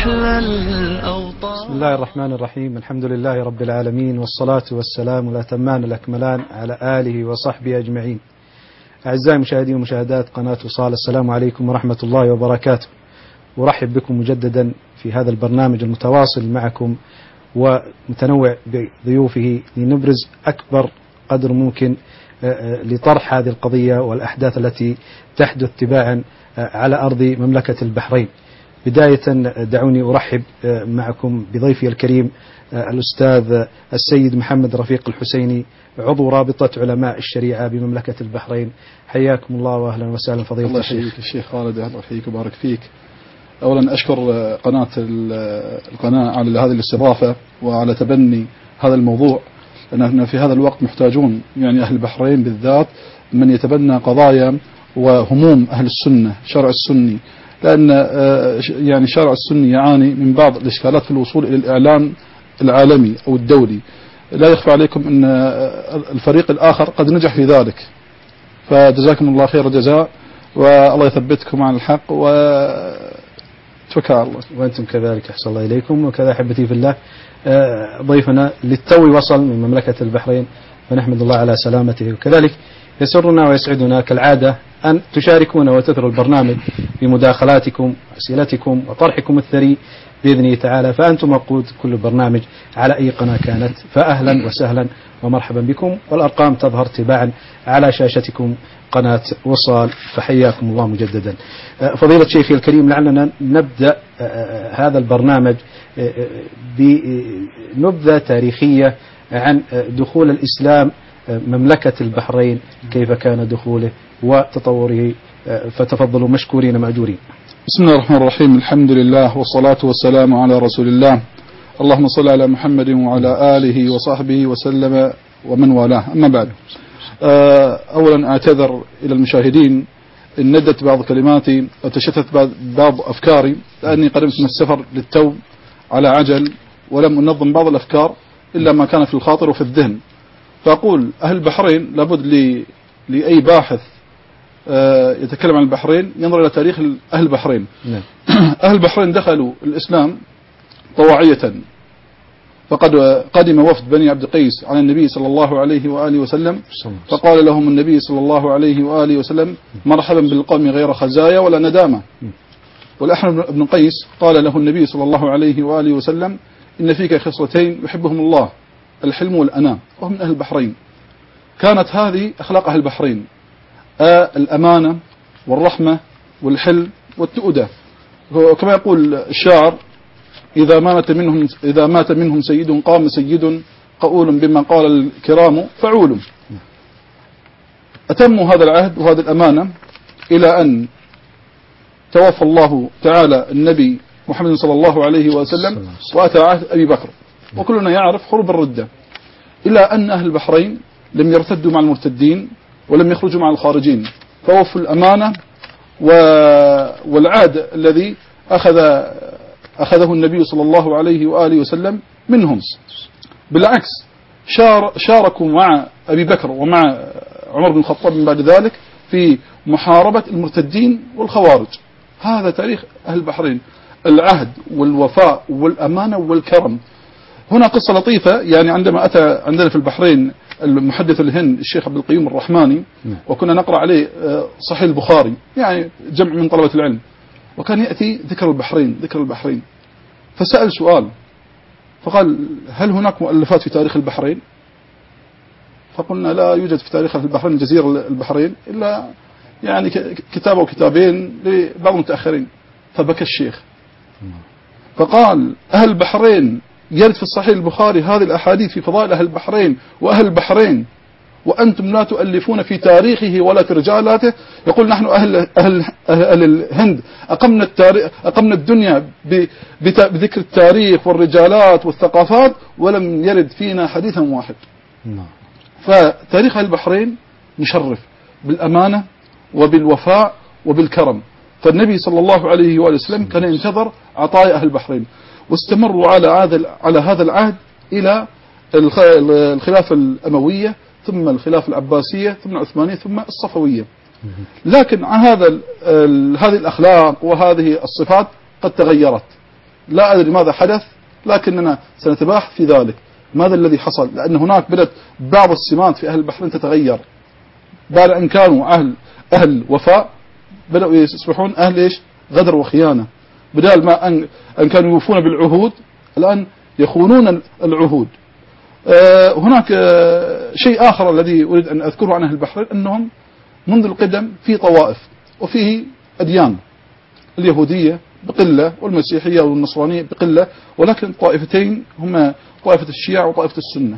أحلى الأوطان. بسم الله الرحمن الرحيم. الحمد لله رب العالمين، والصلاة والسلام الأتمان الأكملان على آله وصحبه أجمعين. أعزائي مشاهدين ومشاهدات قناة وصال، السلام عليكم ورحمة الله وبركاته. أرحب بكم مجددا في هذا البرنامج المتواصل معكم ومتنوع بضيوفه لنبرز أكبر قدر ممكن لطرح هذه القضية والأحداث التي تحدث تباعا على أرض مملكة البحرين. بداية دعوني أرحب معكم بضيفي الكريم الأستاذ السيد محمد رفيق الحسيني، عضو رابطة علماء الشريعة بمملكة البحرين. حياكم الله وأهلا وسهلا فضيلة الله الشيخ. يحييك الشيخ خالد، أهلا ويحييك وبارك فيك. أولا أشكر القناة على هذه الاستضافة وعلى تبني هذا الموضوع، لأننا في هذا الوقت محتاجون يعني أهل البحرين بالذات من يتبنى قضايا وهموم أهل السنة، شرع السني، لأن يعني شرع السني يعاني من بعض الإشكالات في الوصول إلى الإعلام العالمي أو الدولي. لا يخفى عليكم أن الفريق الآخر قد نجح في ذلك، فجزاكم الله خير الجزاء والله يثبتكم على الحق وتوكل على الله. وأنتم كذلك، أحسن الله إليكم. وكذا أحبتي في الله، ضيفنا للتو وصل من مملكة البحرين، فنحمد الله على سلامته. وكذلك يسرنا ويسعدنا كالعادة أن تشاركونا وتثروا البرنامج بمداخلاتكم وأسئلتكم وطرحكم الثري بإذنه تعالى، فأنتم وقود كل برنامج على أي قناة كانت، فأهلا وسهلا ومرحبا بكم. والأرقام تظهر تباعا على شاشتكم، قناة وصال، فحياكم الله مجددا. فضيلة شيخي الكريم، لعلنا نبدأ هذا البرنامج بنبذة تاريخية عن دخول الإسلام مملكة البحرين، كيف كان دخوله وتطوره، فتفضلوا مشكورين مأجورين. بسم الله الرحمن الرحيم، الحمد لله والصلاة والسلام على رسول الله، اللهم صل على محمد وعلى آله وصحبه وسلم ومن والاه. أما بعد، أولا أعتذر إلى المشاهدين إن ندت بعض كلماتي أو تشتت بعض أفكاري، لأني قدمت من السفر للتو على عجل ولم أنظم بعض الأفكار إلا ما كان في الخاطر وفي الذهن. فأقول أهل البحرين لابد لأي باحث يتكلم عن البحرين ينظر إلى تاريخ أهل البحرين. أهل البحرين دخلوا الإسلام طواعية، فقد قدم وفد بني عبد قيس على النبي صلى الله عليه وآله وسلم، فقال لهم النبي صلى الله عليه وآله وسلم: مرحبا بالقوم غير خزايا ولا ندامة. والأحنف بن قيس قال له النبي صلى الله عليه وآله وسلم: إن فيك خصلتين يحبهم الله، الحلم والأنام، وهم من أهل البحرين. كانت هذه أخلاق أهل البحرين: الأمانة والرحمة والحلم والتؤدة. وكما يقول الشاعر: إذا مات منهم سيد قام سيد قؤول بما قال الكرام فعول. أتموا هذا العهد وهذه الأمانة إلى أن توفى الله تعالى النبي محمد صلى الله عليه وسلم، وأتى عهد أبي بكر. وكلنا يعرف حروب الردة، إلا أن أهل البحرين لم يرتدوا مع المرتدين ولم يخرجوا مع الخارجين، فوفوا الأمانة والعهد الذي أخذه النبي صلى الله عليه وآله وسلم منهم. بالعكس، شاركوا مع أبي بكر ومع عمر بن الخطاب من بعد ذلك في محاربة المرتدين والخوارج. هذا تاريخ أهل البحرين: العهد والوفاء والأمانة والكرم. هنا قصة لطيفة، يعني عندما أتى عندنا في البحرين المحدث الهند الشيخ عبد القيوم الرحماني، وكنا نقرأ عليه صحيح البخاري، يعني جمع من طلبة العلم، وكان يأتي ذكر البحرين، فسأل سؤال فقال: هل هناك مؤلفات في تاريخ البحرين؟ فقلنا: لا يوجد في تاريخ البحرين جزيرة البحرين إلا يعني كتاب أو كتابين لبعض المتأخرين. فبكى الشيخ فقال: أهل البحرين يرد في الصحيح البخاري هذه الأحاديث في فضائل أهل البحرين وأهل البحرين، وأنتم لا تؤلفون في تاريخه ولا في رجالاته. يقول: نحن أهل الهند أقمنا الدنيا بذكر التاريخ والرجالات والثقافات، ولم يرد فينا حديثا واحد. فتاريخ أهل البحرين مشرف بالأمانة وبالوفاء وبالكرم. فالنبي صلى الله عليه وآله وسلم كان ينتظر عطايا أهل البحرين، واستمروا على هذا العهد إلى الخلافة الأموية، ثم الخلافة العباسية، ثم العثمانية، ثم الصفوية. لكن عن هذه الأخلاق وهذه الصفات قد تغيرت، لا أدري ماذا حدث، لكننا سنتباحث في ذلك. ماذا الذي حصل؟ لأن هناك بدأت بعض السمات في أهل البحرين تتغير. بعد أن كانوا أهل وفاء بدأوا يصبحون أهل إيش؟ غدر وخيانة. بدال ما أن كانوا يوفون بالعهود الآن يخونون العهود. هناك شيء آخر الذي أريد أن أذكره عن أهل البحرين، أنهم منذ القدم في طوائف وفيه أديان، اليهودية بقلة والمسيحية والنصرانية بقلة، ولكن طائفتين هما طائفة الشيعة وطائفة السنة.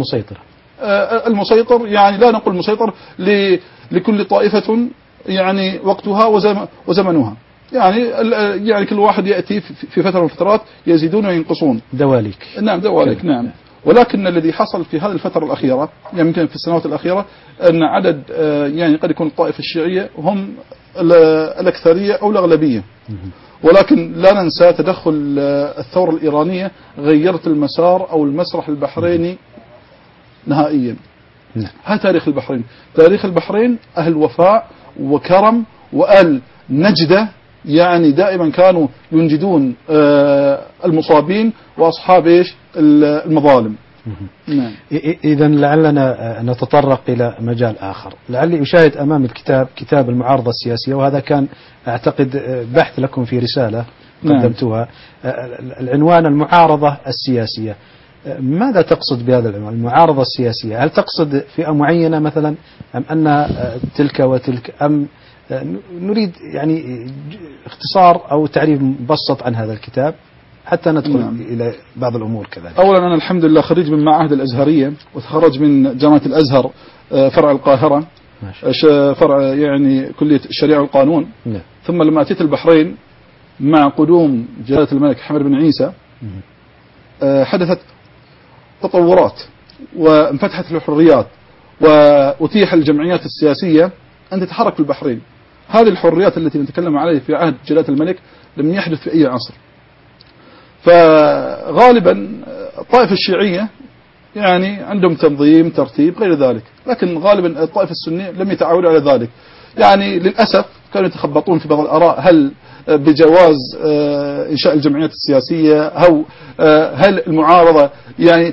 المسيطر يعني لا نقول مسيطر، لكل طائفة يعني وقتها وزمنها، يعني كل واحد يأتي في فترة من الفترات يزيدون وينقصون. دواليك. نعم دواليك. نعم. ولكن الذي حصل في هذه الفترة الأخيرة، يعني يمكن في السنوات الأخيرة، أن عدد يعني قد يكون الطائفة الشيعية هم الأكثرية أو الأغلبية. ولكن لا ننسى تدخل الثورة الإيرانية غيرت المسار أو المسرح البحريني نهائيا. هذا تاريخ البحرين. تاريخ البحرين أهل وفاء وكرم وأهل نجدة، يعني دائما كانوا ينجدون المصابين وأصحاب إيش المظالم. نعم. إذا لعلنا نتطرق إلى مجال آخر. لعلي أشاهد أمام الكتاب كتاب المعارضة السياسية، وهذا كان أعتقد بحث لكم في رسالة قدمتوها. العنوان المعارضة السياسية. ماذا تقصد بهذا العنوان المعارضة السياسية؟ هل تقصد فئة معينة مثلا، أم أن تلك وتلك، أم نريد يعني اختصار أو تعريف مبسط عن هذا الكتاب حتى ندخل إلى بعض الأمور كذلك. أولا أنا الحمد لله خريج من معهد الأزهرية، وتخرج من جامعة الأزهر فرع القاهرة، فرع يعني كلية الشريعة والقانون. ثم لما أتيت البحرين مع قدوم جلالة الملك حمد بن عيسى حدثت تطورات وانفتحت الحريات، وأتيح الجمعيات السياسية أن تتحرك في البحرين. هذه الحريات التي نتكلم عليها في عهد جلالة الملك لم يحدث في أي عصر. فغالبا الطائفة الشيعية يعني عندهم تنظيم ترتيب غير ذلك، لكن غالبا الطائفة السنية لم يتعودوا على ذلك. يعني للأسف كانوا يتخبطون في بعض الآراء، هل بجواز إنشاء الجمعيات السياسية، أو هل المعارضة يعني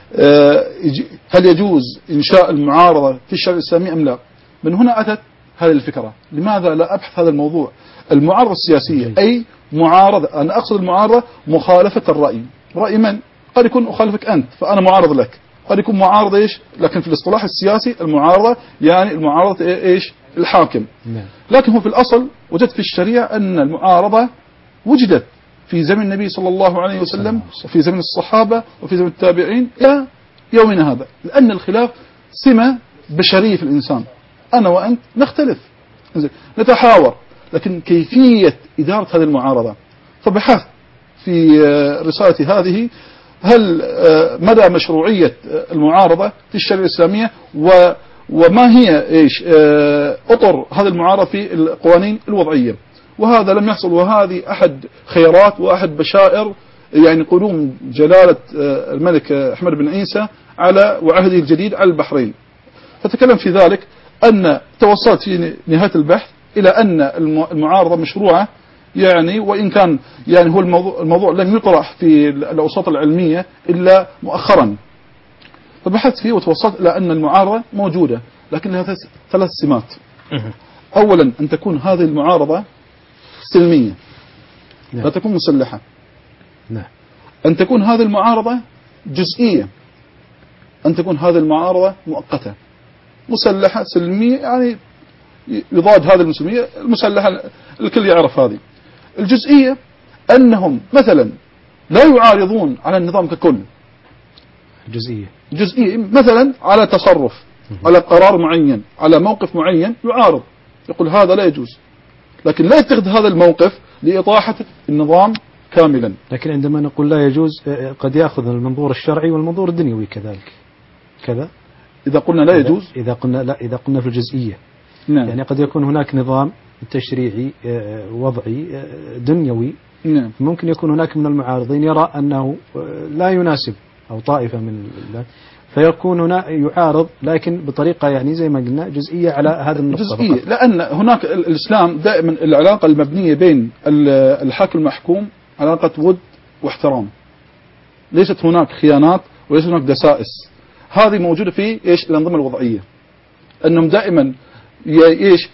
هل يجوز إنشاء المعارضة في الشريعة الإسلامية أم لا. من هنا أتت هذه الفكرة. لماذا لا أبحث هذا الموضوع؟ المعارضة السياسية أي معارضة، أنا أقصد المعارضة مخالفة الرأي. رأي من؟ قد يكون أخالفك أنت فأنا معارض لك، قد يكون معارض إيش، لكن في الاصطلاح السياسي المعارضة يعني المعارضة إيش الحاكم. لكن هو في الأصل وجدت في الشريعة أن المعارضة وجدت في زمن النبي صلى الله عليه وسلم، وفي زمن الصحابة، وفي زمن التابعين إلى يومنا هذا، لأن الخلاف سمة بشرية في الإنسان. أنا وأنت نختلف نتحاور، لكن كيفية إدارة هذه المعارضة. فبحثت في رسالتي هذه هل مدى مشروعية المعارضة في الشريعة الإسلامية، وما هي إيش أطر هذه المعارضة في القوانين الوضعية. وهذا لم يحصل، وهذه أحد خيارات وأحد بشائر يعني قدوم جلالة الملك حمد بن عيسى على وعهده الجديد على البحرين. فتكلم في ذلك أن توصلت في نهاية البحث إلى أن المعارضة مشروعة، يعني وإن كان يعني هو الموضوع لم يطرح في الأوساط العلمية إلا مؤخرا. فبحثت فيه وتوصلت إلى أن المعارضة موجودة، لكن لها ثلاث سمات. أولا أن تكون هذه المعارضة سلمية، لا تكون مسلحة. أن تكون هذه المعارضة جزئية، أن تكون هذه المعارضة مؤقتة. مسلحة سلمية يعني يضاد هذه المسلحة الكل يعرف هذه. الجزئية أنهم مثلا لا يعارضون على النظام ككل. جزئية مثلا على تصرف، على قرار معين، على موقف معين يعارض، يقول هذا لا يجوز، لكن لا يتخذ هذا الموقف لإطاحة النظام كاملا. لكن عندما نقول لا يجوز قد يأخذ المنظور الشرعي والمنظور الدنيوي كذلك كذا. إذا قلنا لا يجوز، إذا قلنا في الجزئية، نعم. يعني قد يكون هناك نظام تشريعي وضعي دنيوي، نعم. ممكن يكون هناك من المعارضين يرى أنه لا يناسب، أو طائفة من فيكون هنا يعارض، لكن بطريقة يعني زي ما قلنا جزئية على هذا النقطة جزئية. لأن هناك الإسلام دائما العلاقة المبنية بين الحاكم المحكوم علاقة ود واحترام، ليست هناك خيانات وليست هناك دسائس. هذه موجودة في إيش الأنظمة الوضعية، أنهم دائما إيش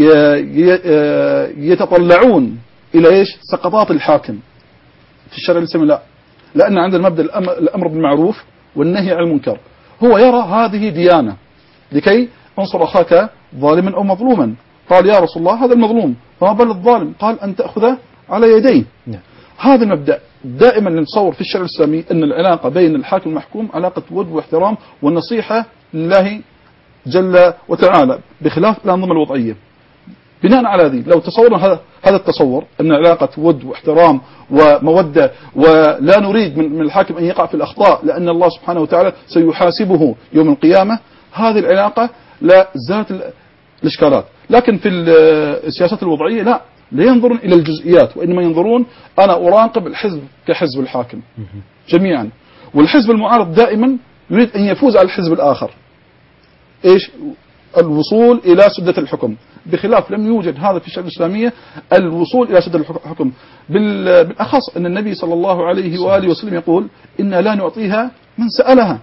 يتطلعون إلى إيش سقطات الحاكم. في الشرع الإسلامي لا، لأن عندنا مبدأ الأمر بالمعروف والنهي عن المنكر. هو يرى هذه ديانة لكي انصر أخاك ظالما أو مظلوما. قال يا رسول الله هذا المظلوم، فما بال الظالم؟ قال أن تأخذه على يديه. هذا المبدأ دائما نتصور في الشرع الإسلامي أن العلاقة بين الحاكم والمحكوم علاقة ود واحترام والنصيحة لله جل وتعالى، بخلاف الأنظمة الوضعية. بناء على ذي لو تصورنا هذا التصور أن علاقة ود واحترام ومودة، ولا نريد من الحاكم أن يقع في الأخطاء لأن الله سبحانه وتعالى سيحاسبه يوم القيامة، هذه العلاقة لا زالت الإشكالات. لكن في السياسات الوضعية لا ينظرون إلى الجزئيات، وإنما ينظرون أنا أراقب الحزب كحزب الحاكم جميعا، والحزب المعارض دائما يريد أن يفوز على الحزب الآخر، إيش الوصول إلى سدة الحكم. بخلاف لم يوجد هذا في الشريعة الإسلامية الوصول إلى سدة الحكم، بالأخص أن النبي صلى الله عليه وآله وسلم يقول إنا لا نعطيها من سألها،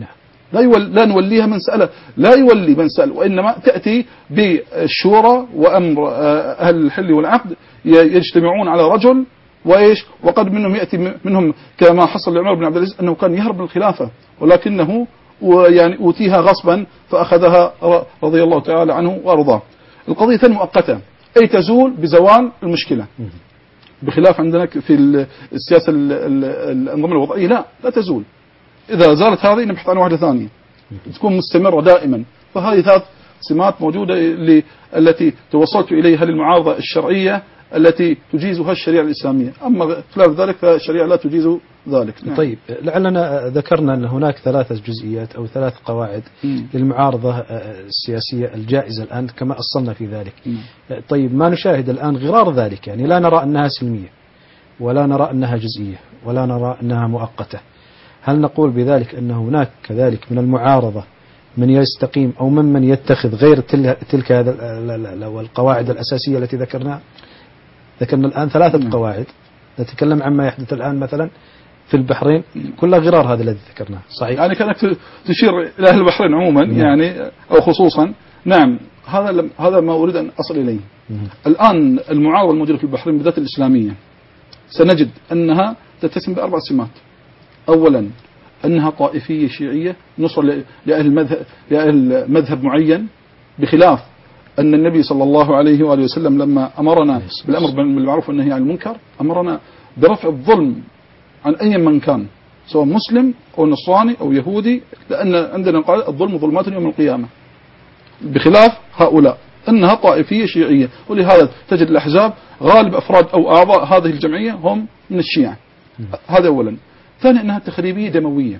لا نوليها من سأله، لا يولي من سأل، وإنما تأتي بالشورى وأمر أهل الحل والعقد يجتمعون على رجل وإيش، وقد منهم يأتي منهم كما حصل لعمر بن عبد العزيز أنه كان يهرب من الخلافة ولكنه يعني أوتيها غصبا فأخذها رضي الله تعالى عنه وأرضاه. القضية مؤقتة أي تزول بزوال المشكلة، بخلاف عندنا في السياسة الأنظمة الوضعية لا تزول. إذا زالت هذه نبحث عن واحدة ثانية تكون مستمرة دائما. فهذه 3 سمات موجودة التي توصلت إليها للمعارضة الشرعية التي تجيزها الشريعة الإسلامية، أما خلاف ذلك فالشريعة لا تجيز ذلك. طيب لعلنا ذكرنا أن هناك 3 جزئيات أو 3 قواعد للمعارضة السياسية الجائزة الآن كما أصلنا في ذلك. طيب ما نشاهد الآن غرار ذلك، يعني لا نرى أنها سلمية ولا نرى أنها جزئية ولا نرى أنها مؤقتة. هل نقول بذلك أن هناك كذلك من المعارضة من يستقيم أو ممن يتخذ غير تلك القواعد الأساسية التي ذكرنا الآن 3 قواعد، نتكلم عما يحدث الآن مثلا في البحرين كلها غرار هذا الذي ذكرناه، صحيح؟ يعني كانك تشير إلى أهل البحرين عموما يعني أو خصوصا. نعم هذا ما أريد أن أصل إليه. الآن المعارضة الموجودة في البحرين بالذات الإسلامية سنجد أنها تتسم ب4 سمات. أولا أنها طائفية شيعية نصر لأهل مذهب معين، بخلاف أن النبي صلى الله عليه وآله وسلم لما أمرنا بالأمر بالمعروف والنهي عن المنكر أمرنا برفع الظلم عن أي من كان سواء مسلم أو نصراني أو يهودي، لأن عندنا قاعدة الظلم ظلمات يوم القيامة، بخلاف هؤلاء أنها طائفية شيعية. ولهذا تجد الأحزاب غالب أفراد أو أعضاء هذه الجمعية هم من الشيعة. هذا أولا. ثانيا أنها تخريبية دموية.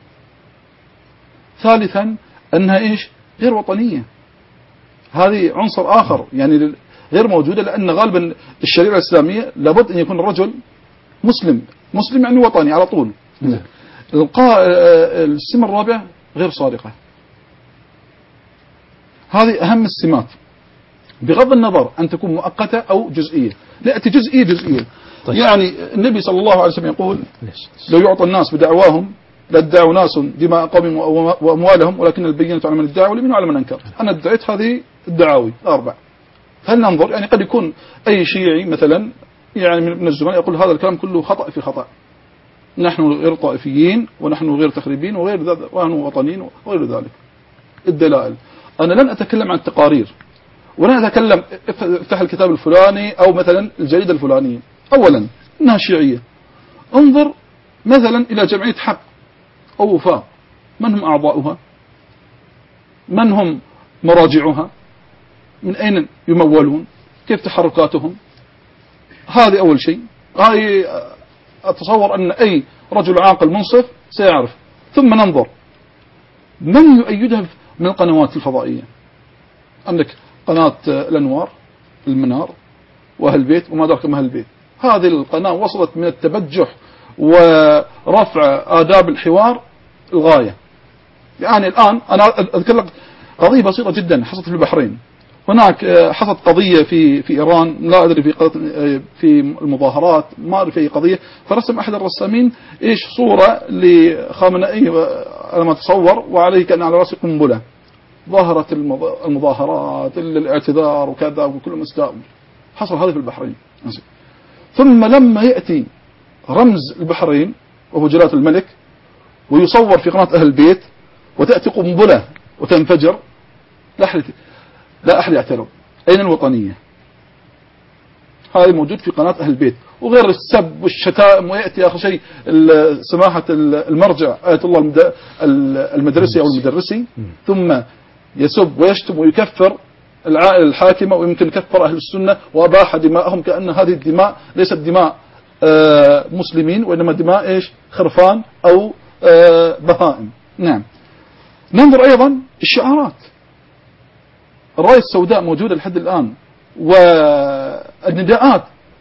ثالثا أنها إيش غير وطنية، هذه عنصر آخر يعني غير موجودة، لأن غالبا الشريعة الإسلامية لابد أن يكون الرجل مسلم يعني وطني على طول. السمة الرابعة غير صادقة. هذه أهم السمات بغض النظر أن تكون مؤقتة أو جزئية. لأتي جزئية. طيب. يعني النبي صلى الله عليه وسلم يقول لو يعطى الناس بدعواهم لادعوا ناس دماء قوم وأموالهم ولكن البينة على من ادعى واليمين على من أنكر. أنا ادعيت هذه الدعاوي 4. هل ننظر يعني قد يكون أي شيعي مثلا يعني من الزملاء يقول هذا الكلام كله خطأ في خطأ، نحن غير طائفيين ونحن غير تخريبين وغير ونحن وطنيين وغير ذلك. الدلائل أنا لن أتكلم عن التقارير ولن أتكلم افتح الكتاب الفلاني أو مثلا الجريدة الفلانية. أولا إنها شيعية. انظر مثلا إلى جمعية حق أو وفاء، من هم أعضاؤها؟ من هم مراجعها؟ من أين يمولون؟ كيف تحركاتهم؟ هذه أول شيء. هذه أتصور أن أي رجل عاقل منصف سيعرف. ثم ننظر من يؤيدها من القنوات الفضائية. عندك قناة الأنوار، المنار، وأهل البيت وما أدراك ما أهل البيت. هذه القناة وصلت من التبجح ورفع آداب الحوار الغاية. يعني الآن أنا أذكر لك قضية بسيطة جدا حصلت في البحرين. هناك حصلت قضية في إيران، لا أدري في المظاهرات، ما أدري في أي قضية، فرسم أحد الرسامين صورة لخامنئي على ما أتصور، وعليه كان على رأسه قنبلة. ظهرت المظاهرات الاعتذار وكذا وكل مستاء. حصل هذا في البحرين. ثم لما يأتي رمز البحرين وهو جلالة الملك ويصور في قناة أهل البيت وتأتي قنبلة وتنفجر، لا أحد يعترض. أين الوطنية؟ هذا موجود في قناة أهل البيت، وغير السب والشتائم. ويأتي آخر شيء سماحة المرجع آية الله المدرسي أو المدرسي، ثم يسب ويشتم ويكفر العائلة الحاكمة، ويمكن يكفر أهل السنة وأباح دماءهم، كأن هذه الدماء ليست دماء مسلمين، وإنما دماء خرفان أو بهائم. نعم. ننظر أيضا الشعارات، الراية السوداء موجودة لحد الآن، والنداءات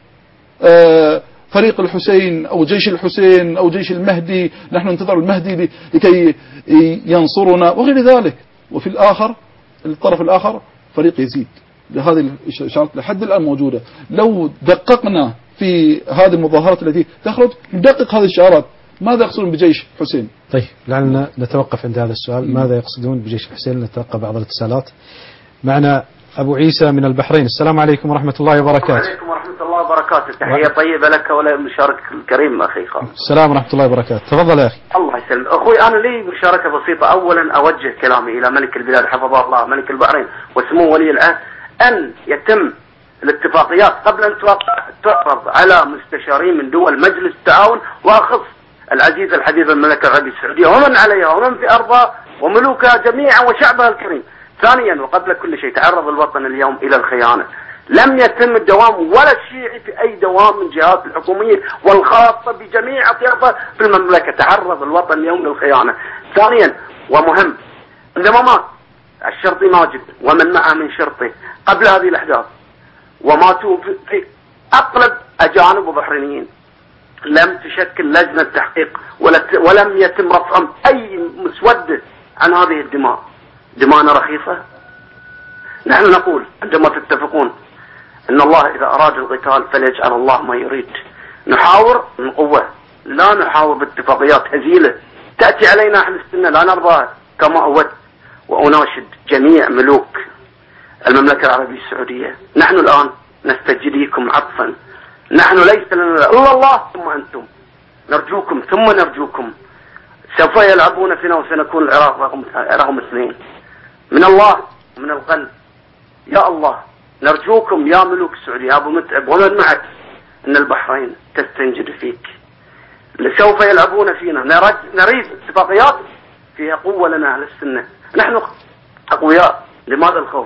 فريق الحسين أو جيش الحسين أو جيش المهدي، نحن ننتظر المهدي لكي ينصرنا وغير ذلك. وفي الطرف الآخر فريق يزيد. هذه الشعارات لحد الآن موجودة. لو دققنا في هذه المظاهرات التي تخرج ندقق هذه الشعارات، ماذا يقصدون بجيش حسين؟ طيب لعلنا نتوقف عند هذا السؤال، ماذا يقصدون بجيش حسين؟ نتلقى بعض الاتصالات. معنا أبو عيسى من البحرين. السلام عليكم ورحمة الله وبركاته. وعليكم ورحمة الله وبركاته. تحية طيبة لك وللمشارك الكريم أخي خالد. السلام ورحمة الله وبركاته. تفضل يا أخي. الله يسلمك أخوي. أنا لي مشاركة بسيطة. أولا أوجه كلامي إلى ملك البلاد حفظه الله ملك البحرين وسمو ولي العهد أن يتم الاتفاقيات قبل أن تعرض على مستشارين من دول مجلس التعاون، وأخص العزيز الحبيب المملكة العربية السعودية ومن عليها ومن في أرضها وملوكها جميعا وشعبها الكريم. ثانيا وقبل كل شيء، تعرض الوطن اليوم إلى الخيانة. لم يتم الدوام ولا الشيعي في أي دوام من جهات الحكومية والخاصة بجميع أطيافها في المملكة. تعرض الوطن اليوم للخيانة. ثانيا ومهم، عندما مات الشرطي ماجد ومن معه من شرطه قبل هذه الأحداث وماتوا في أغلب أجانب وبحرينيين، لم تشكل لجنة تحقيق ولم يتم رفع أي مسودة عن هذه الدماء. دماءنا رخيصة. نحن نقول عندما تتفقون أن الله إذا أراد القتال فليجعل الله ما يريد. نحاور من قوة، لا نحاور باتفاقيات هزيلة تأتي علينا أهل السنة لا نرضاها. كما أود وأناشد جميع ملوك المملكة العربية السعودية، نحن الآن نستجديكم عطفا. نحن ليس لنا إلا الله ثم أنتم. نرجوكم ثم نرجوكم. سوف يلعبون فينا وسنكون العراق رقم 2 من الله ومن القلب. يا الله نرجوكم يا ملوك السعودية يا أبو متعب ومن معك أن البحرين تستنجد فيك. سوف يلعبون فينا. نريد اتفاقيات فيها قوة لنا أهل السنة. نحن أقوياء. لماذا الخوف؟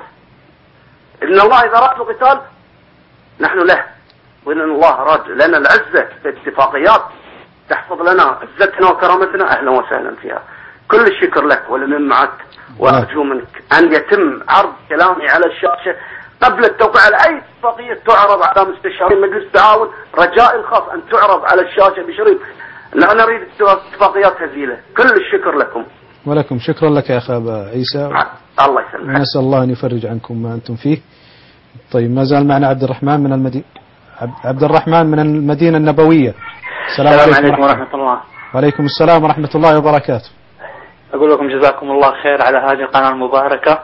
إن الله إذا أراد القتال نحن له، وإن الله أراد لنا العزة باتفاقيات تحفظ لنا عزتنا وكرامتنا، أهلا وسهلا فيها. كل الشكر لك ولمن معك، وأرجو منك أن يتم عرض كلامي على الشاشة قبل التوقيع على أي اتفاقية تعرض على مستشارين مجلس التعاون. رجاء الخاص أن تعرض على الشاشة بشريف. لا نريد اتفاقيات هزيلة. كل الشكر لكم. ولكم شكرا لك يا أخي عيسى. الله يسلمك. نسأل الله أن يفرج عنكم ما أنتم فيه. طيب ما زال معنا عبد الرحمن من عبد الرحمن من المدينة النبوية. السلام عليكم ورحمة الله. وعليكم السلام ورحمة الله وبركاته. أقول لكم جزاكم الله خير على هذه القناة المباركة،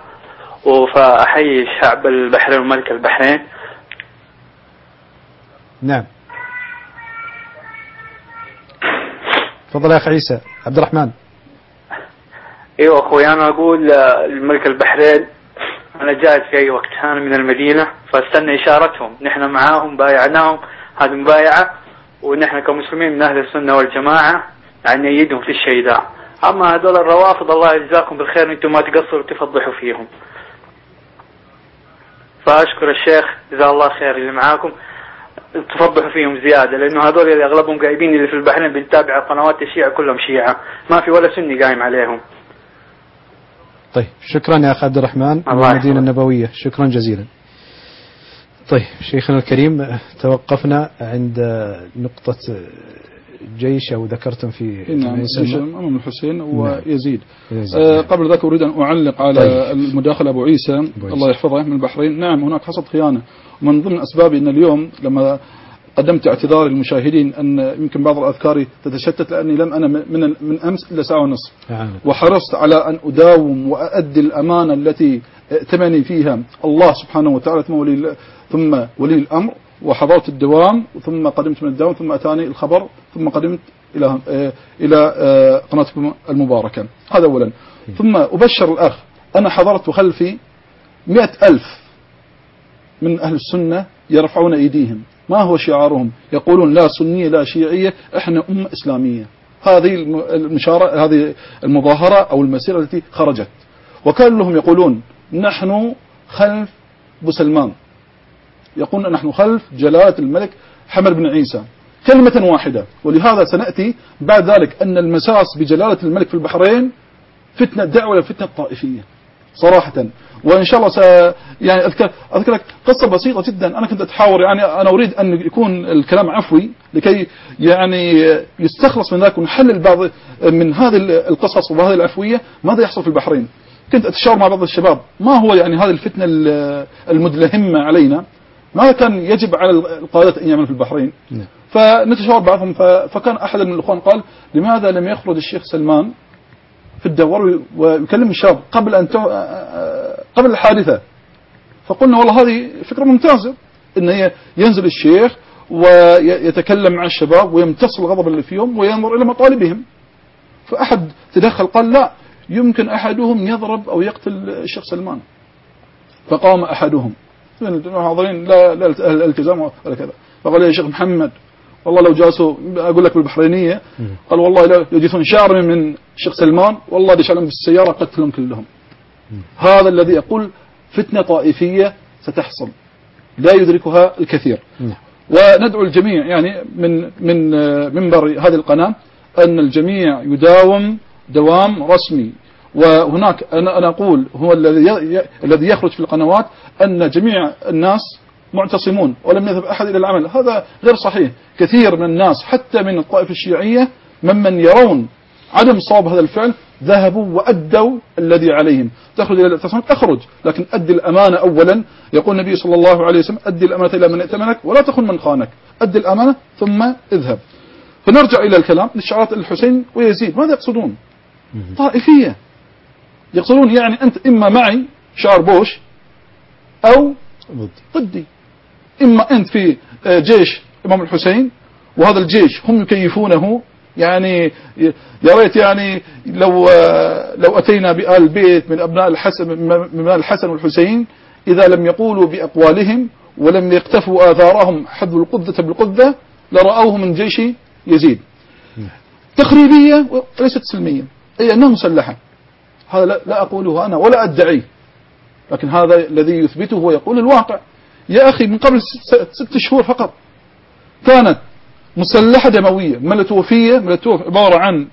وفأحيي شعب البحرين وملك البحرين. نعم تفضل يا أخي عيسى. عبد الرحمن. ايوه اخوي، انا اقول الملك البحرين انا جاهز في اي وقت. انا من المدينة فاستنى اشارتهم، نحن معاهم بايعناهم، هذه مبايعة، ونحن كمسلمين من اهل السنة والجماعة يعني نيدهم في الشهداء. اما هذول الروافض الله يجزاكم بالخير، انتم ما تقصروا تفضحوا فيهم. فاشكر الشيخ جزاه الله خير اللي معاكم تفضحوا فيهم زيادة، لانه هذول اللي اغلبهم قايبين اللي في البحرين بنتابع قنوات الشيعة كلهم شيعة، ما في ولا سني قايم عليهم. طيب شكرا يا أخي عبد الرحمن من المدينة النبوية، شكرا جزيلا. طيب شيخنا الكريم، توقفنا عند نقطة جيش أو ذكرتم في نعم جيش يسمى؟ الإمام الحسين ويزيد. يزيد. قبل ذلك أريد أن أعلق على طيب. المداخلة أبو عيسى الله يحفظه من البحرين. نعم هناك حصلت خيانة، ومن ضمن أسباب أن اليوم لما قدمت اعتذار للمشاهدين أن يمكن بعض الأذكار تتشتت لأني لم أنا من أمس إلا ساعة ونصف، وحرصت على أن أداوم وأؤدي الأمانة التي ائتمني فيها الله سبحانه وتعالى ثم ولي الأمر، وحضرت الدوام ثم قدمت من الدوام ثم أتاني الخبر ثم قدمت إلى قناتكم المباركة. هذا أولا. ثم أبشر الأخ، أنا حضرت خلفي 100,000 من أهل السنة يرفعون أيديهم. ما هو شعارهم؟ يقولون لا سنية لا شيعية، إحنا أمة إسلامية. هذه المظاهرة أو المسيرة التي خرجت، وكان لهم يقولون نحن خلف بوسلمان، يقولون نحن خلف جلالة الملك حمد بن عيسى، كلمة واحدة. ولهذا سنأتي بعد ذلك أن المساس بجلالة الملك في البحرين فتنة دعوة لفتنة طائفية صراحة. وإن شاء الله يعني أذكر لك قصة بسيطة جدا. أنا كنت أتحاور، يعني أنا أريد أن يكون الكلام عفوي لكي يعني يستخلص من ذلك ونحلل بعض من هذه القصص وهذه العفوية ماذا يحصل في البحرين. كنت أتشاور مع بعض الشباب ما هو يعني هذه الفتنة المدلهمة علينا، ماذا كان يجب على القادة أن يعملوا في البحرين. فنتشاور بعضهم، فكان أحد من الأخوان قال لماذا لم يخرج الشيخ سلمان في الدوار ويكلم الشباب قبل الحادثة. فقلنا والله هذه فكرة ممتازة، إن ينزل الشيخ ويتكلم مع الشباب ويمتص الغضب اللي فيهم وينظر إلى مطالبهم. فأحد تدخل قال لا، يمكن أحدهم يضرب أو يقتل الشيخ سلمان. فقام أحدهم حاضرين لا الالتزام ولا كذا، فقال يا شيخ محمد والله لو جاسوا أقول لك بالبحرينية، قال والله لو يجيسون شعر من الشيخ سلمان والله دشالهم بالسيارة قتلهم كلهم. هذا الذي يقول فتنة طائفية ستحصل لا يدركها الكثير. وندعو الجميع يعني من منبر هذه القناة أن الجميع يداوم دوام رسمي. وهناك أنا أقول هو الذي يخرج في القنوات أن جميع الناس معتصمون ولم يذهب أحد إلى العمل، هذا غير صحيح. كثير من الناس حتى من الطائفة الشيعية ممن يرون عدم صواب هذا الفعل ذهبوا وأدوا الذي عليهم. تخرج إلى الاعتصامات أخرج، لكن أدي الأمانة أولا. يقول النبي صلى الله عليه وسلم أدي الأمانة إلى من ائتمنك ولا تخن من خانك. أدي الأمانة ثم اذهب. فنرجع إلى الكلام للشعارات الحسين ويزيد. ماذا يقصدون؟ طائفية. يقصدون يعني أنت إما معي شعار بوش أو ضدي. إما أنت في جيش إمام الحسين وهذا الجيش هم يكيفونه، يعني يا ريت يعني لو أتينا بآل بيت من أبناء الحسن والحسين إذا لم يقولوا بأقوالهم ولم يقتفوا آثارهم حذو القذة بالقذة لرأوه من جيش يزيد. تخريبية وليست سلمية، أي أنها مسلحة. هذا لا أقوله أنا ولا أدعيه، لكن هذا الذي يثبته هو يقول الواقع. يا أخي من قبل 6 شهور فقط كانت مسلحة دموية ملتوفية عبارة عن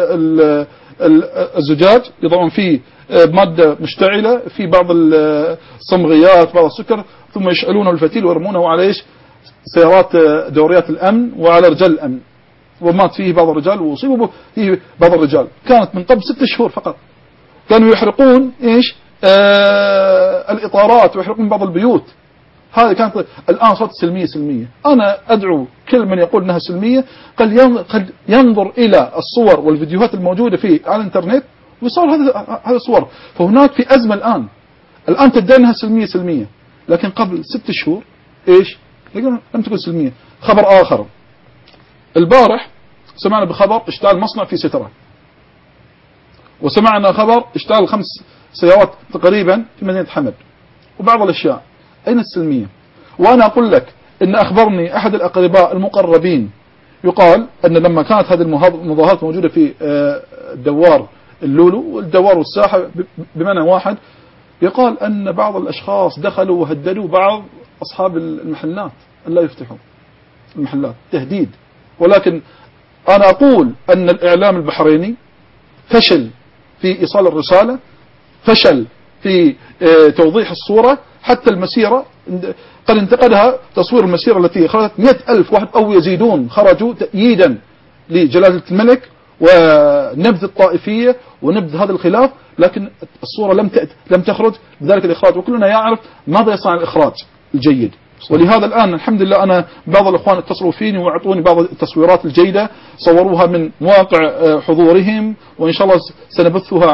الزجاج يضعون فيه مادة مشتعلة في بعض الصمغيات بعض السكر ثم يشعلونه الفتيل ويرمونه على إيش سيارات دوريات الأمن وعلى رجال الأمن، ومات فيه بعض الرجال وأصيبوا فيه بعض الرجال. كانت من قبل 6 شهور فقط. كانوا يحرقون إيش الإطارات ويحرقون بعض البيوت. هذه كانت. الآن صارت سلمية. أنا أدعو كل من يقول أنها سلمية قد ينظر إلى الصور والفيديوهات الموجودة على الإنترنت ويصور هذه الصور. فهناك في أزمة الآن تدعي أنها سلمية، لكن قبل 6 شهور إيش لم تكن سلمية. خبر آخر، البارح سمعنا بخبر اشتعال مصنع في سترة، وسمعنا خبر اشتعال 5 سيارات تقريبا في مدينة حمد وبعض الأشياء. أين السلمية؟ وأنا أقول لك إن أخبرني أحد الأقرباء المقربين يقال أن لما كانت هذه المظاهرات موجودة في الدوار اللولو والدوار والساحة بمعنى واحد، يقال أن بعض الأشخاص دخلوا وهددوا بعض أصحاب المحلات أن لا يفتحوا المحلات، تهديد. ولكن أنا أقول أن الإعلام البحريني فشل في إيصال الرسالة، فشل في توضيح الصورة. حتى المسيرة قد انتقدها تصوير المسيرة التي خرجت 100,000 واحد أو يزيدون خرجوا تأييدا لجلالة الملك ونبذ الطائفية ونبذ هذا الخلاف، لكن الصورة لم تخرج بذلك الإخراج، وكلنا يعرف ماذا يصنع الإخراج الجيد. ولهذا الآن الحمد لله أنا بعض الأخوان اتصلوا فيني وأعطوني بعض التصويرات الجيدة صوروها من مواقع حضورهم، وإن شاء الله سنبثها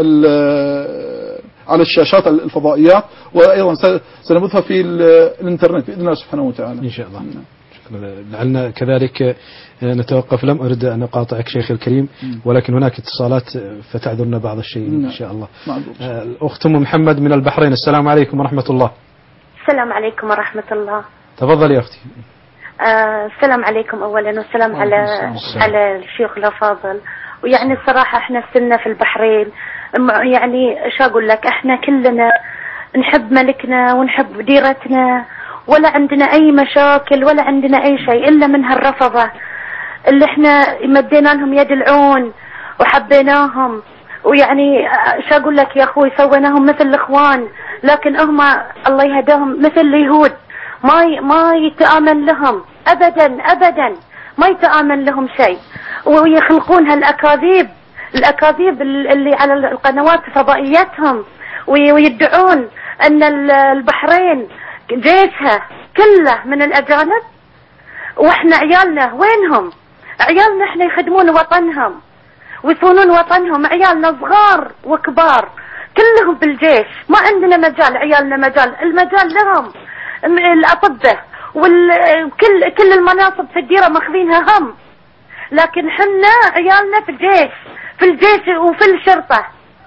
على الشاشات الفضائيات، وأيضا سنبثها في الإنترنت بإذن الله سبحانه وتعالى إن شاء الله. لعلنا كذلك نتوقف. لم أرد أن أقاطعك شيخ الكريم، ولكن هناك اتصالات فتعذرنا بعض الشيء إن شاء الله. الأخت أم محمد من البحرين، السلام عليكم ورحمة الله. السلام عليكم ورحمة الله. تفضل يا أختي. السلام عليكم أولا، والسلام على الشيخ الأفاضل. ويعني الصراحة احنا سنة في البحرين، يعني شو أقول لك، احنا كلنا نحب ملكنا ونحب ديرتنا، ولا عندنا أي مشاكل ولا عندنا أي شيء إلا من هالرفضة اللي احنا مدينا لهم يد العون وحبيناهم، ويعني شو أقول لك يا أخوي سويناهم مثل الإخوان، لكن هم الله يهداهم مثل اليهود، ما يتآمن لهم أبدا أبدا، ما يتآمن لهم شيء، ويخلقون الأكاذيب اللي على القنوات فضائيتهم، ويدعون أن البحرين جيشها كله من الأجانب، وإحنا عيالنا وينهم؟ عيالنا إحنا يخدمون وطنهم ويصونون وطنهم، عيالنا صغار وكبار كلهم بالجيش، ما عندنا مجال، عيالنا المجال لهم، الأطباء كل المناصب في الديرة ماخذينها هم، لكن حنا عيالنا في الجيش وفي الشرطة،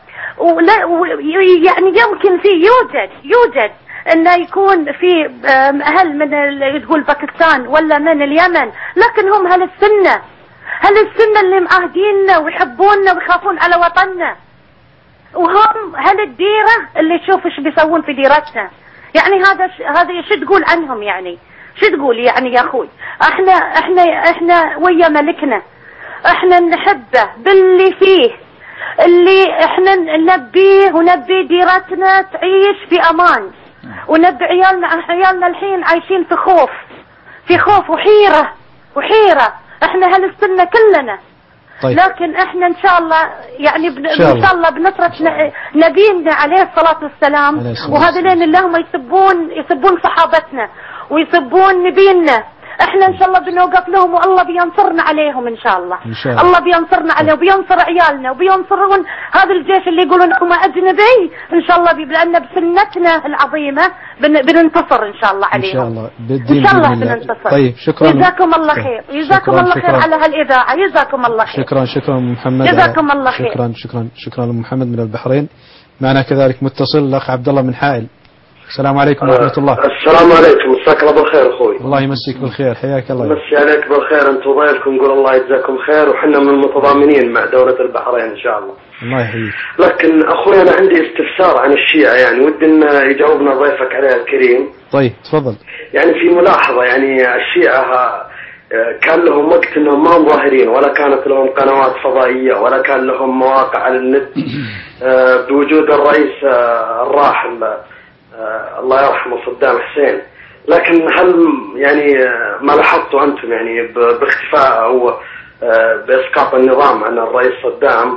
يعني يمكن يوجد انه يكون في اهل من تقول باكستان ولا من اليمن، لكن هم هل السنة اللي معاهديننا ويحبوننا ويخافون على وطننا، وهم هل الديرة اللي تشوف ايش بيسوون في ديرتنا، يعني هذا شو تقول عنهم؟ يعني شو تقول يعني يا اخوي؟ احنا ويا ملكنا، احنا نحبه باللي فيه، اللي احنا نبيه ونبي ديرتنا تعيش في امان، ونبي عيالنا الحين عايشين في خوف وحيرة احنا هالسنة كلنا. طيب. لكن احنا ان شاء الله يعني ان شاء الله بنصرة نبينا عليه الصلاة والسلام، وهذين اللي هم يسبون صحابتنا ويسبون نبينا، احنا ان شاء الله بنوقف لهم، والله بينصرنا عليهم ان شاء الله. الله بينصرنا عليهم وبينصر عيالنا وبينصرون هذا الجيش اللي يقولون هم اجنبي، ان شاء الله لان بسنتنا العظيمه بننتصر ان شاء الله عليهم. ان شاء الله بالدين ان شاء الله بننتصر. طيب شكرا، جزاكم الله خير، جزاكم الله خير على هالاذاعه، جزاكم الله خير. شكرا محمد، جزاكم الله خير. شكرا محمد من البحرين. معنا كذلك متصل الاخ عبد الله من حائل. السلام عليكم ورحمة الله. السلام عليكم، مساك الله بالخير اخوي. الله يمسيك بالخير، حياك الله. مسي عليك بالخير انت وضيفكم، نقول الله يجزاكم خير، وحنا من المتضامنين مع دولة البحرين ان شاء الله. الله يحييك. لكن اخوي انا عندي استفسار عن الشيعة، يعني ودي ان يجاوبنا ضيفك عليها الكريم. طيب تفضل. يعني في ملاحظة، يعني الشيعة كان لهم وقت انهم ما هم ظاهرين، ولا كانت لهم قنوات فضائية، ولا كان لهم مواقع على النت بوجود الرئيس الراحل الله يرحمه صدام حسين. لكن هل يعني ما لاحظتوا أنتم يعني باختفاء أو بإسقاط النظام عن الرئيس صدام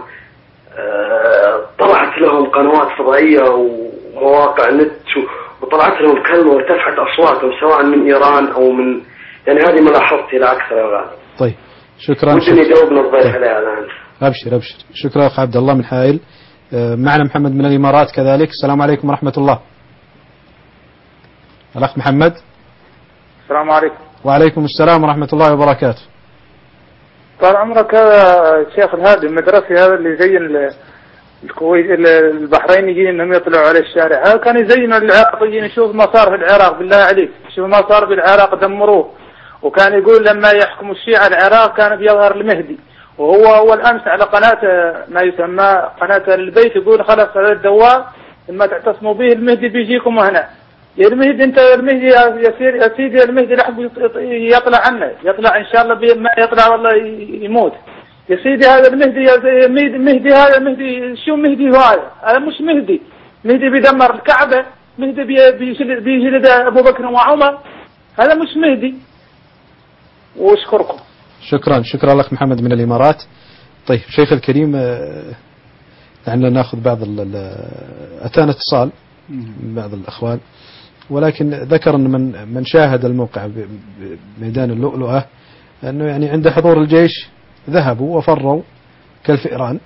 طلعت لهم قنوات فضائية ومواقع نت وطلعت لهم كلمة وارتفعت أصواتهم سواء من إيران أو من، يعني هذه ما لاحظتي لا أكثر يا غالي. طيب شكرا. ممكن يجاوبنا الضيف عليها الآن. أبشر. شكرا أخ عبد الله من حائل. معنا محمد من الإمارات كذلك. السلام عليكم ورحمة الله. الأخ محمد. السلام عليكم. وعليكم السلام ورحمة الله وبركاته. طال عمرك الشيخ الهادي، المدرسي هذا اللي زين الكويت البحرين يجي انهم يطلعوا على الشارع، هذا كان يزين العراقيين، يشوف ما صار في العراق بالله عليك، شوف ما صار بالعراق دمروه، وكان يقول لما يحكم الشيعة العراق كان بيظهر المهدي، وهو أول أمس على قناة ما يسمى قناة البيت يقول خلاص هذا الدوام لما تعتصموا به المهدي بيجيكم هنا. يا المهدي انت المهدي يا سيدي المهدي راح يطلع عنه، يطلع ان شاء الله ما يطلع والله يموت. يا سيدي هذا المهدي مهدي هذا مهدي شو مهدي هذا مش مهدي، مهدي بيدمر الكعبة، مهدي بيجلد ابو بكر وعمر، هذا مش مهدي. واشكركم. شكرا لك محمد من الإمارات. طيب شيخ الكريم، دعنا ناخذ بعض أتانا اتصال من بعض الأخوان، ولكن ذكر أن من شاهد الموقع بميدان اللؤلؤة أنه يعني عند حضور الجيش ذهبوا وفروا كالفئران،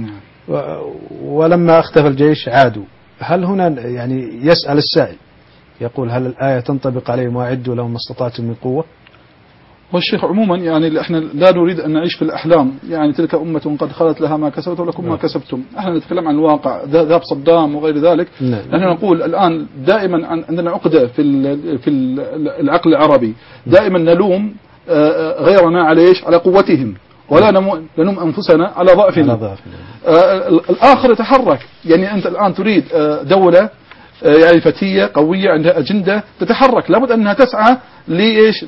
ولما اختفى الجيش عادوا. هل هنا يعني يسأل السائل يقول هل الآية تنطبق عليهم وأعدوا لهم ما استطعتم من قوة؟ والشيخ عموما يعني احنا لا نريد أن نعيش في الأحلام، يعني تلك أمة قد خلت لها ما كسبت ولكم ما كسبتم. احنا نتكلم عن الواقع، ذهب صدام وغير ذلك. نحن نقول الآن دائما عندنا عقدة في العقل العربي، دائما نلوم غيرنا على ايش؟ على قوتهم، ولا نلوم أنفسنا على ضعفنا. الآخر يتحرك، يعني أنت الآن تريد دولة يعني فتية قوية عندها أجندة تتحرك، لابد أنها تسعى لإيش؟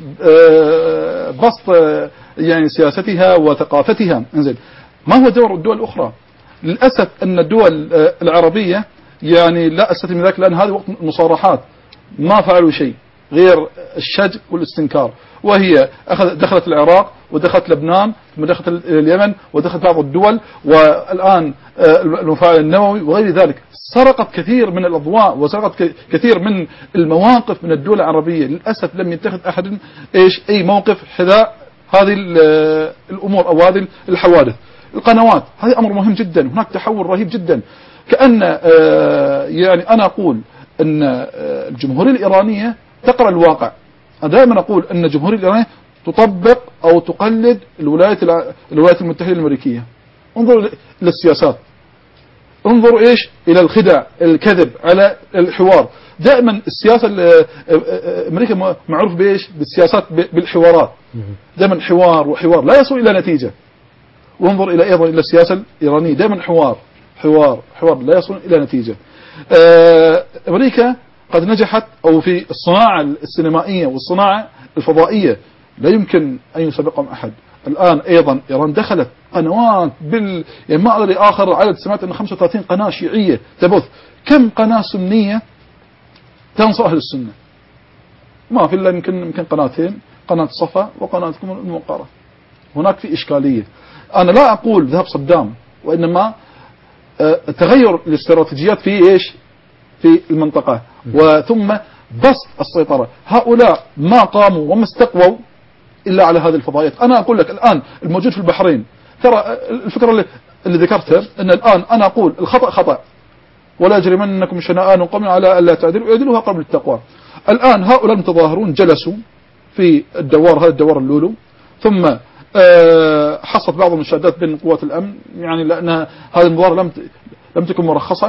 بسط يعني سياستها وثقافتها. انزين، ما هو دور الدول الأخرى؟ للأسف أن الدول العربية يعني لا أستثني ذلك، لأن هذا وقت المصارحات ما فعلوا شيء غير الشج والاستنكار، وهي دخلت العراق ودخلت لبنان ثم دخلت اليمن ودخلت بعض الدول، والآن المفاعل النووي وغير ذلك. سرقت كثير من الأضواء وسرقت كثير من المواقف من الدول العربية. للأسف لم يتخذ أحد أي موقف حذاء هذه الأمور أو هذه الحوادث. القنوات هذا أمر مهم جدا، هناك تحول رهيب جدا. كأن يعني أنا أقول أن الجمهورية الإيرانية تقرأ الواقع. أنا دائما أقول أن الجمهورية الإيرانية تطبق أو تقلد الولايات المتحدة الأمريكية. انظروا إلى السياسات، انظروا إيش؟ إلى الخدع، الكذب على الحوار. دائما السياسة أمريكا معروف بإيش؟ بالسياسات بالحوارات، دائما حوار وحوار لا يصل إلى نتيجة. وانظر إلى أيضا إلى السياسة الإيرانية، دائما حوار لا يصل إلى نتيجة. أمريكا قد نجحت أو في الصناعة السينمائية والصناعة الفضائية لا يمكن أن يسبقهم أحد. الآن أيضا إيران دخلت قنوات يعني ما أدري آخر عدد، سمعت أن 35 قناة شيعية تبث. كم قناة سنية تنصر أهل السنة؟ ما في إلا يمكن قناتين، قناة صفا وقناة الموقرة. هناك في إشكالية. أنا لا أقول ذهب صدام، وإنما تغير الاستراتيجيات في إيش؟ في المنطقة، وثم بسط السيطرة. هؤلاء ما قاموا وما استقووا إلا على هذه الفضائيات. أنا أقول لك الآن الموجود في البحرين، ترى الفكرة اللي ذكرتها أن الآن أنا أقول الخطأ خطأ، ولا يجرمنكم شنآن قوم على ألا تعدلوا اعدلوا أقرب للتقوى. الآن هؤلاء المتظاهرون جلسوا في الدوار، هذا الدوار اللولو، ثم حصلت بعض المشادات بين قوات الأمن، يعني لأن هذه المظاهرة لم تكن مرخصة.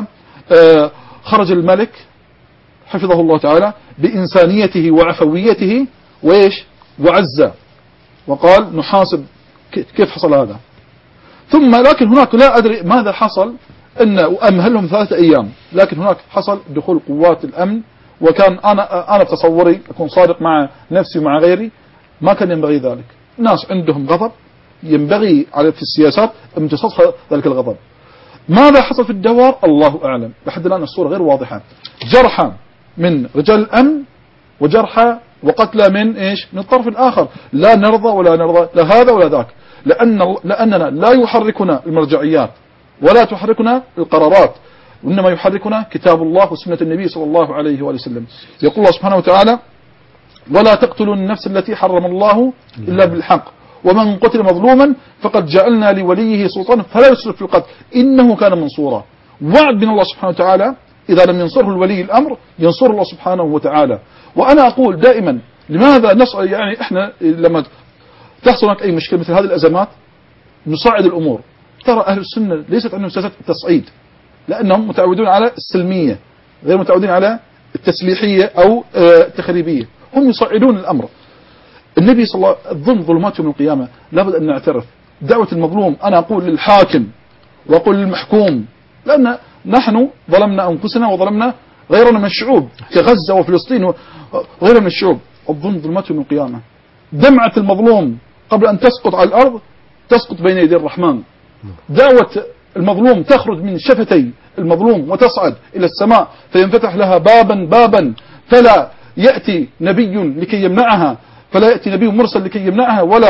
خرج الملك حفظه الله تعالى بإنسانيته وعفويته وإيش؟ وعزة، وقال نحاسب كيف حصل هذا. ثم لكن هناك لا أدري ماذا حصل، أن أمهلهم 3 أيام، لكن هناك حصل دخول قوات الأمن. وكان أنا تصوري أكون صادق مع نفسي ومع غيري، ما كان ينبغي ذلك. الناس عندهم غضب، ينبغي في السياسات امتصاص ذلك الغضب. ماذا حصل في الدوار الله أعلم، لحد الآن الصورة غير واضحة. جرحى من رجال الأمن وجرحى وقتلى من إيش؟ من الطرف الآخر. لا نرضى ولا نرضى لا هذا ولا ذاك، لأننا لا يحركنا المرجعيات ولا تحركنا القرارات، وإنما يحركنا كتاب الله وسنة النبي صلى الله عليه وآله وسلم. يقول الله سبحانه وتعالى ولا تقتلوا النفس التي حرم الله إلا بالحق ومن قتل مظلوما فقد جعلنا لوليه سلطانا فلا يسرف في القتل إنه كان منصورا. وعد من الله سبحانه وتعالى إذا لم ينصره الولي الأمر ينصر الله سبحانه وتعالى. وأنا أقول دائما لماذا نسأل، يعني إحنا لما تحصل هناك أي مشكلة مثل هذه الأزمات نصعد الأمور. ترى أهل السنة ليست عندهم سياسة التصعيد، لأنهم متعودون على السلمية غير متعودين على التسليحية أو التخريبية، هم يصعدون الأمر. النبي صلى الله عليه وسلم ظلمات يوم القيامة لابد أن نعترف. دعوة المظلوم أنا أقول للحاكم وأقول للمحكوم، لأن نحن ظلمنا أنفسنا وظلمنا غيرنا من الشعوب كغزة وفلسطين وغيرنا من الشعوب. الظلم ظلمات يوم القيامة. دمعة المظلوم قبل أن تسقط على الأرض تسقط بين يدي الرحمن. دعوة المظلوم تخرج من شفتي المظلوم وتصعد إلى السماء فينفتح لها بابا فلا يأتي نبي لكي يمنعها، فلا يأتي نبي مرسل لكي يمنعها، ولا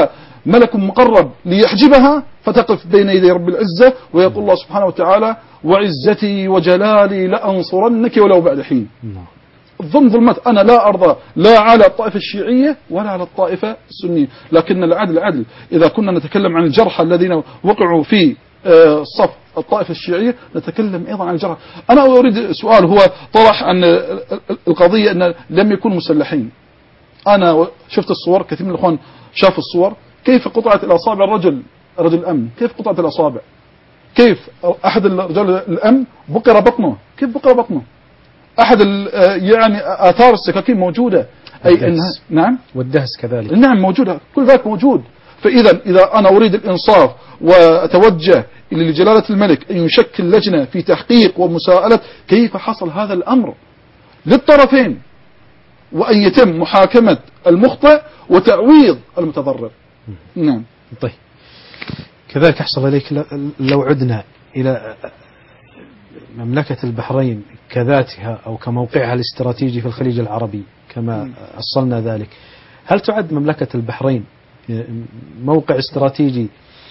ملك مقرب ليحجبها فتقف بين يدي رب العزة ويقول الله سبحانه وتعالى وعزتي وجلالي لأنصرنك ولو بعد حين. الظلم ظلمات، أنا لا أرضى لا على الطائفة الشيعية ولا على الطائفة السنية، لكن العدل عدل. إذا كنا نتكلم عن الجرحى الذين وقعوا في صف الطائفة الشيعية نتكلم أيضا عن الجرحى. أنا أريد سؤال، هو طرح أن القضية أن لم يكونوا مسلحين. أنا شفت الصور، كثير من الأخوان شافوا الصور، كيف قطعت الأصابع رجل الأمن، كيف قطعت الأصابع، كيف أحد رجال الأمن بقر بطنه، كيف بقر بطنه، أحد يعني آثار السكاكين موجودة، أي نعم، والدهس كذلك، نعم موجودة، كل ذلك موجود. فإذا أنا أريد الإنصاف وأتوجه لجلالة الملك أن يشكل لجنة في تحقيق ومساءلة كيف حصل هذا الأمر للطرفين، وأن يتم محاكمة المخطئ وتعويض المتضرر. نعم. طيب، كذلك أحصل إليك لو عدنا إلى مملكة البحرين كذاتها أو كموقعها الاستراتيجي في الخليج العربي كما أصلنا ذلك، هل تعد مملكة البحرين موقع استراتيجي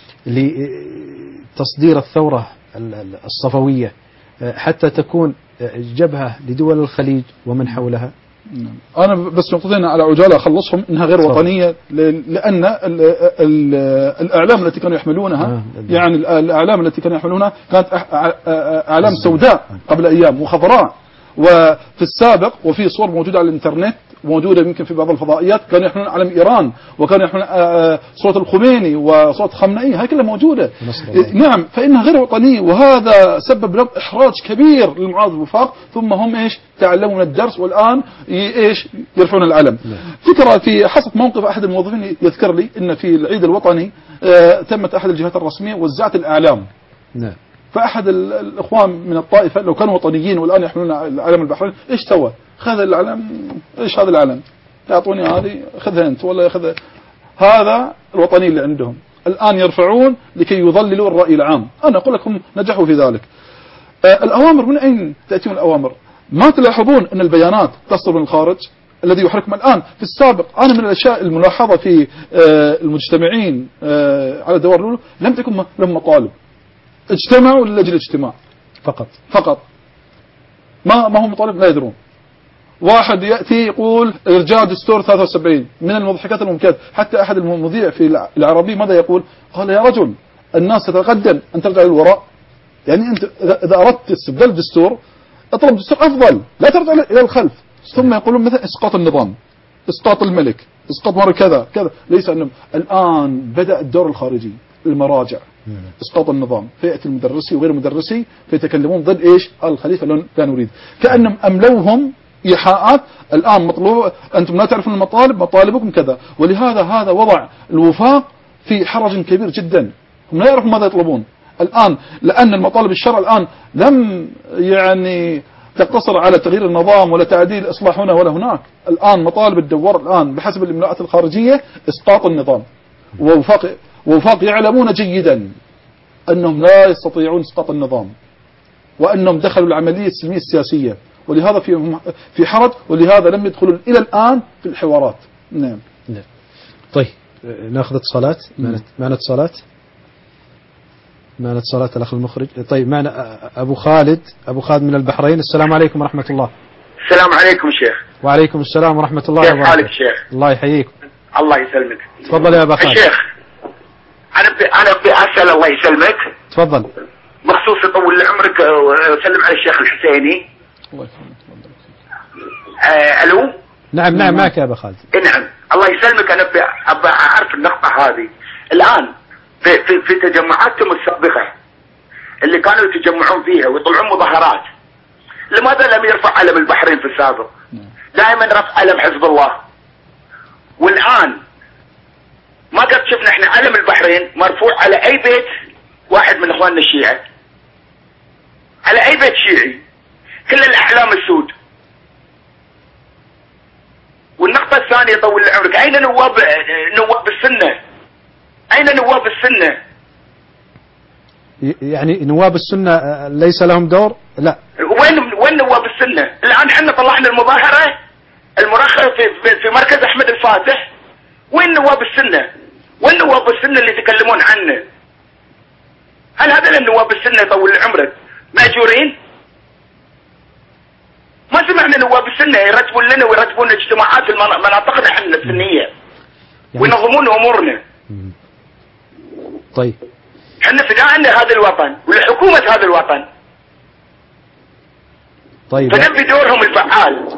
لتصدير الثورة الصفوية حتى تكون جبهة لدول الخليج ومن حولها؟ أنا بس نقطتين على عجالة أخلصهم، إنها غير وطنية، لأن الأعلام التي كانوا يحملونها يعني الأعلام التي كانوا يحملونها كانت أعلام سوداء قبل أيام وخضراء. وفي السابق وفي صور موجودة على الإنترنت موجودة يمكن في بعض الفضائيات كانوا يحملون علم إيران، وكانوا يحملون صورة الخميني وصورة خامنئي، هاي كلها موجودة. نعم، فإنها غير وطنية، وهذا سبب لهم إحراج كبير للمعارضة الوفاق، ثم هم إيش تعلموا من الدرس والآن إيش يرفعون العلم. فكرة في حصلت موقف أحد الموظفين يذكر لي إن في العيد الوطني تمت أحد الجهات الرسمية وزعت الأعلام. نعم. فأحد الإخوان من الطائفة لو كانوا وطنيين والآن يحملون العلم البحرين، إيش سوى؟ خذ العلم، إيش هذا العلم؟ يعطوني هذه، خذها أنت ولا ياخذها. هذا الوطني اللي عندهم الآن يرفعون لكي يضللوا الرأي العام. أنا أقول لكم نجحوا في ذلك. الأوامر من أين تأتيهم الأوامر؟ ما تلاحظون أن البيانات تصدر من الخارج الذي يحركهم الآن؟ في السابق أنا من الأشياء الملاحظة في المجتمعين على الدوار الأولى لم تكن لهم مطالب، اجتمعوا لأجل الاجتماع فقط، ما هم مطالب لا يدرون. واحد يأتي يقول إرجاع دستور 73 من المضحكات الممكنات. حتى أحد المذيع في العربي ماذا يقول؟ قال يا رجل الناس تتقدم أن ترجع للوراء، يعني أنت إذا أردت استبدال الدستور اطلب دستور أفضل، لا ترجع إلى الخلف. ثم يقولون مثلا إسقاط النظام، إسقاط الملك، إسقاط مرة كذا كذا. ليس أنهم الآن بدأ الدور الخارجي، المراجع، إسقاط النظام، فيأتي المدرسي وغير المدرسي فيتكلمون ضد إيش؟ الخليفة لا نريد. كأنهم أملوهم إيحاءات. الآن مطلوب أنتم لا تعرفون المطالب، مطالبكم كذا. ولهذا هذا وضع الوفاق في حرج كبير جدا، هم لا يعرفون ماذا يطلبون الآن، لأن المطالب الشرع الآن لم يعني تقتصر على تغيير النظام ولا تعديل إصلاح هنا ولا هناك. الآن مطالب الدوار الآن بحسب الإملاءات الخارجية إسقاط النظام. ووفاق يعلمون جيدا أنهم لا يستطيعون إسقاط النظام، وأنهم دخلوا العملية السلمية السياسية، ولهذا في حرج، ولهذا لم يدخلوا إلى الآن في الحوارات. نعم. طيب، ناخذ اتصالات. معنا اتصالات الأخ المخرج. طيب، معنا أبو خالد من البحرين. السلام عليكم ورحمة الله. السلام عليكم شيخ. وعليكم السلام ورحمة الله وبركاته. كيف حالك شيخ؟ الله يحييك. الله يسلمك. تفضل يا أبا خالد. شيخ أنا بدي أسأل الله يسلمك. تفضل. بخصوص يطول عمرك وسلم على الشيخ الحسيني. الله يسلمك. ألو. نعم معك يا أبا خالد. نعم الله يسلمك. أنا أبى أعرف النقطة هذه الآن في تجمعاتهم السابقة اللي كانوا يتجمعون فيها ويطلعون مظاهرات، لماذا لم يرفع علم البحرين في السابق؟ دائما رفع علم حزب الله، والآن ما قد شفنا احنا علم البحرين مرفوع على أي بيت واحد من إخواننا الشيعة، على أي بيت شيعي، كل الأعلام السود. والنقطة الثانية طول عمرك، أين نواب السنة؟ أين نواب السنة؟ يعني نواب السنة ليس لهم دور؟ لا. وين نواب السنة؟ الآن احنا طلعنا المظاهرة المرخصة في مركز أحمد الفاتح، وين نواب السنة؟ والنواب السنة اللي يتكلمون عنه، هل هذا النواب السنة يطول عمرك مأجورين؟ ما سمعنا نواب السنة يرتبون لنا ويرتبون اجتماعات مناطقنا احنا السنية وينظمون امورنا. طيب احنا فداء لهذا الوطن ولحكومة هذا الوطن. طيب فنبي دورهم الفعال.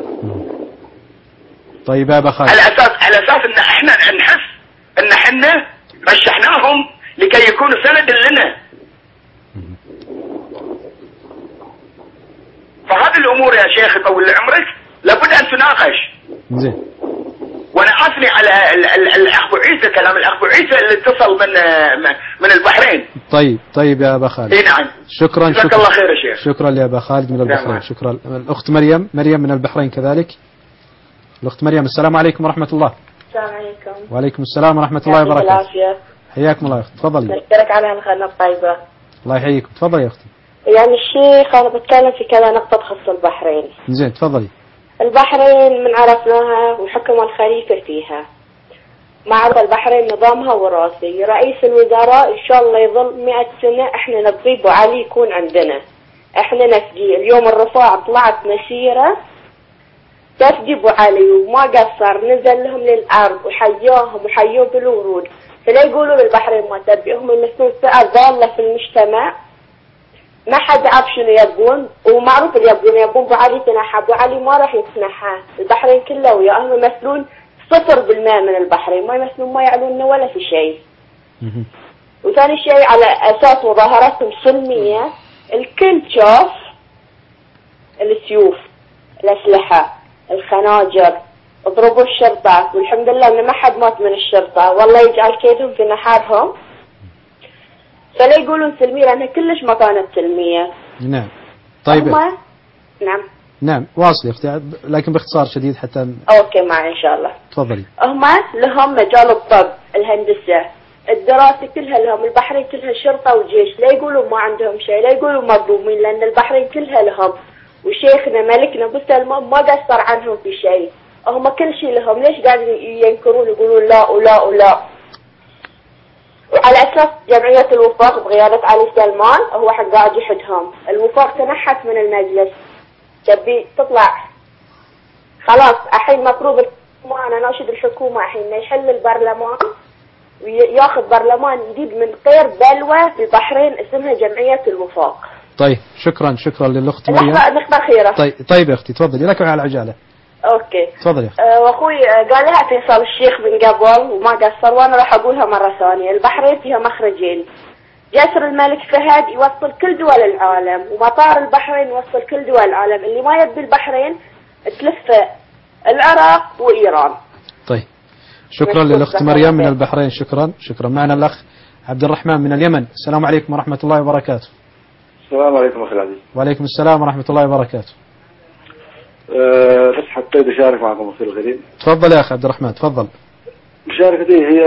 طيب يا أبا خالد، على اساس ان احنا نحس ان احنا رشحناهم لكي يكونوا سند لنا. فهذه الامور يا شيخ يطول عمرك لابد ان تناقش. زين. وانا اثني على الاخ ابو عيسى، كلام الاخ ابو عيسى اللي اتصل من البحرين. طيب يا ابا خالد. اي نعم. شكرا. جزاك الله خير يا شيخ. شكرا يا ابا خالد من البحرين. شكرا. الاخت مريم من البحرين كذلك. الاخت مريم، السلام عليكم ورحمه الله. السلام عليكم. وعليكم السلام ورحمه الله وبركاته. العافية. حياكم الله يا اخت، تفضلي. نشكرك على هالخدمة الطيبة. الله يحييكم، تفضلي يا اختي. يعني الشيخ انا بتكلم في كذا نقطة تخص البحرين. زين تفضلي. البحرين من عرفناها وحكم الخليفة فيها. معروف البحرين نظامها وراثي، رئيس الوزراء ان شاء الله يظل 100 سنة احنا نبغي ابو علي يكون عندنا. احنا نفدي اليوم الرفاع طلعت مسيرة تفدي ابو علي وما قصر، نزل لهم للارض وحياهم وحيوه بالورود. فلا يقولوا بالبحرين ما تبي، هم يمثلون فئة ضالة في المجتمع ما حد يعرف شنو يبون، ومعروف اللي يبون ابو علي تنحى، ابو علي ما راح يتنحى. البحرين كله وياهم يمثلون 0% من البحرين، ما يمثلون ما يعلون ولا في شيء. وثاني شيء على اساس مظاهراتهم سلمية الكل شاف السيوف، الاسلحة، الخناجر، اضربوا الشرطة، والحمد لله ان ما حد مات من الشرطة، والله يجعل كيدهم في نحارهم. فلا يقولون سلمية لأنها كلش ما كانت سلمية. نعم. طيب. نعم واصلي اختي لكن باختصار شديد حتى. اوكي معي ان شاء الله. تفضلي. هم لهم مجال الطب، الهندسة، الدراسة كلها لهم. البحرين كلها شرطة وجيش، لا يقولوا ما عندهم شيء، لا يقولوا مظلومين، لأن البحرين كلها لهم. وشيخنا ملكنا أبو سلمان ما قصر عنهم في شيء، هم كل شيء لهم. ليش قاعدين ينكرون يقولون لا ولا ولا؟ وعلى أساس جمعية الوفاق بقيادة علي سلمان هو حق قاعد يحدهم. الوفاق تنحت من المجلس، تبي تطلع خلاص. الحين مفروض الحكومة، أنا ناشد الحكومة الحين يحل البرلمان وياخذ برلمان جديد من غير بلوى في البحرين اسمها جمعية الوفاق. طيب شكرا للأخت مريم. نقطة أخيرة. طيب يا أختي تفضلي، لك على العجالة. اوكي تفضلي يا اختي. واخوي قال لها فيصل الشيخ من قبل وما قصر، وانا راح اقولها مرة ثانية. البحرين فيها مخرجين، جسر الملك فهد يوصل كل دول العالم، ومطار البحرين يوصل كل دول العالم. اللي ما يبي البحرين تلف العراق وايران. طيب شكرا للأخت مريم من البحرين. شكرا. معنا الأخ عبد الرحمن من اليمن. السلام عليكم ورحمة الله وبركاته. السلام عليكم أخي العزيز. وعليكم السلام ورحمة الله وبركاته. بس حبيت أشارك معكم أخي الكريم. تفضل يا أخي عبد الرحمن تفضل. مشاركتي هي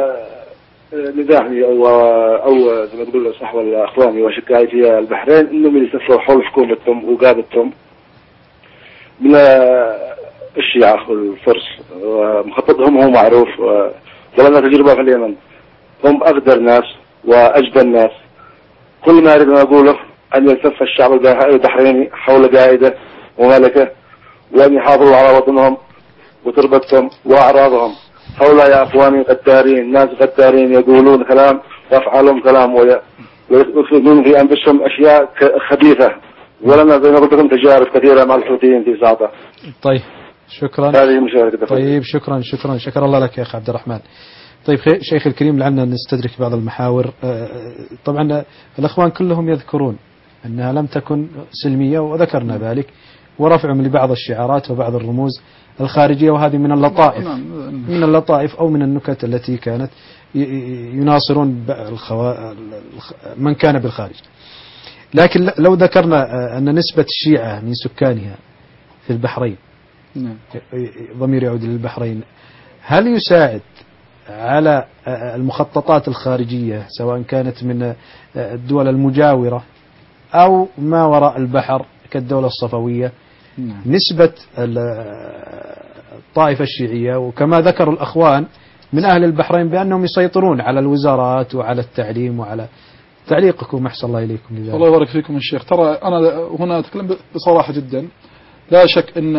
نداء أو زي ما تقول صحوة الأخواني وشكايتي البحرين إنهم يسفروا حول حكومتهم وقادتهم من الشيعة والفرس. مخططهم هو معروف، ولنا تجربة في اليمن. هم أقدر ناس وأجبن ناس. كل ما أريد أن أقوله أن يلتف الشعب البحريني حول قائده وملكه، وأن يحافظوا على وطنهم وتربتهم وأعراضهم. هؤلاء يا أخواني غدارين، ناس غدارين يقولون كلام وأفعالهم كلام ويقصدون في أنفسهم أشياء خبيثة، ولنا زي ما قلت لكم تجارب كثيرة مع الحوثيين في ساعته. طيب شكرا. هذه مشاركة. طيب شكرا الله لك يا أخي عبد الرحمن. طيب شيخ الكريم لعلنا نستدرك بعض المحاور. طبعا الأخوان كلهم يذكرون أنها لم تكن سلمية وذكرنا ذلك، ورفعهم لبعض الشعارات وبعض الرموز الخارجية، وهذه من اللطائف أو من النكت التي كانت يناصرون من كان بالخارج. لكن لو ذكرنا أن نسبة الشيعة من سكانها في البحرين، ضمير يعود للبحرين، هل يساعد على المخططات الخارجية سواء كانت من الدول المجاورة أو ما وراء البحر كالدولة الصفوية؟ نسبة الطائفة الشيعية، وكما ذكر الأخوان من أهل البحرين بأنهم يسيطرون على الوزارات وعلى التعليم وعلى تعليقكم أحسن الله إليكم لذلك. الله يبارك فيكم الشيخ. ترى أنا هنا أتكلم بصراحة جدا، لا شك أن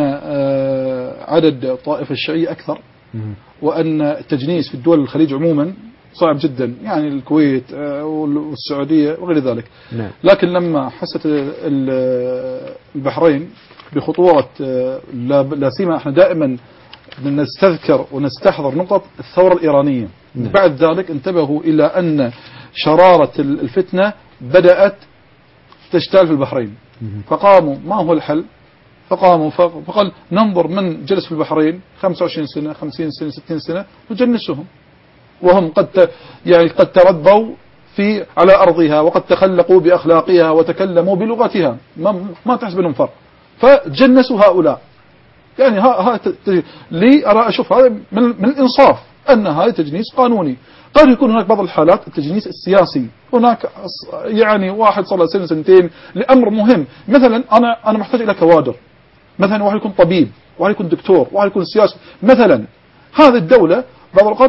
عدد الطائفة الشيعية أكثر، وأن التجنيس في الدول الخليج عموما صعب جدا، يعني الكويت والسعودية وغير ذلك. نعم. لكن لما حست البحرين بخطورة، لا سيما احنا دائما نستذكر ونستحضر نقطة الثورة الإيرانية. نعم. بعد ذلك انتبهوا إلى أن شرارة الفتنة بدأت تشتعل في البحرين، فقاموا ما هو الحل؟ فقال ننظر من جلس في البحرين 25 سنة 50 سنة 60 سنة نجنسهم، وهم قد تربوا على أرضها، وقد تخلقوا بأخلاقها وتكلموا بلغتها، ما تحسب منهم فرق، فجنسوا هؤلاء. يعني لي أرى أشوف هذا من الإنصاف أن هذا تجنيس قانوني. قد يكون هناك بعض الحالات التجنيس السياسي، هناك يعني واحد صار له سنة سنتين لأمر مهم، مثلا أنا محتاج إلى كوادر، مثلا واحد يكون طبيب، واحد يكون دكتور، واحد يكون سياسي مثلا. هذه الدولة بعض الأوقات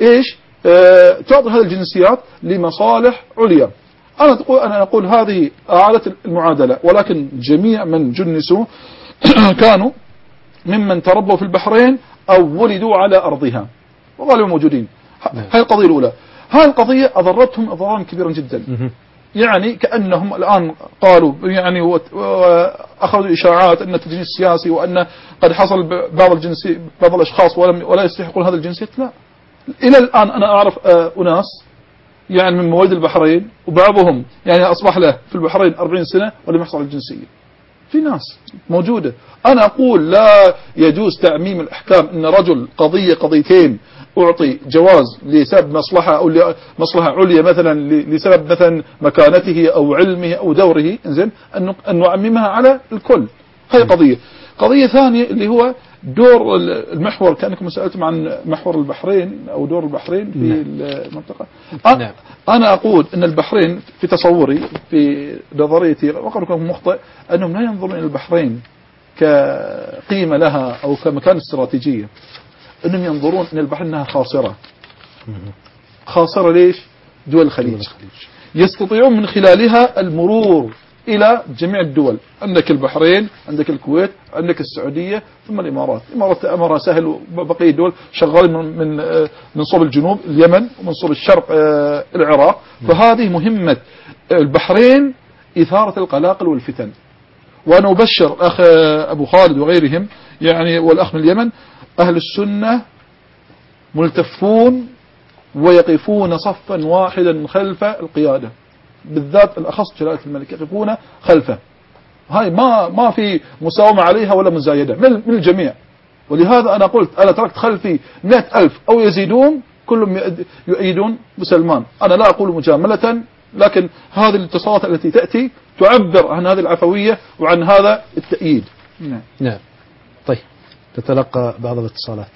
تعطي هذه الجنسيات لمصالح عليا. أنا أقول هذه أعادت المعادلة، ولكن جميع من جنسوا كانوا ممن تربوا في البحرين أو ولدوا على أرضها وغالبا موجودين. هاي القضية الأولى. هاي القضية أضرتهم أضرارا كبيرا جدا، يعني كأنهم الآن قالوا يعني وأخذوا إشاعات أن التجنيس سياسي، وأن قد حصل بعض الأشخاص ولا يستحقون هذا الجنسية. لا، إلى الآن أنا أعرف أناس يعني من مواليد البحرين، وبعضهم يعني أصبح له في البحرين 40 سنة ولم يحصل على الجنسية. في ناس موجودة. أنا أقول لا يجوز تعميم الأحكام، أن رجل قضيتين أعطي جواز لسبب مصلحة أو مصلحة عليا، مثلا لسبب مثلا مكانته أو علمه أو دوره، إنزين أن نعممها على الكل. هذه قضية ثانية اللي هو دور المحور. كأنكم سألتم عن محور البحرين أو دور البحرين في المنطقة. أنا أقول أن البحرين في تصوري في نظريتي، وقد أكون مخطئ، أنهم لا ينظرون إلى البحرين كقيمة لها أو كمكان استراتيجية، أنهم ينظرون أن البحرين أنها خاسرة. ليش؟ دول الخليج يستطيعون من خلالها المرور إلى جميع الدول. عندك البحرين، عندك الكويت، عندك السعودية، ثم الإمارات. أمرها سهل، وبقية الدول شغالين من صوب الجنوب اليمن، ومن صوب الشرق العراق. فهذه مهمة البحرين، إثارة القلاقل والفتن. وأنا أبشر أخ أبو خالد وغيرهم يعني والأخ من اليمن، أهل السنة ملتفون ويقفون صفا واحدا خلف القيادة، بالذات الأخص جلالة الملك يقفون خلفه. هاي ما في مساومة عليها ولا مزايدة من الجميع. ولهذا أنا قلت أنا تركت خلفي 100,000 أو يزيدون كلهم يؤيدون بسلمان. أنا لا أقول مجاملة، لكن هذه الاتصالات التي تأتي تعبر عن هذه العفوية وعن هذا التأييد. نعم. طيب تتلقى بعض الاتصالات.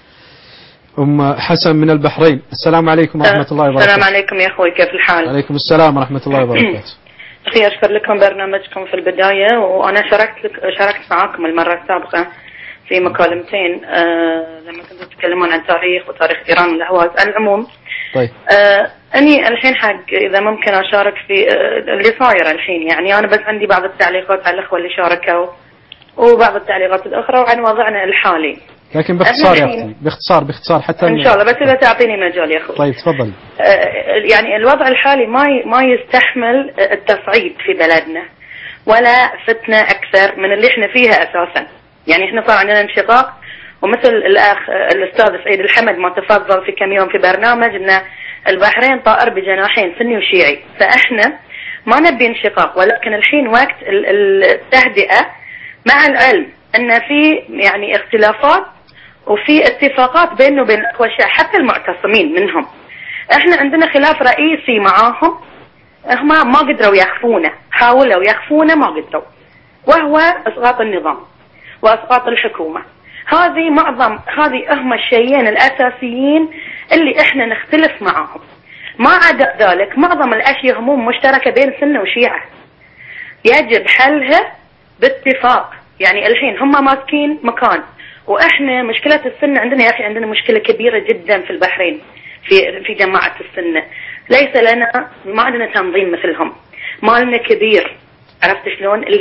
أم حسن من البحرين، السلام عليكم ورحمة الله وبركاته. السلام عليكم يا أخوي، كيف الحال؟ عليكم السلام ورحمة الله وبركاته. أخي أشكر لكم برنامجكم في البداية، وأنا شاركت معاكم المرة السابقة في مكالمتين لما كنتوا تتكلمون عن تاريخ إيران والأهواز. على العموم طيب أني الحين حق إذا ممكن أشارك في اللي صاير الحين، يعني أنا بس عندي بعض التعليقات على الأخوة اللي شاركوا وبعض التعليقات الأخرى وعن وضعنا الحالي، لكن باختصار يا أختي، باختصار حتى إن شاء الله، بس إذا تعطيني مجال يا أخوي. طيب تفضل. يعني الوضع الحالي ما يستحمل التصعيد في بلدنا، ولا فتنة أكثر من اللي إحنا فيها أساسا. يعني إحنا صار عندنا انشقاق، ومثل الأستاذ سعيد الحمد ما تفضل في كم يوم في برنامج إن البحرين طائر بجناحين، سني وشيعي. فإحنا ما نبي انشقاق، ولكن الحين وقت التهدئة، مع العلم أن في يعني اختلافات وفي اتفاقات بينه وبين الأخوة الشيعة حتى المعتصمين منهم. احنا عندنا خلاف رئيسي معاهم، هم ما قدروا يخفونه، حاولوا يخفونه ما قدروا، وهو اسقاط النظام واسقاط الحكومة. هذه هم الشيئين الأساسيين اللي احنا نختلف معاهم. ما عدا ذلك معظم الأشياء هموم مشتركة بين سنة وشيعة يجب حلها باتفاق. يعني الحين هم ماسكين مكان واحنا مشكلة السنة عندنا يا اخي، عندنا مشكلة كبيرة جدا في البحرين في جماعة السنة. ليس لنا، ما عندنا تنظيم مثلهم، ما لنا كبير، عرفت شلون، اللي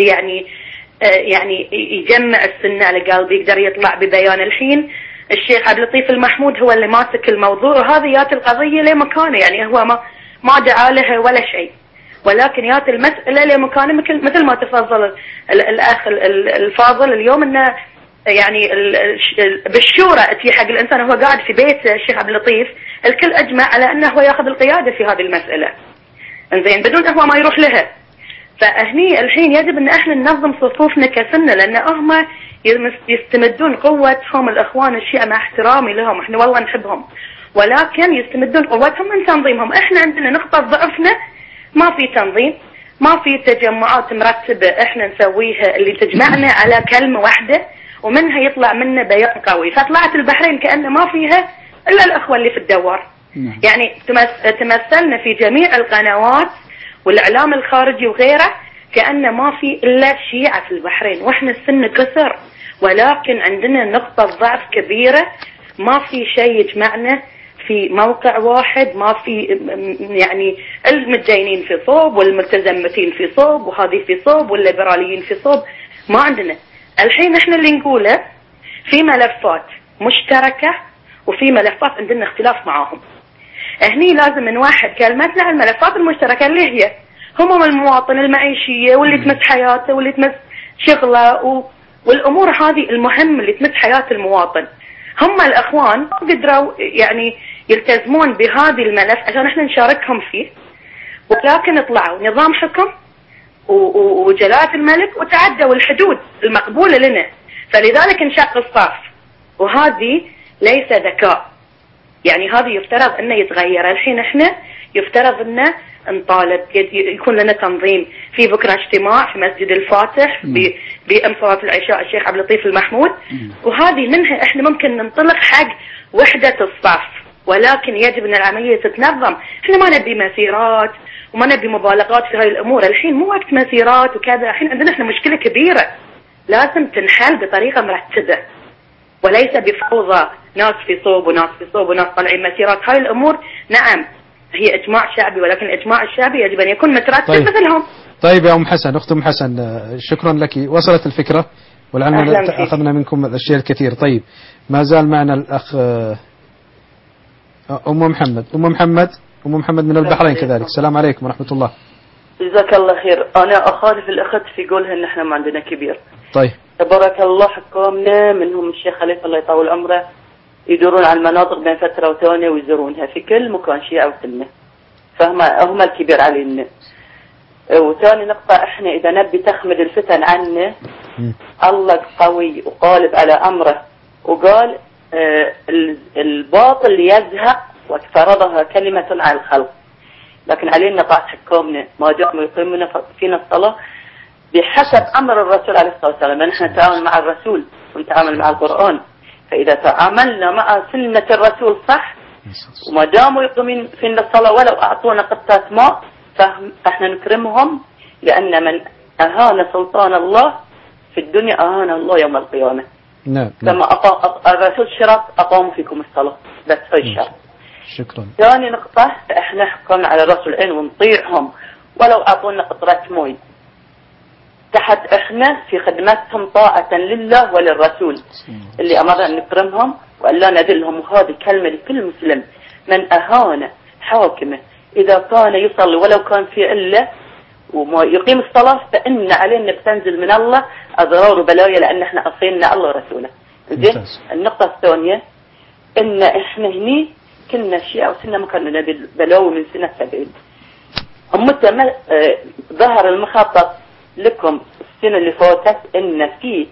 يعني يجمع السنة على قلبه، يقدر يطلع ببيان. الحين الشيخ عبد اللطيف المحمود هو اللي ماسك الموضوع، وهذه يات القضية لمكانه، يعني هو ما دعا لها ولا شيء، ولكن يات المسألة لمكانه مثل ما تفضل الأخ الفاضل اليوم، انه يعني بالشورى اتي حق الانسان. هو قاعد في بيت الشيخ عبد اللطيف، الكل اجمع على انه هو ياخذ القيادة في هذه المسألة، انزين، بدون هو ما يروح لها. فهني الحين يجب ان احنا ننظم صفوفنا كسنة، لان هم يستمدون قوتهم، الاخوان الشيعة مع احترامي لهم، احنا والله نحبهم، ولكن يستمدون قوتهم من تنظيمهم. احنا عندنا نقطة ضعفنا، ما في تنظيم، ما في تجمعات مرتبة احنا نسويها اللي تجمعنا على كلمة واحدة ومنها يطلع منا بيان قوي. فطلعت البحرين كأن ما فيها الا الاخوة اللي في الدوار. يعني تمثلنا في جميع القنوات والاعلام الخارجي وغيره كأن ما في الا شيعة في البحرين، واحنا السنة كثر، ولكن عندنا نقطة ضعف كبيرة، ما في شيء يجمعنا في موقع واحد، ما في يعني المتدينين في صوب والمتزمتين في صوب وهذه في صوب والليبراليين في صوب، ما عندنا. الحين احنا اللي نقوله في ملفات مشتركة وفي ملفات عندنا اختلاف معاهم. هني لازم نوحد كلمتنا على الملفات المشتركة اللي هي هموم المواطن المعيشية، واللي تمس حياته واللي تمس شغله والامور هذه المهمة اللي تمس حياة المواطن. هم الاخوان ما قدروا يعني يلتزمون بهذه الملف عشان احنا نشاركهم فيه، ولكن طلعوا نظام حكم وجلالة الملك وتعدوا الحدود المقبولة لنا، فلذلك انشق الصف، وهذه ليس ذكاء. يعني هذه يفترض انه يتغير. الحين احنا يفترض انه نطالب يكون لنا تنظيم. في بكره اجتماع في مسجد الفاتح بصلاة العشاء الشيخ عبد اللطيف المحمود، وهذه منها احنا ممكن ننطلق حق وحدة الصف، ولكن يجب ان العملية تتنظم. احنا ما نبي مسيرات وما نبي مبالغات في هاي الامور. الحين مو وقت مسيرات وكذا، الحين عندنا احنا مشكلة كبيرة لازم تنحل بطريقة مرتبة، وليس بفوضى ناس في صوب وناس في صوب وناس طالعين مسيرات. هاي الامور نعم هي اجماع شعبي، ولكن الاجماع الشعبي يجب ان يكون مترتب مثلهم. طيب يا ام حسن، اخت ام حسن، شكرا لك، وصلت الفكرة ولعلنا اخذنا منكم الاشياء الكثير. طيب ما زال معنا الاخ ام محمد من البحرين كذلك. السلام عليكم ورحمة الله. جزاك الله خير. انا اخالف الاخت في قولها ان احنا ما عندنا كبير. طيب تبارك الله حكامنا منهم الشيخ خليفة الله يطول عمره يدورون على المناطق بين فترة وثانية ويزورونها في كل مكان شيعة وسنة، فهم الكبير علينا. وثاني نقطة، احنا اذا نبي تخمد الفتن عنه الله قوي وقالب على امره، وقال الباطل يزهق وفرضها كلمة على الخلق، لكن علينا طاعة حكامنا ما دام يقيمون فينا الصلاة بحسب امر الرسول عليه الصلاة والسلام. نحن نتعامل مع الرسول ونتعامل مع القرآن، فاذا تعاملنا مع سنة الرسول صح وما داموا يقيمون فينا الصلاة ولو اعطونا قطة ماء فاحنا نكرمهم، لان من اهان سلطان الله في الدنيا اهان الله يوم القيامة. نعم. كما الرسول شرط اقاموا فيكم الصلاة، بس هاي الشرط. شكرا. ثاني نقطة، احنا حكمنا على راس العين ونطيعهم ولو اعطونا قطرة موي، تحت احنا في خدمتهم طاعة لله وللرسول اللي امرنا ان نكرمهم وان لا نذلهم. وهذه كلمة لكل مسلم، من اهان حاكمه اذا كان يصلي ولو كان في الا وما يقيم الصلاة فان علينا بتنزل من الله اضرار وبلايا، لان احنا اصيلنا الله ورسوله. زين. النقطة الثانية ان احنا هني كنا شيعة وسنة ما كنا نبي بلاوي من سنة 70. متى ظهر المخطط لكم السنة اللي فاتت ان في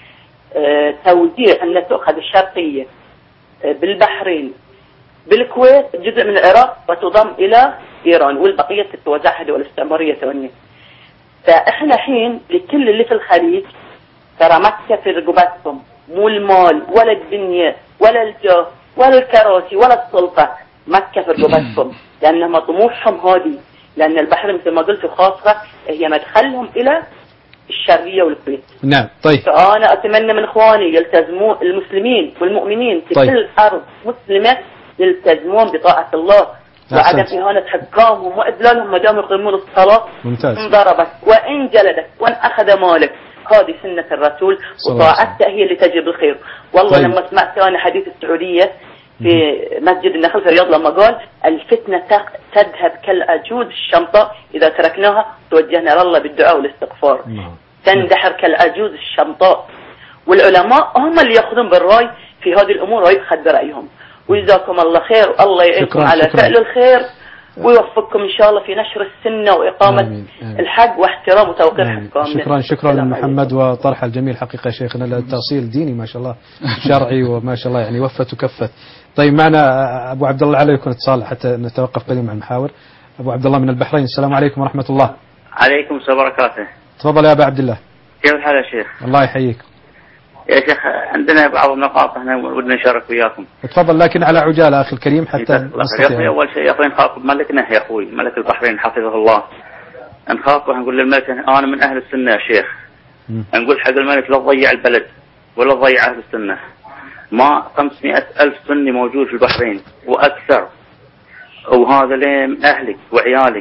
توزيع ان تؤخذ الشرقية بالبحرين بالكويت جزء من العراق وتضم الى ايران والبقية تتوزع دول استعمارية ثانية. فاحنا حين لكل اللي في الخليج ترى مكة في رقبتكم، مو المال ولا الدنيا ولا الجاه ولا الكراسي ولا السلطة، مكة في رقبتكم، لأنهم طموحهم هذه، لأن البحر مثل ما قلت خاصة هي مدخلهم إلى الشرقية والكويت. نعم. طيب. فأنا أتمنى من إخواني يلتزمون المسلمين والمؤمنين في طيب. كل أرض مسلمة يلتزمون بطاعة الله وعدم إهانة حكامهم وإذلالهم ما دام يقيمون الصلاة. ممتاز. إن ضربت وإن جلدت وإن أخذ مالك، هذه سنة الرسول وطاعته هي اللي تجلب الخير. والله طيب. لما سمعت أنا حديث السعودية في مسجد النخل في الرياض لما قال الفتنة تذهب كالعجوز الشمطاء إذا تركناها توجهنا لله بالدعاء والاستغفار. تندحر كالعجوز الشمطاء. والعلماء هم اللي يأخذون بالرأي في هذه الأمور ويتخذ برأيهم. وجزاكم الله خير، الله يعينكم على فعل الخير ويوفقكم إن شاء الله في نشر السنة وإقامة آمين. الحق واحترام وتوقير حكامنا. شكرا محمد وطرح الجميل حقيقة شيخنا التأصيل ديني ما شاء الله شرعي وما شاء الله يعني وفت وكفت. طيب معنا أبو عبد الله عليه يكون اتصال حتى نتوقف قليلا عن المحاور. أبو عبد الله من البحرين، السلام عليكم ورحمة الله. عليكم السلام وبركاته. تفضل يا أبو عبد الله. كيف الحال يا شيخ؟ الله يحييك يا شيخ. عندنا بعض النقاط احنا ودنا نشارك وياكم. تفضل لكن على عجالة أخي الكريم حتى نستطيع. أول شيء يا أخوي نخاطب ملكنا يا أخوي ملك البحرين حفظه الله. نخاطب ونقول للملك أنا من أهل السنة يا شيخ. نقول حق الملك لا تضيع البلد ولا تضيع أهل السنة. ما 500,000 سني موجود في البحرين وأكثر، وهذا لين من أهلك وعيالك،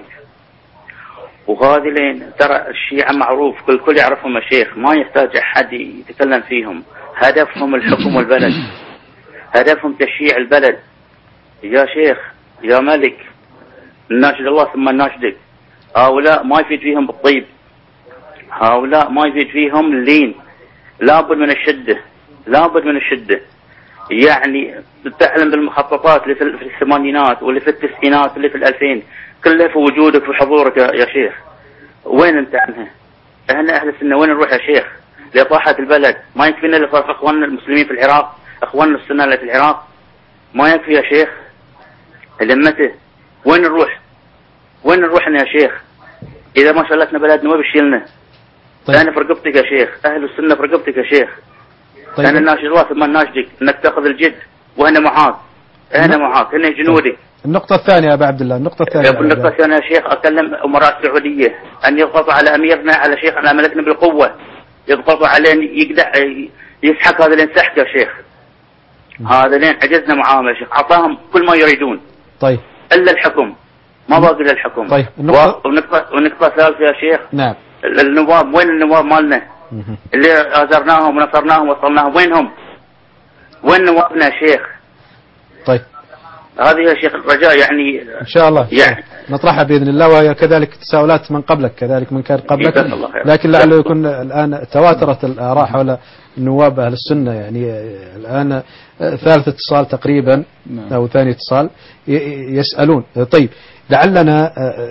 وهذه لين ترى الشيعة معروف كل يعرفهم يا شيخ، ما يحتاج أحد يتكلم فيهم. هدفهم الحكم والبلد، هدفهم تشييع البلد يا شيخ يا ملك. نناشد الله ثم نناشدك. هؤلاء ما يفيد فيهم بالطيب، هؤلاء ما يفيد فيهم اللين، لابد من الشدة، لابد من الشدة. يعني تعلم بالمخططات اللي في الثمانينات واللي في التسعينات واللي في 2000 كلها في وجودك وفي حضورك يا شيخ. وين انت عنها؟ احنا اهل السنة وين نروح يا شيخ؟ لإطاحة البلد ما يكفينا اللي صار في اخواننا المسلمين في العراق، اخواننا السنة اللي في العراق ما يكفي يا شيخ؟ لمته وين نروح؟ وين نروح يا شيخ؟ اذا ما شلتنا بلدنا ما بيشيلنا. طيب. انا في رقبتك يا شيخ، اهل السنة في رقبتك يا شيخ. طيب. انا ناشد الله ثم ناشدك انك تاخذ الجد وهنا معاك، هنا معاك، هنا جنودك. النقطة الثانية يا أبا عبد الله، النقطة الثانية. النقطة الثانية يا شيخ أكلم أمراء السعودية أن يضغطوا على أميرنا على شيخ على ملكنا بالقوة، يضغطوا عليه يقدع يسحق هذا اللي انسحق يا شيخ. هذا لين عجزنا معاهم يا شيخ، أعطاهم كل ما يريدون. طيب. إلا الحكم، ما باقي إلا الحكم. طيب. ونقطة ثالثة يا شيخ. نعم. النواب، وين النواب مالنا؟ اللي آزرناهم ونصرناهم وصلناهم، وينهم؟ وين نوابنا يا شيخ؟ طيب. هذه يا شيخ الرجاء يعني إن شاء الله يعني نطرحها بإذن الله، وهي كذلك تساؤلات من قبلك كذلك من كان قبلك، لكن لعله يكون الآن تواترت الآراء حول النواب أهل السنة. يعني الآن ثالث اتصال تقريبا أو ثاني اتصال يسألون. طيب لعلنا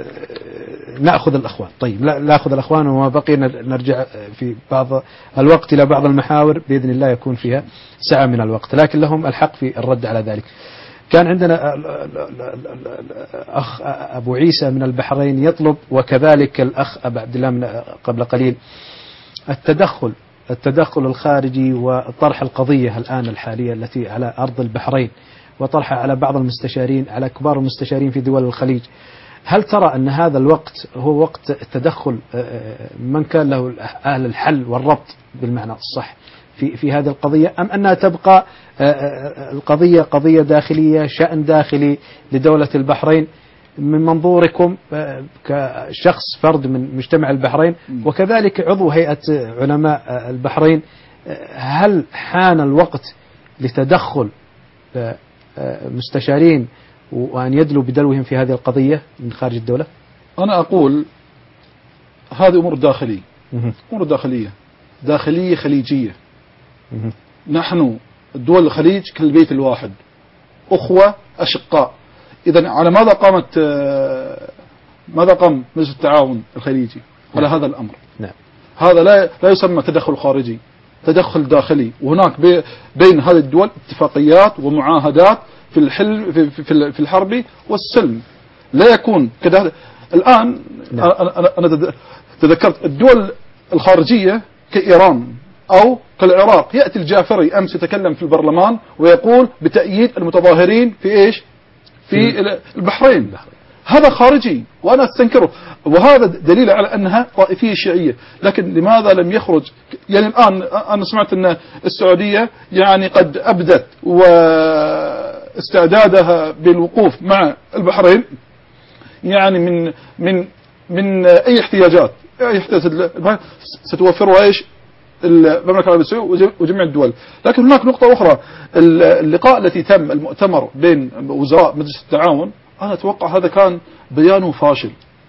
نأخذ الأخوان. طيب نأخذ الأخوان وما بقي نرجع في بعض الوقت إلى بعض المحاور بإذن الله يكون فيها سعة من الوقت، لكن لهم الحق في الرد على ذلك. كان عندنا أخ أبو عيسى من البحرين يطلب، وكذلك الأخ أبو عبد الله من قبل قليل، التدخل الخارجي وطرح القضية الآن الحالية التي على أرض البحرين وطرحها على بعض المستشارين، على كبار المستشارين في دول الخليج. هل ترى أن هذا الوقت هو وقت التدخل من كان له أهل الحل والربط بالمعنى الصح في هذه القضية، أم أنها تبقى القضية قضية داخلية، شأن داخلي لدولة البحرين من منظوركم كشخص فرد من مجتمع البحرين وكذلك عضو هيئة علماء البحرين؟ هل حان الوقت لتدخل مستشارين وأن يدلوا بدلوهم في هذه القضية من خارج الدولة؟ أنا أقول هذه أمور داخلية، أمور داخلية خليجية. نحن الدول الخليج كالبيت الواحد، أخوة أشقاء. إذن على ماذا قام مجلس التعاون الخليجي على هذا الأمر؟ هذا لا يسمى تدخل خارجي، تدخل داخلي. وهناك بين هذه الدول اتفاقيات ومعاهدات في الحرب والسلم، لا يكون كذا. الآن أنا تذكرت الدول الخارجية كإيران أو كالعراق، يأتي الجعفري أمس يتكلم في البرلمان ويقول بتأييد المتظاهرين في إيش؟ في البحرين. هذا خارجي وأنا أستنكره، وهذا دليل على أنها طائفية شيعية. لكن لماذا لم يخرج؟ يعني الآن أنا سمعت أن السعودية يعني قد أبدت واستعدادها بالوقوف مع البحرين يعني من أي احتياجات ستوفرها إيش المملكة العربية السعودية وجميع الدول. لكن هناك نقطة أخرى، اللقاء التي تم المؤتمر بين وزراء مجلس التعاون، أنا أتوقع هذا كان بيانه فاشل.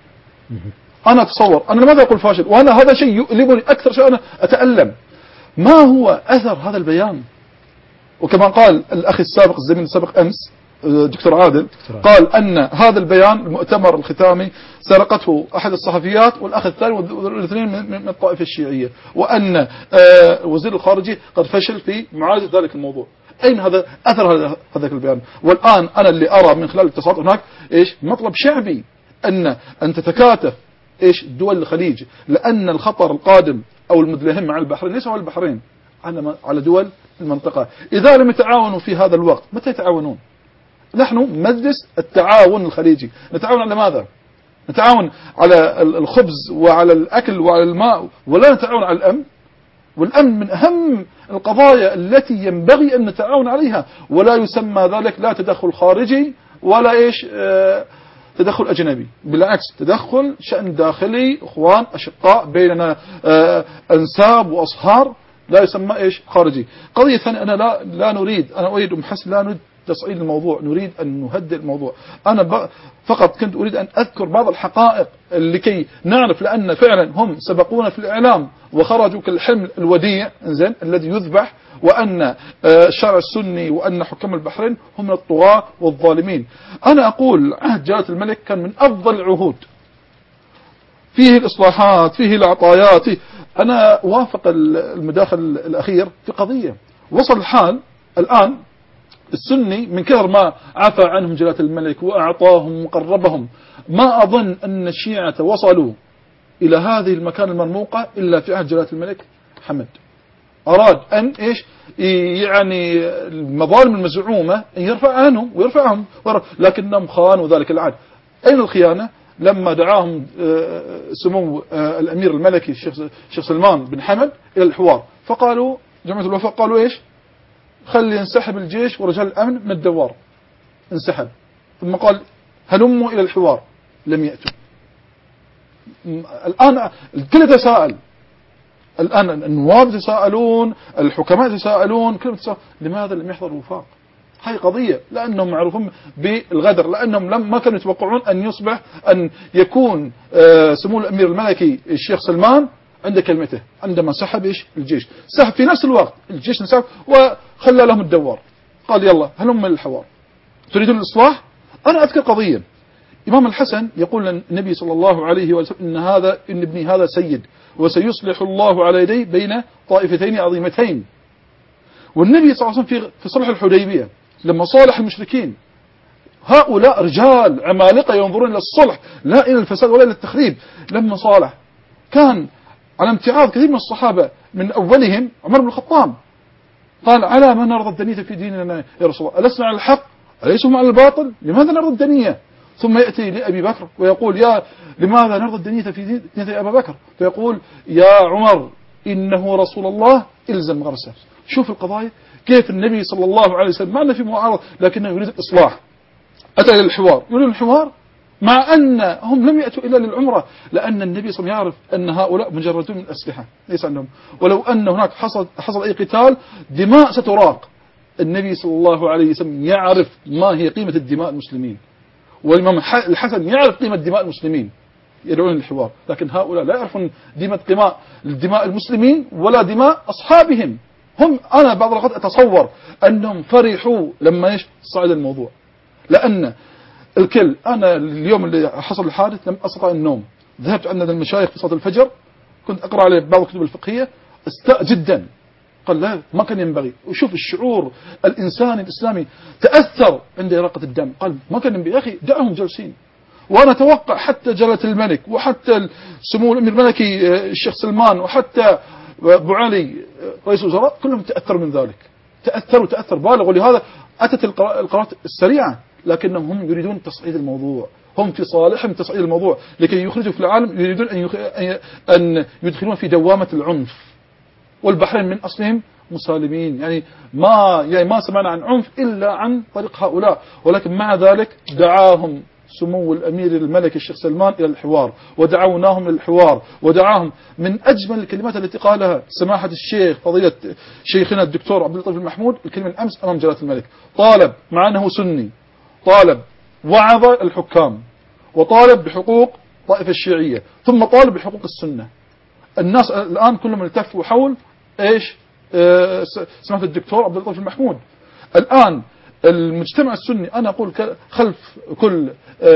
أنا أتصور، أنا لماذا أقول فاشل وأنا هذا شيء يؤلمني أكثر شيء، أنا أتألم. ما هو أثر هذا البيان؟ وكما قال الأخ السابق الزميل السابق أمس دكتور عادل، قال أن هذا البيان المؤتمر الختامي سرقته أحد الصحفيات والأخ الثاني والاثنين من الطائفة الشيعية، وأن وزير الخارجية قد فشل في معالجة ذلك الموضوع. أين هذا أثر هذا البيان؟ والآن أنا اللي أرى من خلال الاتصالات هناك إيش مطلب شعبي أن تتكاتف إيش دول الخليج، لأن الخطر القادم أو المدلهم مع البحرين ليس على البحرين، على دول المنطقة. إذا لم يتعاونوا في هذا الوقت متى يتعاونون؟ نحن مجلس التعاون الخليجي نتعاون على ماذا؟ نتعاون على الخبز وعلى الأكل وعلى الماء، ولا نتعاون على الأمن. والأمن من أهم القضايا التي ينبغي أن نتعاون عليها، ولا يسمى ذلك لا تدخل خارجي ولا إيش تدخل أجنبي، بالعكس تدخل شأن داخلي، إخوان أشقاء بيننا أنساب وأصهار، لا يسمى إيش خارجي. قضية ثانية، أنا لا نريد، أنا أريد محسن لا نريد تصعيد الموضوع، نريد أن نهدئ الموضوع. أنا فقط كنت أريد أن أذكر بعض الحقائق لكي نعرف، لأن فعلا هم سبقونا في الإعلام وخرجوا كالحمل الوديع إنزين الذي يذبح، وأن الشرع السني وأن حكام البحرين هم من الطغاة والظالمين. أنا أقول عهد جلالة الملك كان من أفضل العهود، فيه الإصلاحات، فيه العطايات، أنا وافق المداخل الأخير في قضية. وصل الحال الآن السني من كثر ما عفى عنهم جلالة الملك وأعطاهم وقربهم، ما أظن أن الشيعة وصلوا إلى هذه المكان المرموقة إلا في عهد جلالة الملك حمد. أراد أن إيش يعني المظالم المزعومة أن يرفع عنهم ويرفعهم، لكنهم خانوا ذلك العهد. أين الخيانة؟ لما دعاهم سمو الأمير الملكي الشيخ سلمان بن حمد إلى الحوار، فقالوا جماعة الوفاق قالوا إيش؟ خلي ينسحب الجيش ورجال الأمن من الدوار، انسحب. ثم قال هلموا إلى الحوار، لم يأتوا. الآن الكل يتساءل، الآن النواب يتساءلون، الحكماء يتساءلون، كل يتساءل لماذا لم يحضر الوفاق؟ هاي قضية، لأنهم معروفون بالغدر، لأنهم ما كانوا يتوقعون أن يكون سمو الأمير الملكي الشيخ سلمان عند كلمته عندما سحب إيش الجيش، سحب في نفس الوقت الجيش انسحب وخلى لهم الدوار، قال يلا هلم للحوار. تريدون الإصلاح؟ أنا أذكر قضية، إمام الحسن يقول للنبي صلى الله عليه وسلم إن ابني هذا سيد وسيصلح الله على يديه بين طائفتين عظيمتين. والنبي صلى الله عليه وسلم في صلح الحديبية لما صالح المشركين، هؤلاء رجال عمالقة ينظرون إلى الصلح لا إلى الفساد ولا إلى التخريب. لما صالح كان على امتعاض كثير من الصحابة، من أولهم عمر بن الخطاب، قال على ما نرضى الدنية في ديننا يا رسول الله؟ ألسنا على الحق أليسوا على الباطل؟ لماذا نرضى الدنية؟ ثم يأتي لأبي بكر ويقول لماذا نرضى الدنية في دينة أبا بكر؟ فيقول يا عمر إنه رسول الله إلزم غرسه. شوف القضايا كيف النبي صلى الله عليه وسلم معنا في معارضة لكنه يريد الإصلاح، أتى إلى الحوار، يريد الحوار مع أن هم لم يأتوا إلا للعمرة، لأن النبي صلى الله عليه وسلم يعرف أن هؤلاء مجردون من الأسلحة ليس عندهم، ولو أن هناك حصل أي قتال دماء ستراق. النبي صلى الله عليه وسلم يعرف ما هي قيمة الدماء المسلمين، والإمام الحسن يعرف قيمة دماء المسلمين، يدعون للحوار. لكن هؤلاء لا يعرفون دماء المسلمين ولا دماء أصحابهم. أنا بعض الوقت أتصور أنهم فرحوا لما صعد الموضوع، لأن الكل أنا اليوم اللي حصل الحادث لم أستطع النوم، ذهبت عند المشايخ في صلاة الفجر، كنت أقرأ عليه بعض الكتب الفقهية، استاء جدا، قال لا ما كان ينبغي. وشوف الشعور الإنساني الإسلامي تأثر عند إراقة الدم، قال ما كان ينبغي يا أخي دعهم جالسين. وأنا أتوقع حتى جلالة الملك وحتى سمو الأمير الملكي الشيخ سلمان وحتى أبو علي رئيس الوزراء كلهم تأثروا من ذلك، تأثر بالغ، ولهذا أتت القرارات السريعة. لكنهم هم يريدون تصعيد الموضوع، هم في صالحهم تصعيد الموضوع لكي يخرجوا في العالم، يريدون أن يدخلون في دوامة العنف. والبحرين من أصلهم مسالمين، يعني ما سمعنا عن عنف إلا عن طريق هؤلاء، ولكن مع ذلك دعاهم سمو الأمير الملك الشيخ سلمان إلى الحوار، ودعوناهم للحوار، ودعاهم. من أجمل الكلمات التي قالها سماحة الشيخ فضيلة شيخنا الدكتور عبد اللطيف المحمود الكلمة الأمس أمام جلالة الملك، طالب مع أنه سني، طالب وعظ الحكام، وطالب بحقوق طائفة الشيعية، ثم طالب بحقوق السنة. الناس الآن كلهم التفوا حول إيش سماحة الدكتور عبد اللطيف المحمود. الآن المجتمع السني أنا أقول خلف كل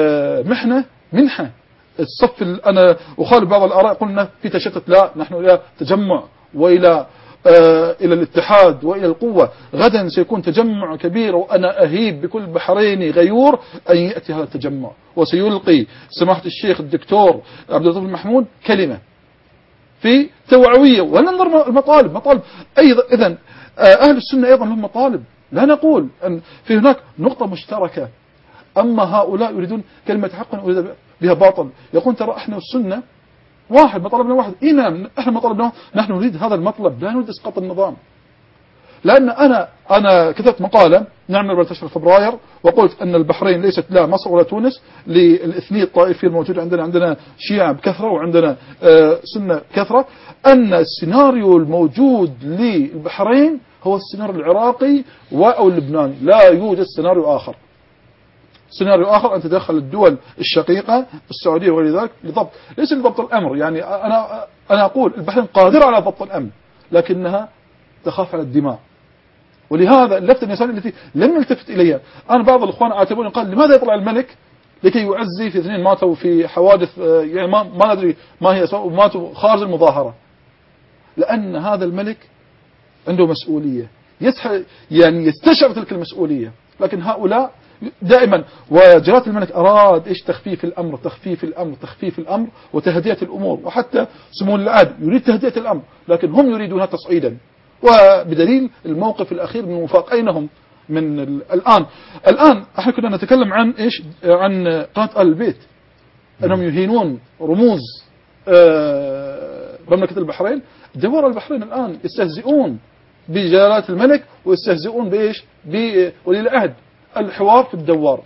منحة الصف. أنا أخالف بعض الآراء قلنا في تشتت، لا، نحن إلى تجمع وإلى إلى الاتحاد وإلى القوة. غدا سيكون تجمع كبير، وأنا أهيب بكل بحريني غيور أن يأتي هذا التجمع، وسيلقي سماحة الشيخ الدكتور عبد اللطيف المحمود كلمة في توعوية، وننظر المطالب أيضا. إذن أهل السنة أيضا لهم مطالب، لا نقول أن في هناك نقطة مشتركة، أما هؤلاء يريدون كلمة حق يريد بها باطل. يقول ترى إحنا والسنة واحد، مطلبنا واحد. نعم، إحنا مطلبنا، نحن نريد هذا المطلب، لا نريد إسقاط النظام. لأن أنا كتبت مقالة نعمل 14 فبراير وقلت أن البحرين ليست لا مصر ولا تونس للإثنية الطائفية الموجودة عندنا شيعة بكثرة وعندنا سنة كثرة، أن السيناريو الموجود للبحرين هو السيناريو العراقي أو اللبناني، لا يوجد سيناريو آخر. سيناريو آخر أن تدخل الدول الشقيقة السعودية وغير ذلك لضبط، ليس لضبط الأمر. يعني أنا أقول البحرين قادرة على ضبط الأمن، لكنها تخاف على الدماء. ولهذا اللفتة الإنسانية التي لم يلتفت إليها. أنا بعض الإخوان عاتبوني قال لماذا يطلع الملك لكي يعزي في 2 ماتوا في حوادث يعني ما ندري ما هي أسباب، وماتوا خارج المظاهرة. لأن هذا الملك عنده مسؤولية، يعني يستشعر تلك المسؤولية. لكن هؤلاء دائما، وجلالة الملك أراد إيش تخفيف الأمر وتهدئة الأمور، وحتى سمو العاد يريد تهدئة الأمر، لكن هم يريدونها تصعيدا. وبدليل الموقف الأخير من وفاقينهم من الآن احنا كنا نتكلم عن إيش، عن قناة آل البيت، أنهم يهينون رموز مملكة البحرين. دوار البحرين الآن يستهزئون بجلالة الملك ويستهزئون بإيش، بولي العهد. الحوار في الدوار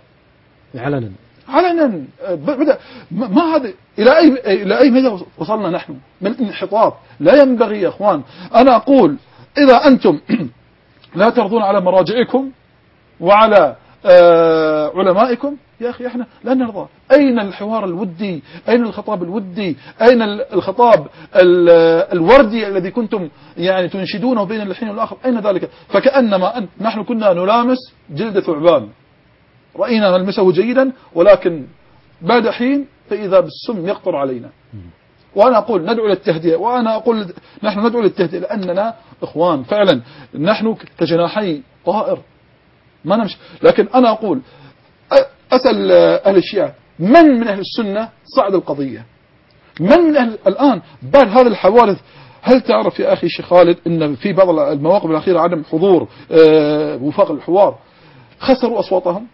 علنا بدأ. ما هذا إلى أي مدى وصلنا نحن من الانحطاط؟ لا ينبغي يا أخوان. أنا أقول إذا أنتم لا ترضون على مراجعكم وعلى علمائكم، يا أخي احنا لا نرضى. أين الحوار الودي؟ أين الخطاب الودي؟ أين الخطاب الوردي الذي كنتم يعني تنشدونه بين الحين والآخر؟ أين ذلك؟ فكأنما نحن كنا نلامس جلد ثعبان، رأينا نلمسه جيدا، ولكن بعد حين فإذا بالسم يقطر علينا. وأنا أقول ندعو للتهدئة، وأنا أقول نحن ندعو للتهدئة، لأننا إخوان فعلا، نحن كجناحي طائر ما نمشي. لكن أنا أقول أسأل أهل الشيعة، من أهل السنة صعد القضية؟ من الآن بعد هذه الحوادث؟ هل تعرف يا أخي شيخ خالد أن في بعض المواقف الأخيرة عدم حضور وفاق الحوار خسروا أصواتهم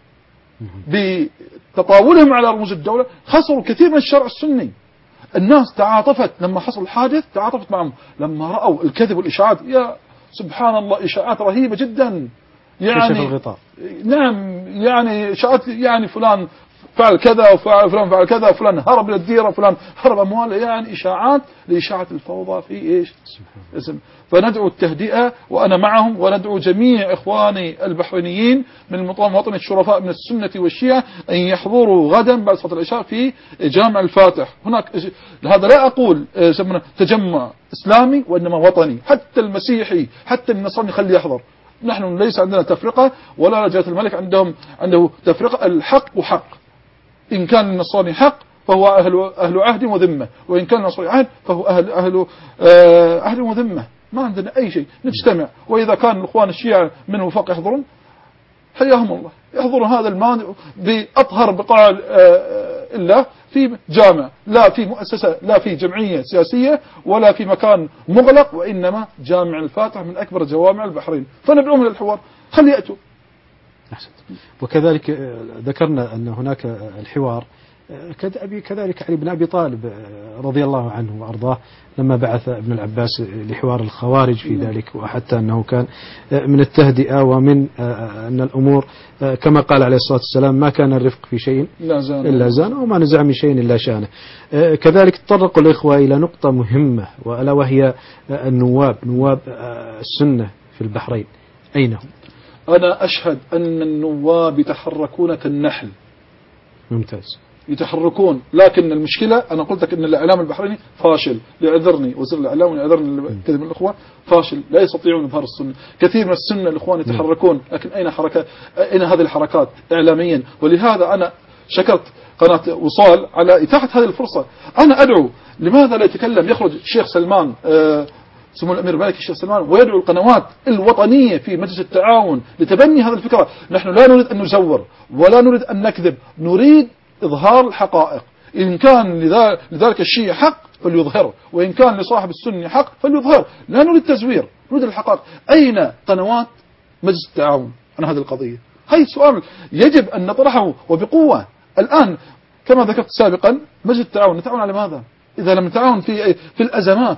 بتطاولهم على رموز الدولة، خسروا كثير من الشارع السني. الناس تعاطفت لما حصل الحادث، تعاطفت معهم لما رأوا الكذب والإشاعات. يا سبحان الله، إشاعات رهيبة جدا، يعني الغطاء. نعم، يعني إشاعات، يعني فلان فعل كذا وفلان فعل كذا، وفلان هرب للديرة، وفلان هرب أمواله، يعني إشاعات لإشاعة الفوضى في إيش اسم. فندعو التهدئة، وأنا معهم، وندعو جميع إخواني البحرينيين من المواطنين الشرفاء من السنة والشيعة أن يحضروا غدا بعد صلاة العشاء في جامع الفاتح. هناك هذا لا أقول تجمع إسلامي، وإنما وطني. حتى المسيحي حتى النصراني خلي يحضر. نحن ليس عندنا تفرقة، ولا جلالة الملك عنده تفرقة. الحق وحق، إن كان النصراني حق فهو أهل عهد وذمة، وإن كان النصراني عهد فهو أهل عهد وذمة. ما عندنا أي شيء، نجتمع. وإذا كان الإخوان الشيعة من وفاق يحضرون، حياهم الله، يحضرون هذا المانع بأطهر بقاع الله، في جامع، لا في مؤسسة، لا في جمعية سياسية، ولا في مكان مغلق، وإنما جامع الفاتح من أكبر جوامع البحرين. فندعوهم للحوار، خلي يأتوا. وكذلك ذكرنا أن هناك الحوار كذلك علي بن أبي طالب رضي الله عنه وأرضاه لما بعث ابن العباس لحوار الخوارج في ذلك، وحتى أنه كان من التهدئة ومن أن الأمور كما قال عليه الصلاة والسلام ما كان الرفق في شيء إلا زانه وما نزع من شيء إلا شانه. كذلك تطرق الإخوة إلى نقطة مهمة وألا وهي نواب السنة في البحرين، أين هم؟ أنا أشهد أن النواب يتحركون كالنحل. ممتاز. يتحركون، لكن المشكلة أنا قلت لك أن الإعلام البحريني فاشل، يعذرني وزير الإعلام ويعذرني كثير من الأخوة، فاشل، لا يستطيعون إظهار السنة. كثير من السنة الإخوان يتحركون، لكن أين هذه الحركات إعلاميا؟ ولهذا أنا شكرت قناة وصال على إتاحة هذه الفرصة. أنا أدعو، لماذا لا يتكلم، يخرج الشيخ سلمان سمو الأمير المالكي الشيخ سلمان ويدعو القنوات الوطنية في مجلس التعاون لتبني هذه الفكرة. نحن لا نريد أن نزور ولا نريد أن نكذب، نريد إظهار الحقائق. إن كان لذلك الشيء حق فليظهر، وإن كان لصاحب السنة حق فليظهر. لا نريد تزوير، نريد الحقائق. أين قنوات مجلس التعاون عن هذه القضية؟ هاي سؤال يجب أن نطرحه وبقوة. الآن كما ذكرت سابقا مجلس التعاون نتعاون على ماذا؟ إذا لم نتعاون في الأزمات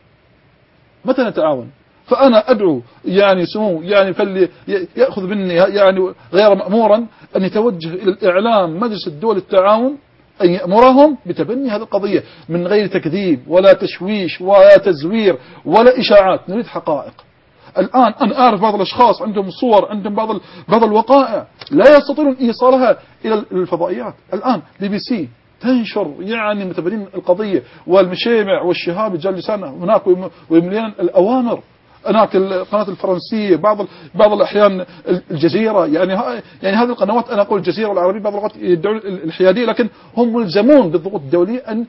متى نتعاون؟ فأنا أدعو يعني سمو يعني فلي يأخذ مني يعني غير مأمورا أن يتوجه إلى الإعلام مجلس الدول التعاون أن يأمرهم بتبني هذه القضية من غير تكذيب ولا تشويش ولا تزوير ولا إشاعات. نريد حقائق. الآن أنا أعرف بعض الأشخاص عندهم صور، عندهم بعض الوقائع لا يستطيعون إيصالها إلى الفضائيات. الآن BBC تنشر يعني متبنين القضية، والمشيمع والشهاب جالسان هناك ويمليان الأوامر. هناك القناة الفرنسية، بعض الأحيان الجزيرة، يعني هذه القنوات أنا أقول الجزيرة والعربية بعض الوقت يدعون الحيادية، لكن هم ملزمون بالضغوط الدولية أن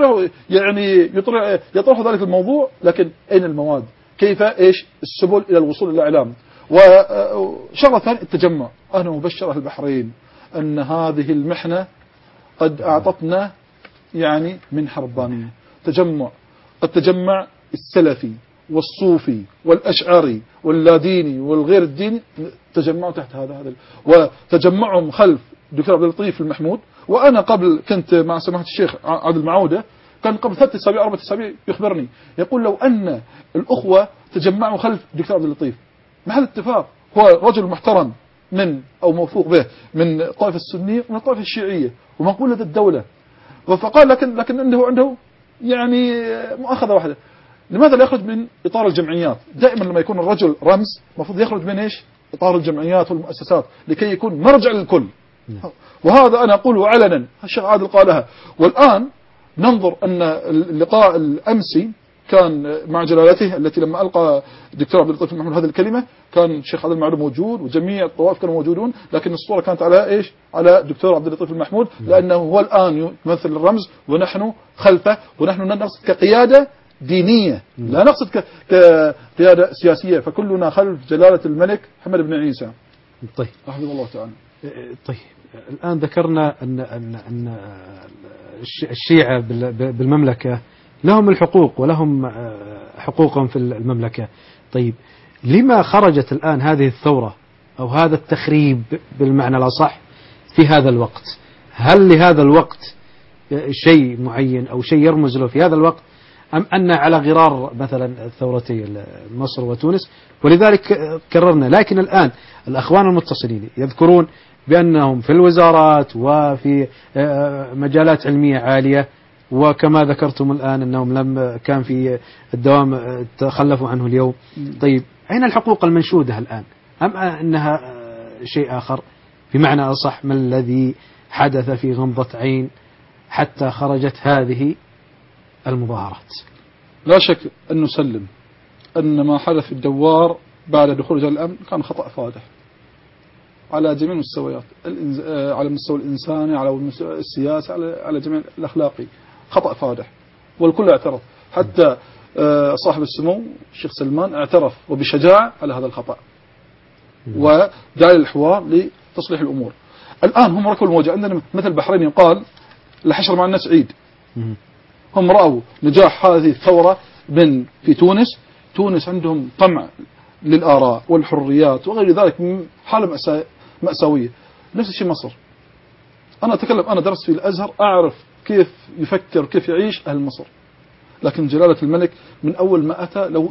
يطرحوا ذلك الموضوع. لكن أين المواد؟ كيف السبل إلى الوصول إلى الإعلام؟ وشغلة ثانية التجمع. أنا مبشر أهل البحرين أن هذه المحنة قد أعطتنا يعني من حربانية. قد تجمع السلفي والصوفي والأشعري واللاديني والغير الديني، تجمعوا تحت هذا وتجمعهم خلف دكتور عبد اللطيف المحمود. وأنا قبل كنت مع سماحة الشيخ عادل معودة، كان قبل 3 أسابيع 4 أسابيع يخبرني يقول لو أن الأخوة تجمعوا خلف دكتور عبد اللطيف محل اتفاق، هو رجل محترم من أو موثوق به من الطائفة السنية ومن الطائفة الشيعية ومقبول لدى الدولة، فقال لكن عنده يعني مؤاخذة واحدة، لماذا لا يخرج من إطار الجمعيات؟ دائما لما يكون الرجل رمز المفروض يخرج من إطار الجمعيات والمؤسسات لكي يكون مرجع للكل. وهذا أنا أقوله علنا، الشيخ عادل قالها. والآن ننظر أن اللقاء الأمسي كان مع جلالته التي لما ألقى الدكتور عبد اللطيف المحمود هذه الكلمة كان الشيخ عادل المعلوم موجود وجميع الطوائف كانوا موجودون، لكن الصورة كانت على على الدكتور عبد اللطيف المحمود، لأنه هو الآن يمثل الرمز ونحن خلفه، ونحن نقصد كقيادة دينية لا نقصد كقيادة سياسية، فكلنا خلف جلالة الملك محمد بن عيسى. طيب رحمه الله تعالى. طيب الآن ذكرنا أن الشيعة بالمملكة لهم الحقوق ولهم حقوقهم في المملكة. طيب لما خرجت الآن هذه الثورة أو هذا التخريب بالمعنى الأصح في هذا الوقت؟ هل لهذا الوقت شيء معين أو شيء يرمز له في هذا الوقت، أم أن على غرار مثلا الثورتي مصر وتونس؟ ولذلك كررنا. لكن الآن الأخوان المتصلين يذكرون بأنهم في الوزارات وفي مجالات علمية عالية، وكما ذكرتم الآن أنهم لم كان في الدوام تخلفوا عنه اليوم. طيب أين الحقوق المنشودة الآن؟ أم أنها شيء آخر؟ بمعنى أصح ما الذي حدث في غمضة عين حتى خرجت هذه المظاهرات؟ لا شك أن نسلم أن ما حدث في الدوار بعد دخول رجال الأمن كان خطأ فادح على جميع المستويات، على المستوى الإنساني، على المستوى السياسي، على جميع الأخلاقي، خطأ فادح والكل اعترف. حتى صاحب السمو الشيخ سلمان اعترف وبشجاعة على هذا الخطأ ودعا للحوار لتصليح الأمور. الآن هم ركبوا الموجة. عندنا مثل البحرين يقال الحشر مع الناس عيد. هم رأوا نجاح هذه الثورة في تونس عندهم طمع للآراء والحريات وغير ذلك، حالة مأساوية. نفس الشيء مصر. أنا أتكلم، أنا درست في الأزهر، أعرف كيف يفكر كيف يعيش أهل مصر. لكن جلالة الملك من أول ما أتى له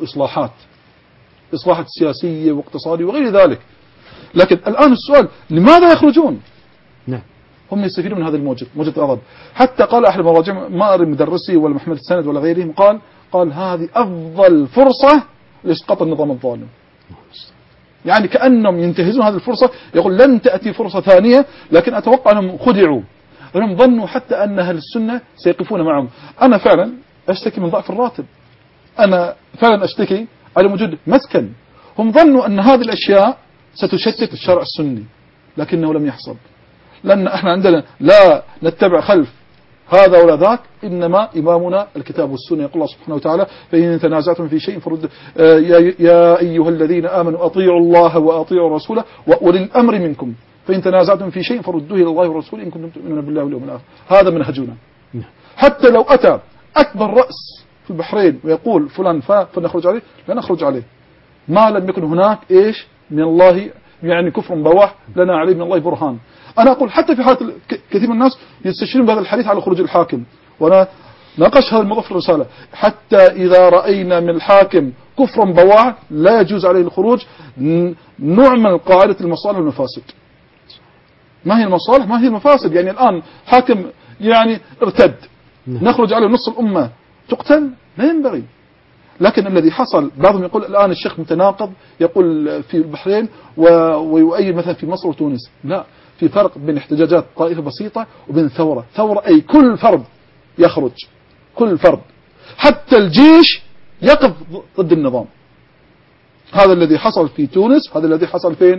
إصلاحات سياسية واقتصادية وغير ذلك. لكن الآن السؤال لماذا يخرجون؟ نعم. هم يستفيدون من هذا موجة غضب. حتى قال أحد المراجع، ما أرى مدرسي ولا محمد السند ولا غيرهم، قال هذه أفضل فرصة لإسقاط النظام الظالم. يعني كأنهم ينتهزون هذه الفرصة، يقول لن تأتي فرصة ثانية. لكن أتوقع أنهم خدعوا، أنهم ظنوا حتى أن أهل السنة سيقفون معهم. أنا فعلا أشتكي من ضعف الراتب، أنا فعلا أشتكي على وجود مسكن. هم ظنوا أن هذه الأشياء ستشتت الشارع السني، لكنه لم يحصل. لأن احنا عندنا لا نتبع خلف هذا ولا ذاك، إنما إمامنا الكتاب والسنة. يقول الله سبحانه وتعالى فإن تنازعتم في شيء فرد يا أيها الذين آمنوا أطيعوا الله وأطيعوا الرسول وأولي الأمر منكم فإن تنازعتم في شيء فردوه إلى الله والرسول إن كنتم تؤمنون بالله واليوم الآخر. هذا منهجنا. حتى لو أتى أكبر رأس في البحرين ويقول فلان فنخرج عليه، لا نخرج عليه ما لم يكن هناك إيش من الله، يعني كفر بواح لنا عليه من الله برهان. أنا أقول حتى في حالة كثير من الناس يستشيرون بهذا الحديث على خروج الحاكم، وأنا ناقش هذا الموضوع في الرسالة. حتى إذا رأينا من الحاكم كفرا بواح لا يجوز عليه الخروج، نعمل قاعدة المصالح والمفاسد. ما هي المصالح ما هي المفاسد؟ يعني الآن حاكم يعني ارتد، نخرج عليه نص الأمة تقتل؟ لا ينبغي. لكن الذي حصل، بعضهم يقول الآن الشيخ متناقض، يقول في البحرين ويؤيد مثلا في مصر وتونس. لا، في فرق بين احتجاجات طائفة بسيطة وبين ثورة أي كل فرد يخرج، كل فرد، حتى الجيش يقف ضد النظام. هذا الذي حصل في تونس، هذا الذي حصل فين؟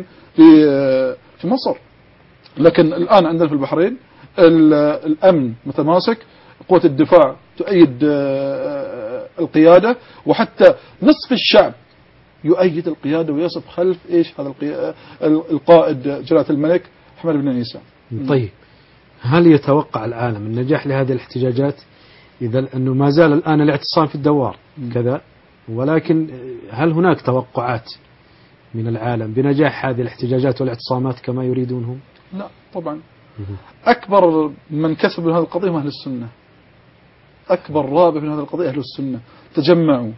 في مصر. لكن الآن عندنا في البحرين الأمن متماسك، قوة الدفاع تؤيد القيادة، وحتى نصف الشعب يؤيد القيادة ويصف خلف إيش هذا القائد جلالة الملك حمد بن عيسى. طيب، هل يتوقع العالم النجاح لهذه الاحتجاجات؟ إذا أنه ما زال الآن الاعتصام في الدوار كذا، ولكن هل هناك توقعات من العالم بنجاح هذه الاحتجاجات والاعتصامات كما يريدونهم؟ لا طبعا. أكبر من كسب من هذه القضية أهل السنة، أكبر رابح من هذه القضية أهل السنة، تجمعوا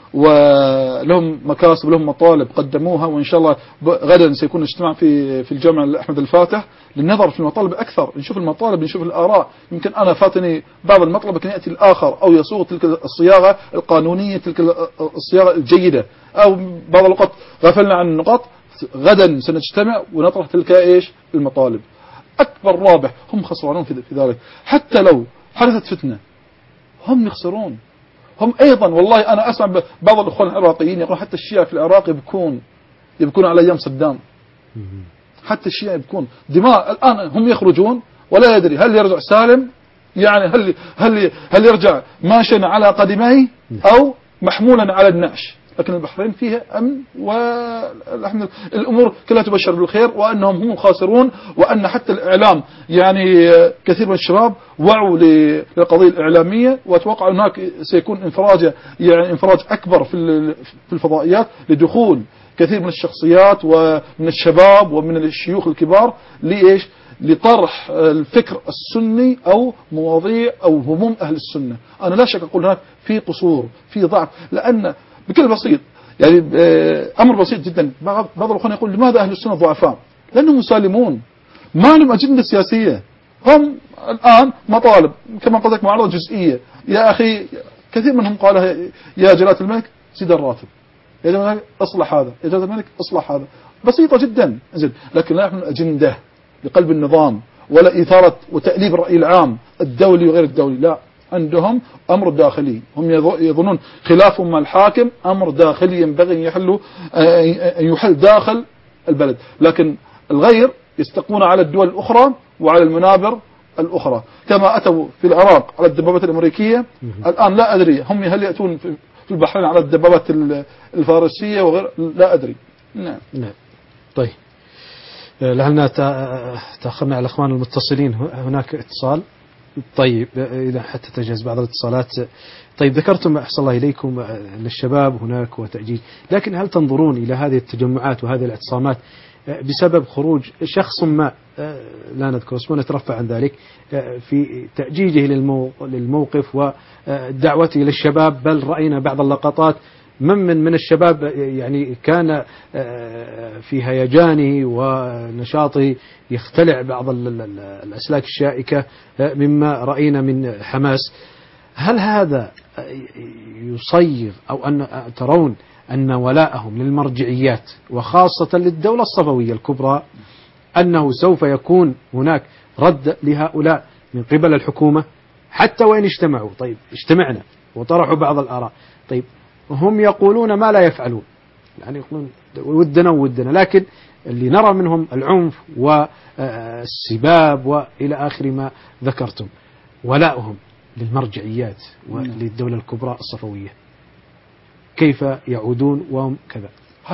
ولهم مكاسب لهم مطالب قدموها، وإن شاء الله غدا سيكون اجتماع في الجامع أحمد الفاتح للنظر في المطالب أكثر، نشوف المطالب نشوف الآراء. يمكن أنا فاتني بعض المطلب لكن يأتي الآخر أو يصوغ تلك الصياغة القانونية تلك الصياغة الجيدة، أو بعض الوقت غفلنا عن النقاط. غدا سنجتمع ونطرح تلك إيش المطالب. أكبر رابح هم خسرانون في ذلك. حتى لو حدثت فتنة هم يخسرون. هم أيضا والله أنا أسمع بعض الأخوان العراقيين يقول حتى الشيعة في العراق يبكون على أيام صدام. حتى الشيعة يبكون دماء. الآن هم يخرجون ولا يدري هل يرجع سالم، يعني هل يرجع ماشيا على قدميه أو محمولا على النعش. لكن البحرين فيها أمن والأمور كلها تبشر بالخير، وأنهم هم الخاسرون، وأن حتى الإعلام يعني كثير من الشباب وعوا للقضية الإعلامية، وأتوقع هناك سيكون انفراج أكبر في الفضائيات لدخول كثير من الشخصيات ومن الشباب ومن الشيوخ الكبار لإيش؟ لطرح الفكر السني أو مواضيع أو هموم أهل السنة. أنا لا شك أقول هناك في قصور في ضعف، لأن بكل بسيط يعني أمر بسيط جدا. بعض الأخوان يقول لماذا أهل السنة ضعفاء؟ لأنهم مسالمون، ما لهم أجندة سياسية. هم الآن مطالب كما قلت لك معارضة جزئية. يا أخي كثير منهم قال يا جلالة الملك زيد الراتب، يا جلالة الملك أصلح هذا، يا جلالة الملك أصلح هذا، بسيطة جدا. لكن لا يحمل أجندة لقلب النظام ولا إثارة وتأليب الرأي العام الدولي وغير الدولي. لا، عندهم أمر داخلي، هم يظنون خلافهم مع الحاكم أمر داخلي ينبغي أن يحل داخل البلد. لكن الغير يستقون على الدول الأخرى وعلى المنابر الأخرى، كما أتوا في العراق على الدبابات الأمريكية. الآن لا أدري هم هل يأتون في البحرين على الدبابات الفارسية وغير، لا أدري. نعم. طيب، لعلنا تأخرنا على الأخوان المتصلين. هناك اتصال. طيب، إذا حتى تجهز بعض الاتصالات. طيب، ذكرتم أحسن الله إليكم أن الشباب هناك وتأجيج، لكن هل تنظرون إلى هذه التجمعات وهذه الاعتصامات بسبب خروج شخص ما لا نذكر اسمه نترفع عن ذلك في تأجيجه للموقف ودعوته للشباب، بل رأينا بعض اللقطات من الشباب يعني كان في هيجانه ونشاطه يختلع بعض الأسلاك الشائكة مما رأينا من حماس. هل هذا يصيغ أو أن ترون أن ولاءهم للمرجعيات وخاصة للدولة الصفوية الكبرى أنه سوف يكون هناك رد لهؤلاء من قبل الحكومة حتى وإن اجتمعوا؟ طيب اجتمعنا وطرحوا بعض الآراء، طيب هم يقولون ما لا يفعلون، يعني يقولون ودنا، لكن اللي نرى منهم العنف والسباب وإلى آخر ما ذكرتم. ولائهم للمرجعيات وللدولة الكبرى الصفوية كيف يعودون وهم كذا؟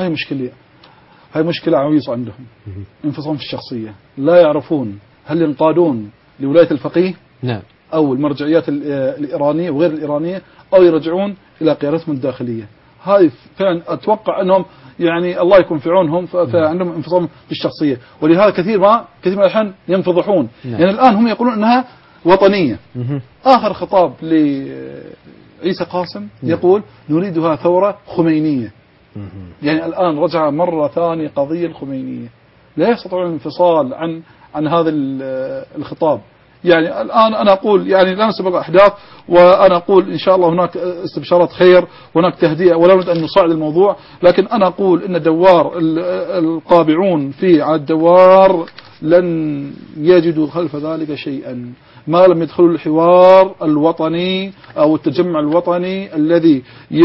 هاي مشكلة عويصة عندهم، انفصام في الشخصية، لا يعرفون هل ينقادون لولاية الفقيه نعم أو المرجعيات الإيرانية وغير الإيرانية، أو يرجعون إلى قيادتهم الداخلية. هاي فعلا أتوقع أنهم يعني الله يكون في عونهم، فعندهم انفصام في الشخصية، ولهذا كثير من الأحيان ينفضحون. يعني الآن هم يقولون أنها وطنية. آخر خطاب لعيسى قاسم يقول نريدها ثورة خمينية. يعني الآن رجع مرة ثانية قضية الخمينية، لا يستطيعون الانفصال عن هذا الخطاب. يعني الآن أنا أقول يعني لا نسبق أحداث، وأنا أقول إن شاء الله هناك استبشارات خير وهناك تهدئة، ولا نريد أن نصعد الموضوع، لكن أنا أقول إن دوار القابعون على الدوار لن يجدوا خلف ذلك شيئا ما لم يدخلوا الحوار الوطني أو التجمع الوطني الذي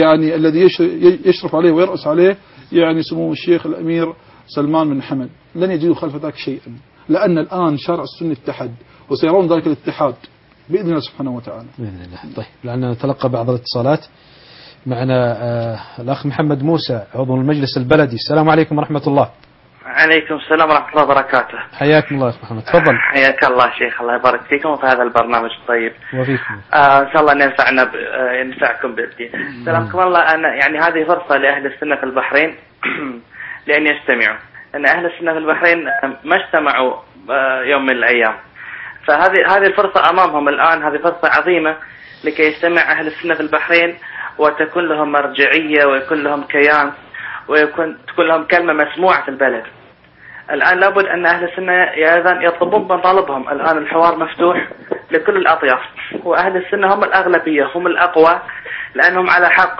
يشرف عليه ويرأس عليه يعني سمو الشيخ الأمير سلمان بن حمد. لن يجدوا خلف ذلك شيئا، لأن الآن شارع السنة اتحد وسيرون ذلك الاتحاد بإذن الله سبحانه وتعالى. بإذن الله. طيب لعلنا نتلقى بعض الاتصالات. معنا الأخ محمد موسى عضو المجلس البلدي. السلام عليكم ورحمة الله. عليكم السلام ورحمة الله وبركاته. حياكم الله أخ محمد، تفضل. حياك الله شيخ، الله يبارك فيكم وفي هذا البرنامج الطيب. وفيكم. إن شاء الله ينفعكم بالدين. سلامكم الله. أنا يعني هذه فرصة لأهل السنة في البحرين لأن يجتمعوا، أن أهل السنة في البحرين ما اجتمعوا يوم من الأيام، فهذه الفرصة أمامهم الآن، هذه فرصة عظيمة لكي يجتمع أهل السنة في البحرين وتكون لهم مرجعية ويكون لهم كيان تكون لهم كلمة مسموعة في البلد. الآن لابد أن أهل السنة أيضا يطلبون مطالبهم. الآن الحوار مفتوح لكل الأطياف، وأهل السنة هم الأغلبية، هم الأقوى لأنهم على حق.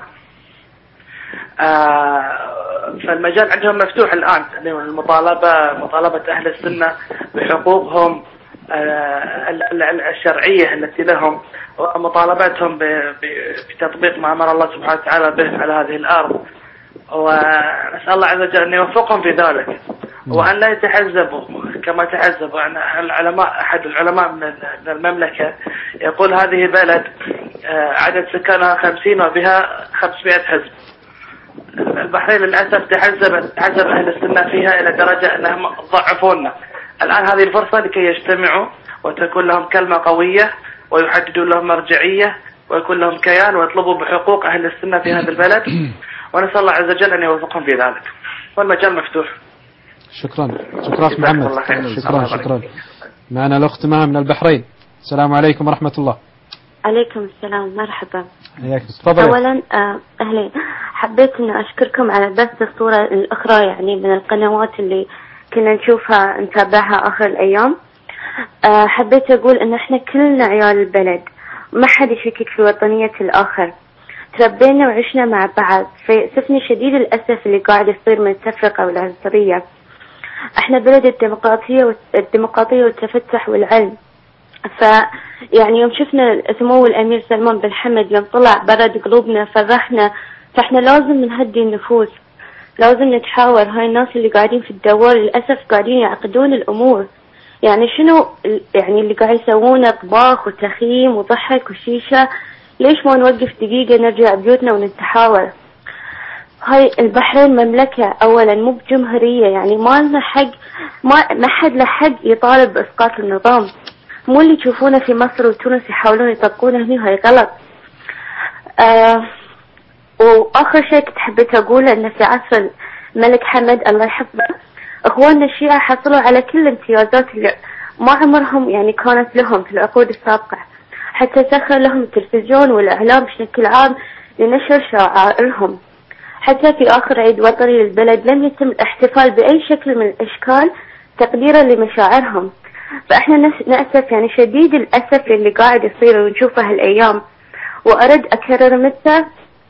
فالمجال عندهم مفتوح الآن، مطالبة أهل السنة بحقوقهم الشرعية التي لهم، ومطالبتهم بتطبيق ما أمر الله سبحانه وتعالى به على هذه الأرض. ونسأل الله عز وجل أن يوفقهم في ذلك، وأن لا يتحزبوا كما تحزبوا. أحد العلماء من المملكة يقول هذه بلد عدد سكانها 50 وبها 500 حزب. البحرين للأسف تحزب أهل السنة فيها إلى درجة أنهم ضعفونا. الآن هذه الفرصة لكي يجتمعوا وتكون لهم كلمة قوية ويحددوا لهم مرجعية ويكون لهم كيان ويطلبوا بحقوق أهل السنة في هذا البلد، ونسأل الله عز وجل أن يوفقهم في ذلك، والمجال مفتوح. شكرا محمد. شكرا. معنا الأخت مها من البحرين. السلام عليكم ورحمة الله. عليكم السلام، مرحبا. أولا أهلين، حبيت أن أشكركم على بث الصورة الأخرى يعني من القنوات اللي كنا نتابعها آخر الأيام. حبيت أقول أن إحنا كلنا عيال البلد، ما حد يشكك في وطنية الآخر، تربينا وعشنا مع بعض. فيأسفني شديد الأسف اللي قاعد يصير من التفرقة والعنصرية. إحنا بلد الديمقراطية والتفتح والعلم. فيعني يوم شفنا سمو الأمير سلمان بن حمد يوم طلع برد قلوبنا فرحنا. فإحنا لازم نهدي النفوس، لازم نتحاور. هاي الناس اللي قاعدين في الدوار للأسف قاعدين يعقدون الأمور. يعني شنو يعني اللي قاعد يسوونه؟ طباخ وتخييم وضحك وشيشة. ليش ما نوقف دقيقة نرجع بيوتنا ونتحاور؟ هاي البحرين مملكة أولا، مو بجمهورية. يعني ما لنا حق، ما حد له حق يطالب بإسقاط النظام. مو اللي تشوفونه في مصر وتونس يحاولون يطبقونه هني، هاي غلط. وآخر شيء كنت حبيت أقوله أن في عصر الملك حمد الله يحفظه اخواننا الشيعة حصلوا على كل الامتيازات اللي ما عمرهم يعني كانت لهم في العقود السابقة، حتى سخر لهم التلفزيون والاعلام بشكل عام لنشر شعائرهم. حتى في اخر عيد وطني للبلد لم يتم الاحتفال باي شكل من الاشكال تقديرا لمشاعرهم. فاحنا نأسف يعني شديد الاسف اللي قاعد يصير ونشوفه هالايام. وارد اكرر مثله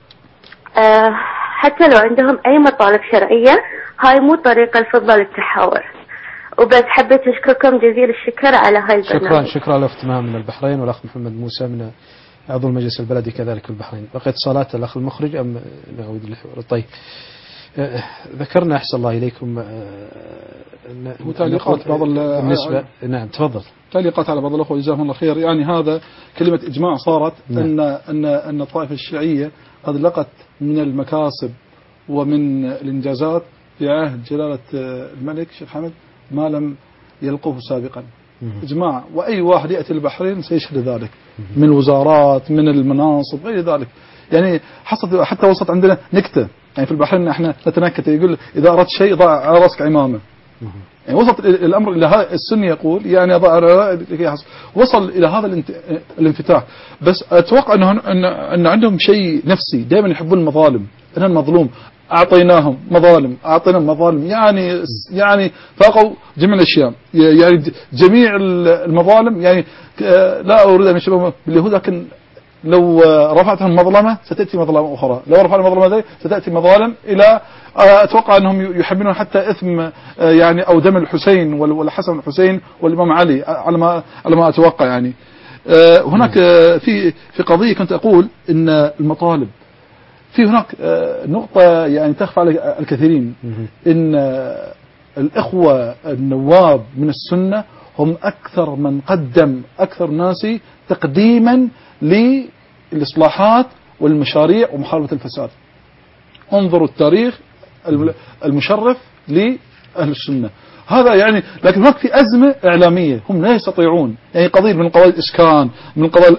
حتى لو عندهم اي مطالب شرعية هاي مو طريقة الفضة للتحاور. وبس حبيت اشكركم جزيل الشكر على هاي البرنامج. شكرا الاخت تمام من البحرين، والاخ محمد موسى من عضو المجلس البلدي كذلك في البحرين. بقيت اتصالات الاخ المخرج ام نعود للحوار؟ طيب ذكرنا احسن الله اليكم تعليقات بعض بالنسبه نعم تفضل. تعليقات على بعض الاخوه جزاهم الله خير. يعني هذا كلمه اجماع صارت ان الطائفه الشيعيه قد لقت من المكاسب ومن الانجازات في عهد جلاله الملك الشيخ حمد ما لم يلقوه سابقا. اجماع، واي واحد ياتي البحرين سيشهد ذلك من الوزارات من المناصب غير ذلك. يعني حتى وصلت عندنا نكته يعني في البحرين احنا نتنكت، يقول اذا اردت شيء ضع على راسك عمامه. يعني وصلت الامر الى هذا. السني يقول يعني وصل الى هذا الانفتاح. بس اتوقع ان عندهم شيء نفسي، دائما يحبون المظالم. انا المظلوم اعطيناهم مظالم يعني فاقوا جميع الاشياء، يعني جميع المظالم. يعني لا اريد ان اشبه باليهود، لكن لو رفعتهم مظلمة ستأتي مظلمة أخرى، لو رفعنا مظلمة ذي ستأتي مظالم إلى أتوقع أنهم يحبون حتى إثم يعني أو دم الحسين والحسن الحسين والإمام علي على ما أتوقع. يعني هناك في قضية كنت أقول إن المطالب في هناك نقطة يعني تخفى على الكثيرين، إن الإخوة النواب من السنة هم أكثر من قدم أكثر ناس تقديما للإصلاحات والمشاريع ومحاربة الفساد. انظروا التاريخ المشرف لأهل السنة هذا يعني. لكن هناك في أزمة إعلامية، هم لا يستطيعون يعني قضية من قضايا الإسكان، من قضايا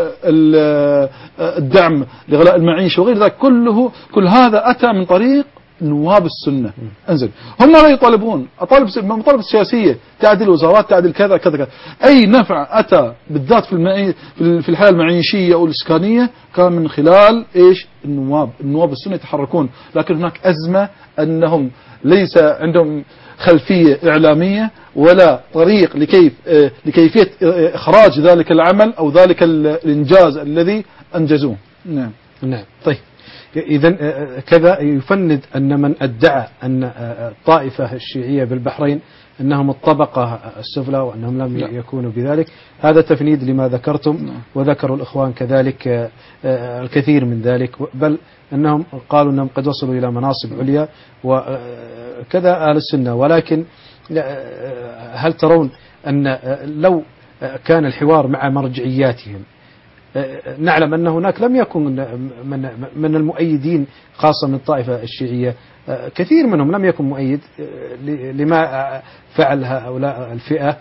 الدعم لغلاء المعيشة وغير ذلك كل هذا أتى من طريق نواب السنة. انزل هم لا يطالبون مطالب سياسية، تعديل وزارات، تعديل كذا كذا كذا. أي نفع أتى بالذات في الحياة المعيشية أو الإسكانية كان من خلال إيش؟ النواب السنة يتحركون. لكن هناك أزمة أنهم ليس عندهم خلفية إعلامية ولا طريق لكيفية إخراج ذلك العمل أو ذلك الإنجاز الذي أنجزوه. نعم. طيب إذن كذا يفند أن من ادعى أن الطائفة الشيعية بالبحرين أنهم الطبقة السفلى وأنهم لم يكونوا بذلك، هذا تفنيد لما ذكرتم. وذكروا الإخوان كذلك الكثير من ذلك، بل أنهم قالوا أنهم قد وصلوا إلى مناصب عليا وكذا أهل السنة. ولكن هل ترون أن لو كان الحوار مع مرجعياتهم، نعلم أن هناك لم يكن من المؤيدين خاصة من الطائفة الشيعية كثير منهم لم يكن مؤيد لما فعل هؤلاء الفئة،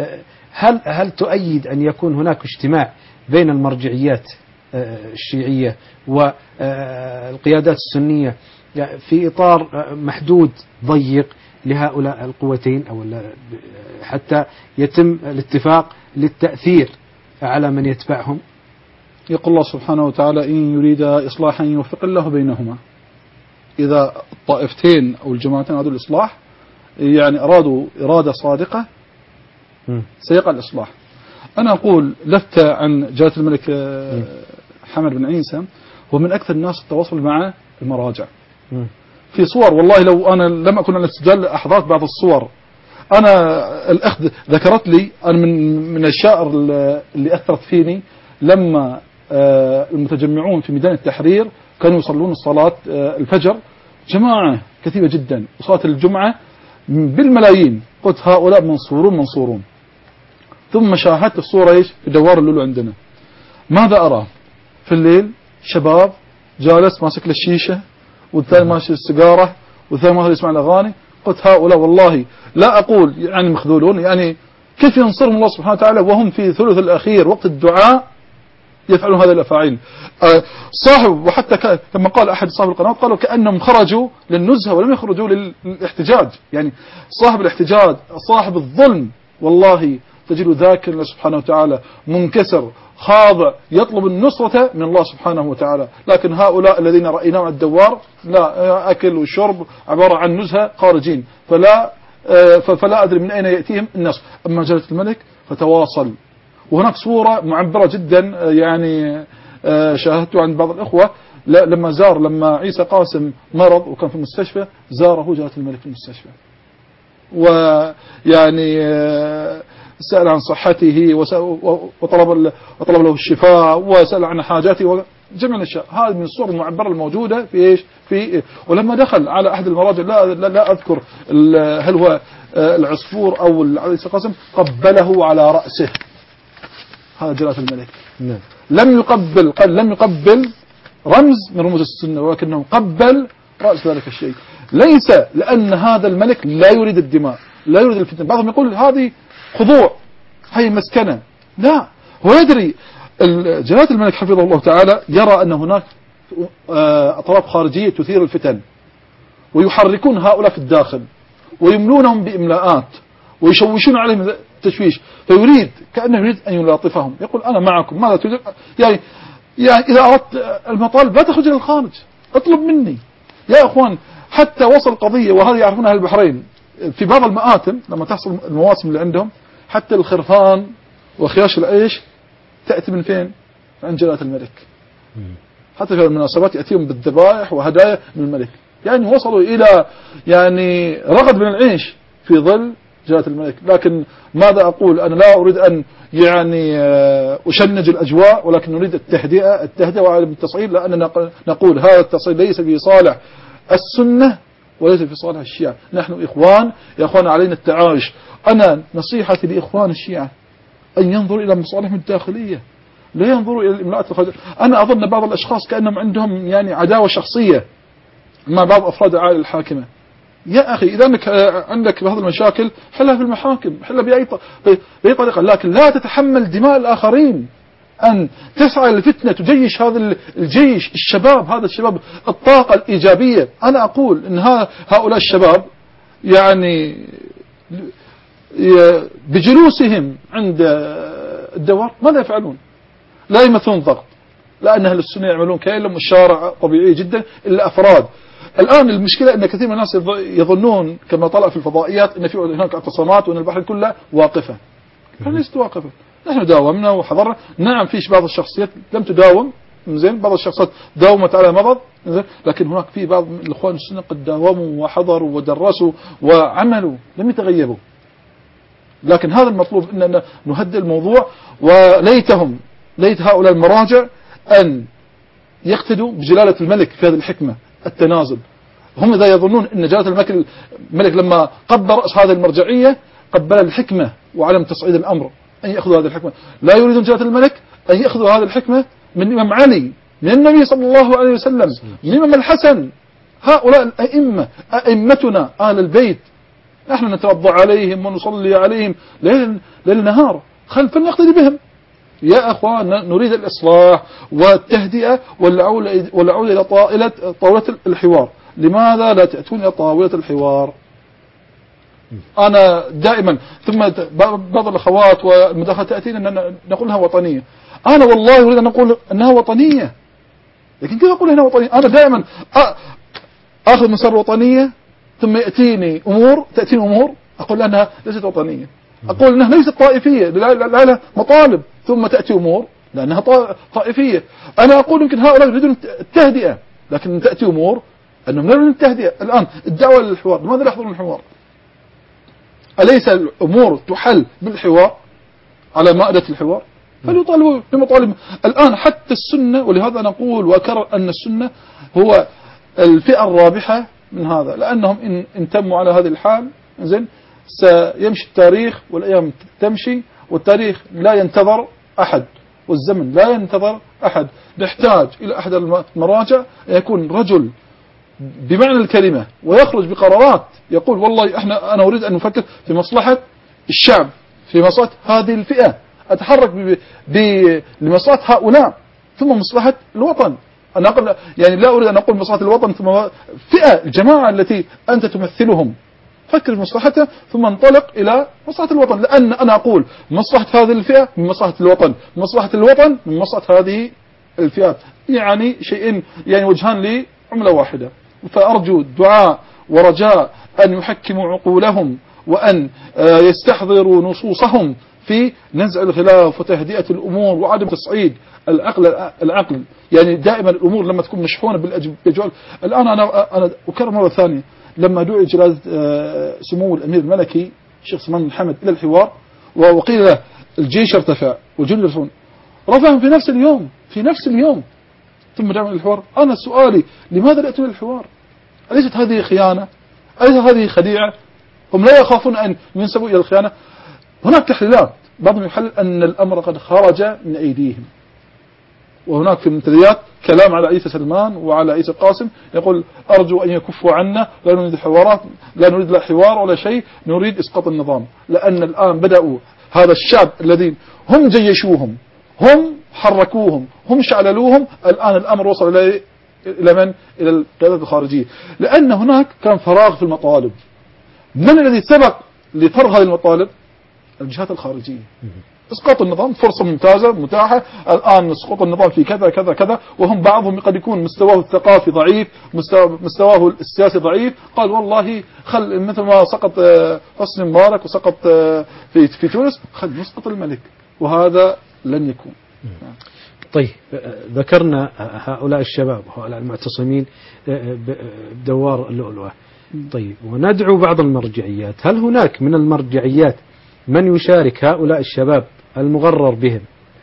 هل تؤيد أن يكون هناك اجتماع بين المرجعيات الشيعية والقيادات السنية في إطار محدود ضيق لهؤلاء القوتين، أو حتى يتم الاتفاق للتأثير على من يتبعهم؟ يقول الله سبحانه وتعالى: إن يريد إصلاحا يوفق الله بينهما. إذا الطائفتين أو الجماعتين أرادوا الإصلاح، يعني أرادوا إرادة صادقة، سيقع الإصلاح. أنا أقول لفت عن جلالة الملك حمد بن عيسى، ومن أكثر الناس التواصل مع المراجع في صور. والله لو أنا لم أكن على استجال أحضرت بعض الصور. أنا الأخذ ذكرت لي أنا من الشائر اللي أثرت فيني لما المتجمعون في ميدان التحرير كانوا يصلون الصلاة الفجر جماعة كثيرة جدا، وصلاة الجمعة بالملايين. قلت هؤلاء منصورون. ثم شاهدت الصورة إيش في دوار اللولو عندنا. ماذا أرى في الليل؟ شباب جالس ماسك للشيشة، والثاني ماشي السيجارة، والثاني ماشي يسمع الأغاني. قلت هؤلاء والله لا أقول يعني مخذولون، يعني كيف ينصرهم الله سبحانه وتعالى وهم في ثلث الأخير وقت الدعاء يفعلون هذه الأفاعيل. صاحب، وحتى كما قال أحد صاحب القنوات قالوا كأنهم خرجوا للنزهة ولم يخرجوا للاحتجاج. يعني صاحب الاحتجاج صاحب الظلم والله تجد ذاكر الله سبحانه وتعالى منكسر خاضع يطلب النصرة من الله سبحانه وتعالى. لكن هؤلاء الذين رأيناهم على الدوار لا، أكل وشرب عبارة عن نزهة خارجين، فلا أدري من أين يأتيهم النصر. أما جلالة الملك فتواصل. وهناك صورة معبرة جدا يعني شاهدته عند بعض الأخوة لما عيسى قاسم مرض وكان في المستشفى زاره جلالة الملك في المستشفى، ويعني سأل عن صحته وطلب له الشفاء وسأل عن حاجاته وجميع الأشياء. هذه من الصور المعبرة الموجودة في ولما دخل على أحد المراجع لا أذكر هل هو العصفور أو عيسى قاسم قبله على رأسه. هذا جلالة الملك. لم يقبل رمز من رموز السنة، ولكنه قبل رأس ذلك الشيء. ليس لأن هذا الملك لا يريد الدماء، لا يريد الفتن. بعضهم يقول هذه خضوع، هي مسكنة. لا، هو يدري جلالة الملك حفظه الله تعالى يرى أن هناك أطراف خارجية تثير الفتن ويحركون هؤلاء في الداخل ويملونهم بإملاءات ويشوشون عليهم تشويش، فيريد كأنه يريد أن يلاطفهم. يقول أنا معكم، ماذا تريد؟ يعني إذا أردت المطالب لا تخرج إلى الخارج، اطلب مني. يا أخوان حتى وصل قضية، وهذا يعرفونها أهل البحرين، في بعض المآتم لما تحصل المواسم اللي عندهم حتى الخرفان وخياش العيش تأتي من فين؟ عند جلالة الملك. حتى في المناسبات يأتيهم بالذبائح وهدايا من الملك. يعني وصلوا إلى يعني رغد من العيش في ظل جلالة الملك. لكن ماذا أقول؟ أنا لا أريد أن يعني أشنج الأجواء، ولكن نريد التهدئة وعدم التصعيد، لأننا نقول هذا التصعيد ليس في صالح السنة وليس في صالح الشيعة. نحن إخوان، يا أخوان علينا التعايش. أنا نصيحتي لإخوان الشيعة أن ينظروا إلى مصالحهم الداخلية، لا ينظروا إلى الإملاءات الخارجية. أنا أظن بعض الأشخاص كأنهم عندهم يعني عداوة شخصية مع بعض أفراد العائلة الحاكمة. يا أخي إذا أنك عندك بعض المشاكل حلها في المحاكم، حلها بأي طريقة، لكن لا تتحمل دماء الآخرين، أن تسعى للفتنة تجيش هذا الجيش الشباب، هذا الشباب الطاقة الإيجابية. أنا أقول إن هؤلاء الشباب يعني بجلوسهم عند الدوار ماذا يفعلون؟ لا يمثلون ضغط، لأن أهل السنة يعملون كأنهم الشارع طبيعي جدا إلا أفراد. الآن المشكلة أن كثير من الناس يظنون كما طلع في الفضائيات أن في هناك اعتصامات وأن البحر كلها واقفة. ليست واقفة. نحن داومنا وحضرنا. نعم فيش بعض الشخصيات لم تداوم، زين، بعض الشخصيات داومت على مضض، لكن هناك في بعض من الإخوان السنة قد داوموا وحضروا ودرسوا وعملوا لم يتغيبوا. لكن هذا المطلوب أننا نهدئ الموضوع، ليت هؤلاء المراجع أن يقتدوا بجلالة الملك في هذه الحكمة التنازل. هم إذا يظنون أن جلالة الملك لما قبل رأس هذه المرجعية قبل الحكمة وعلم تصعيد الأمر أن يأخذوا هذه الحكمة. لا يريدون جلالة الملك أن يأخذوا هذه الحكمة من الإمام علي، من النبي صلى الله عليه وسلم، من الإمام الحسن. هؤلاء الأئمة أئمتنا آل البيت، نحن نتوضع عليهم ونصلي عليهم ليل نهار، فلنقتدي بهم. يا أخوان نريد الإصلاح والتهدئة والعودة إلى طاولة الحوار. لماذا لا تأتون إلى طاولة الحوار؟ أنا دائما ثم بعض الأخوات والمداخلات تأتينا أن نقول أنها وطنية. أنا والله أريد أن نقول أنها وطنية، لكن كيف أقول أنها وطنية؟ أنا دائما أخذ مسار وطنية ثم تأتيني أمور أقول أنها ليست وطنية، أقول أنها ليست طائفية، لا مطالب، ثم تأتي أمور لأنها طائفية. أنا أقول يمكن هؤلاء يريدون التهدئة، لكن تأتي أمور أنهم لا يريدون التهدئة. الآن الدعوة للحوار، لماذا لا يحضرون الحوار؟ أليس الأمور تحل بالحوار على مائدة الحوار؟ فليطالبوا بمطالب. الآن حتى السنة، ولهذا نقول وأكرر أن السنة هو الفئة الرابحة من هذا، لأنهم إن تموا على هذه الحال زين سيمشي التاريخ والأيام تمشي، والتاريخ لا ينتظر أحد والزمن لا ينتظر أحد. نحتاج إلى أحد المراجع يكون رجل بمعنى الكلمة ويخرج بقرارات يقول والله أنا أريد أن نفكر في مصلحة الشعب، في مصلحة هذه الفئة أتحرك لمصلحة هؤلاء ثم مصلحة الوطن. أنا أقول يعني لا أريد أن أقول مصلحة الوطن ثم فئة الجماعة التي أنت تمثلهم، فكر في مصلحته ثم انطلق إلى مصلحة الوطن، لأن أنا أقول مصلحة هذه الفئة من مصلحة الوطن، مصلحة الوطن من مصلحة هذه الفئات، يعني شيئين يعني وجهان لعملة واحدة. فأرجو الدعاء ورجاء أن يحكموا عقولهم وأن يستحضروا نصوصهم في نزع الخلاف وتهدئة الأمور وعدم تصعيد العقل. يعني دائما الأمور لما تكون مشحونة بالأجوال. الآن أنا أكرر مرة ثانية، لما دعي جلالة سمو الأمير الملكي الشيخ سلمان بن حمد إلى الحوار وقيل له الجيش ارتفع والجند يرتفعون، رفعهم في نفس اليوم ثم دعوا إلى الحوار. أنا سؤالي لماذا لا يأتون إلى الحوار؟ أليست هذه خيانة؟ أليست هذه خديعة؟ هم لا يخافون أن ينسبوا إلى الخيانة. هناك تحليلات، بعضهم يحلل أن الأمر قد خرج من أيديهم، وهناك في المنتديات كلام على عيسى سلمان وعلى عيسى قاسم يقول أرجو أن يكفوا عنا، لا نريد حوارات، لا نريد لا حوار ولا شيء، نريد إسقاط النظام. لأن الآن بدأوا هذا الشعب الذين هم جيشوهم، هم حركوهم، هم شعللوهم، الآن الأمر وصل إلى من؟ إلى القيادات الخارجية. لأن هناك كان فراغ في المطالب. من الذي سبق لفرغ هذه المطالب؟ الجهات الخارجية. اسقاط النظام فرصة ممتازة متاحة، الآن اسقاط النظام في كذا كذا كذا، وهم بعضهم قد يكون مستواه الثقافي ضعيف، مستواه السياسي ضعيف، قال والله خل مثل ما سقط حسني مبارك وسقط في تونس، خل نسقط الملك، وهذا لن يكون. طيب ذكرنا هؤلاء الشباب وهؤلاء المعتصمين بدوار اللؤلؤة. طيب وندعو بعض المرجعيات، هل هناك من المرجعيات من يشارك هؤلاء الشباب المغرر بهم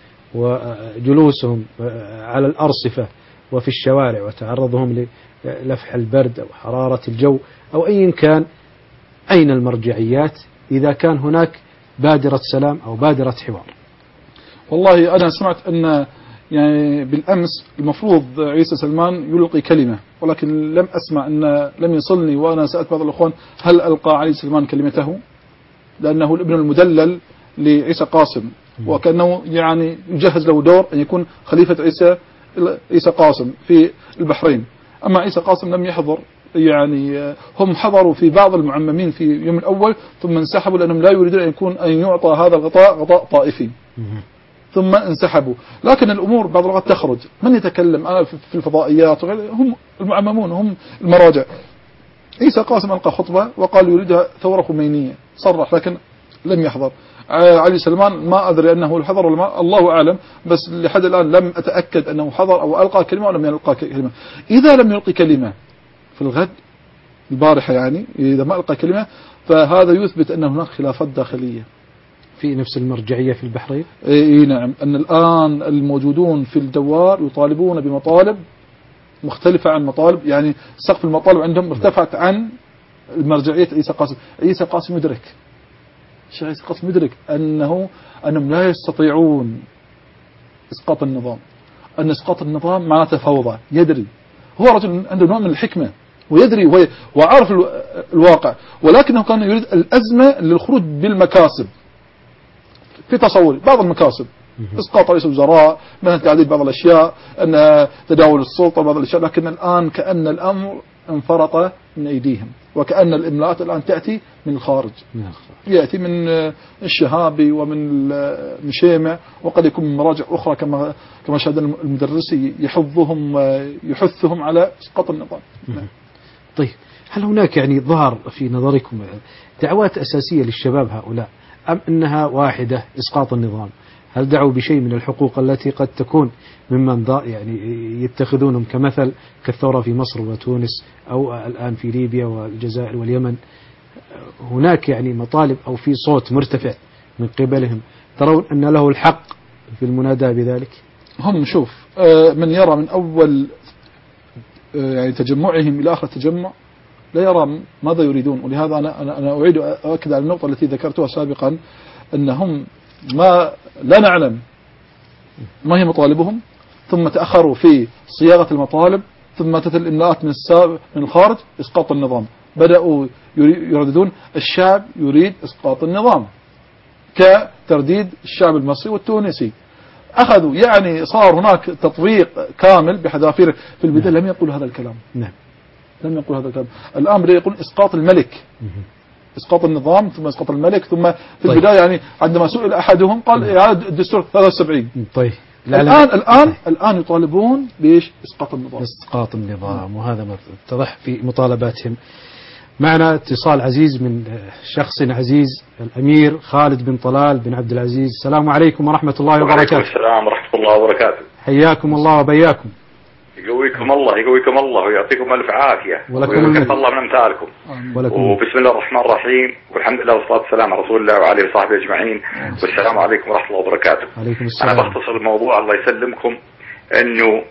وجلوسهم على الأرصفة وفي الشوارع وتعرضهم للفح البرد أو حرارة الجو أو أي كان؟ أين المرجعيات إذا كان هناك بادرة سلام أو بادرة حوار؟ والله أنا سمعت أن يعني بالأمس المفروض عيسى سلمان يلقي كلمة، ولكن لم أسمع أن لم يصلني، وأنا سألت بعض الأخوان هل ألقى علي سلمان كلمته، لأنه الابن المدلل لعيسى قاسم، وكأنه يعني يجهز له دور أن يكون خليفة عيسى قاسم في البحرين. أما عيسى قاسم لم يحضر، يعني هم حضروا في بعض المعممين في يوم الأول ثم انسحبوا لأنهم لا يريدون أن يعطى هذا الغطاء غطاء طائفي، ثم انسحبوا. لكن الأمور بعض الوقت تخرج، من يتكلم أنا في الفضائيات هم المعممون، هم المراجع. عيسى قاسم ألقى خطبة وقال يريدها ثورة خمينية، صرح، لكن لم يحضر. علي سلمان ما أدري أنه الحضر ولا ما، الله أعلم، بس لحد الآن لم أتأكد أنه حضر أو ألقى كلمة أو لم يلقى كلمة. إذا لم يلقي كلمة في الغد البارحة، يعني إذا ما ألقى كلمة، فهذا يثبت أن هناك خلافات داخلية في نفس المرجعية في البحرين. إيه نعم، أن الآن الموجودون في الدوار يطالبون بمطالب مختلفة عن مطالب، يعني سقف المطالب عندهم ارتفعت عن المرجعية عيسى قاسم. عيسى قاسم يدرك، الشيخ عيسى قاسم يدرك أنهم لا يستطيعون إسقاط النظام، أن إسقاط النظام معناته فوضى. يدري، هو رجل عنده نوع من الحكمة ويدري وعارف الواقع، ولكنه كان يريد الأزمة للخروج بالمكاسب. في تصور بعض المكاسب، إسقاط رئيس الوزراء، مثلا تعديل بعض الأشياء، أن تداول السلطة بعض الأشياء، لكن الآن كأن الأمر انفرط من أيديهم، وكأن الإملاءات الآن تأتي من الخارج، يأتي من الشهابي ومن مشيمع، وقد يكون من مراجع أخرى كما شاهد المدرسي يحثهم على إسقاط النظام. طيب هل هناك يعني ظهر في نظركم دعوات أساسية للشباب هؤلاء، أم أنها واحدة إسقاط النظام؟ هل دعوا بشيء من الحقوق التي قد تكون ممن يعني يتخذونهم كمثل كالثورة في مصر وتونس أو الآن في ليبيا والجزائر واليمن؟ هناك يعني مطالب أو في صوت مرتفع من قبلهم ترون أن له الحق في المناداة بذلك؟ هم شوف، من يرى من أول يعني تجمعهم إلى آخر تجمع لا يرى ماذا يريدون. ولهذا أنا أعيد أؤكد على النقطة التي ذكرتها سابقا، أنهم لا نعلم ما هي مطالبهم، ثم تأخروا في صياغة المطالب، ثم تتل الإملاءات من الخارج إسقاط النظام. بدأوا يرددون الشعب يريد إسقاط النظام، كترديد الشعب المصري والتونسي. أخذوا يعني صار هناك تطبيق كامل بحذافيره. في البداية لم يقول هذا الكلام، نعم لم يقول هذا الكلام. الآن بدأ يقول إسقاط الملك، إسقاط النظام ثم إسقاط الملك، ثم في البداية يعني عندما سئل أحدهم قال إعادة الدستور 73. طيب الآن يطالبون بإيش؟ إسقاط النظام. إسقاط النظام، وهذا ما اتضح في مطالباتهم. معنا اتصال عزيز من شخص عزيز، الأمير خالد بن طلال بن عبد العزيز. السلام عليكم ورحمة الله وبركاته. وعليكم السلام ورحمة الله وبركاته. حياكم الله وبياكم. يقويكم الله ويعطيكم ألف عافية ويكفى الله من أمثالكم. وبسم الله الرحمن الرحيم، والحمد لله والصلاة والسلام على رسول الله وعلى وصحبه أجمعين، والسلام عليكم ورحمة الله وبركاته. عليكم السلام. أنا بختصر الموضوع الله يسلمكم، إنه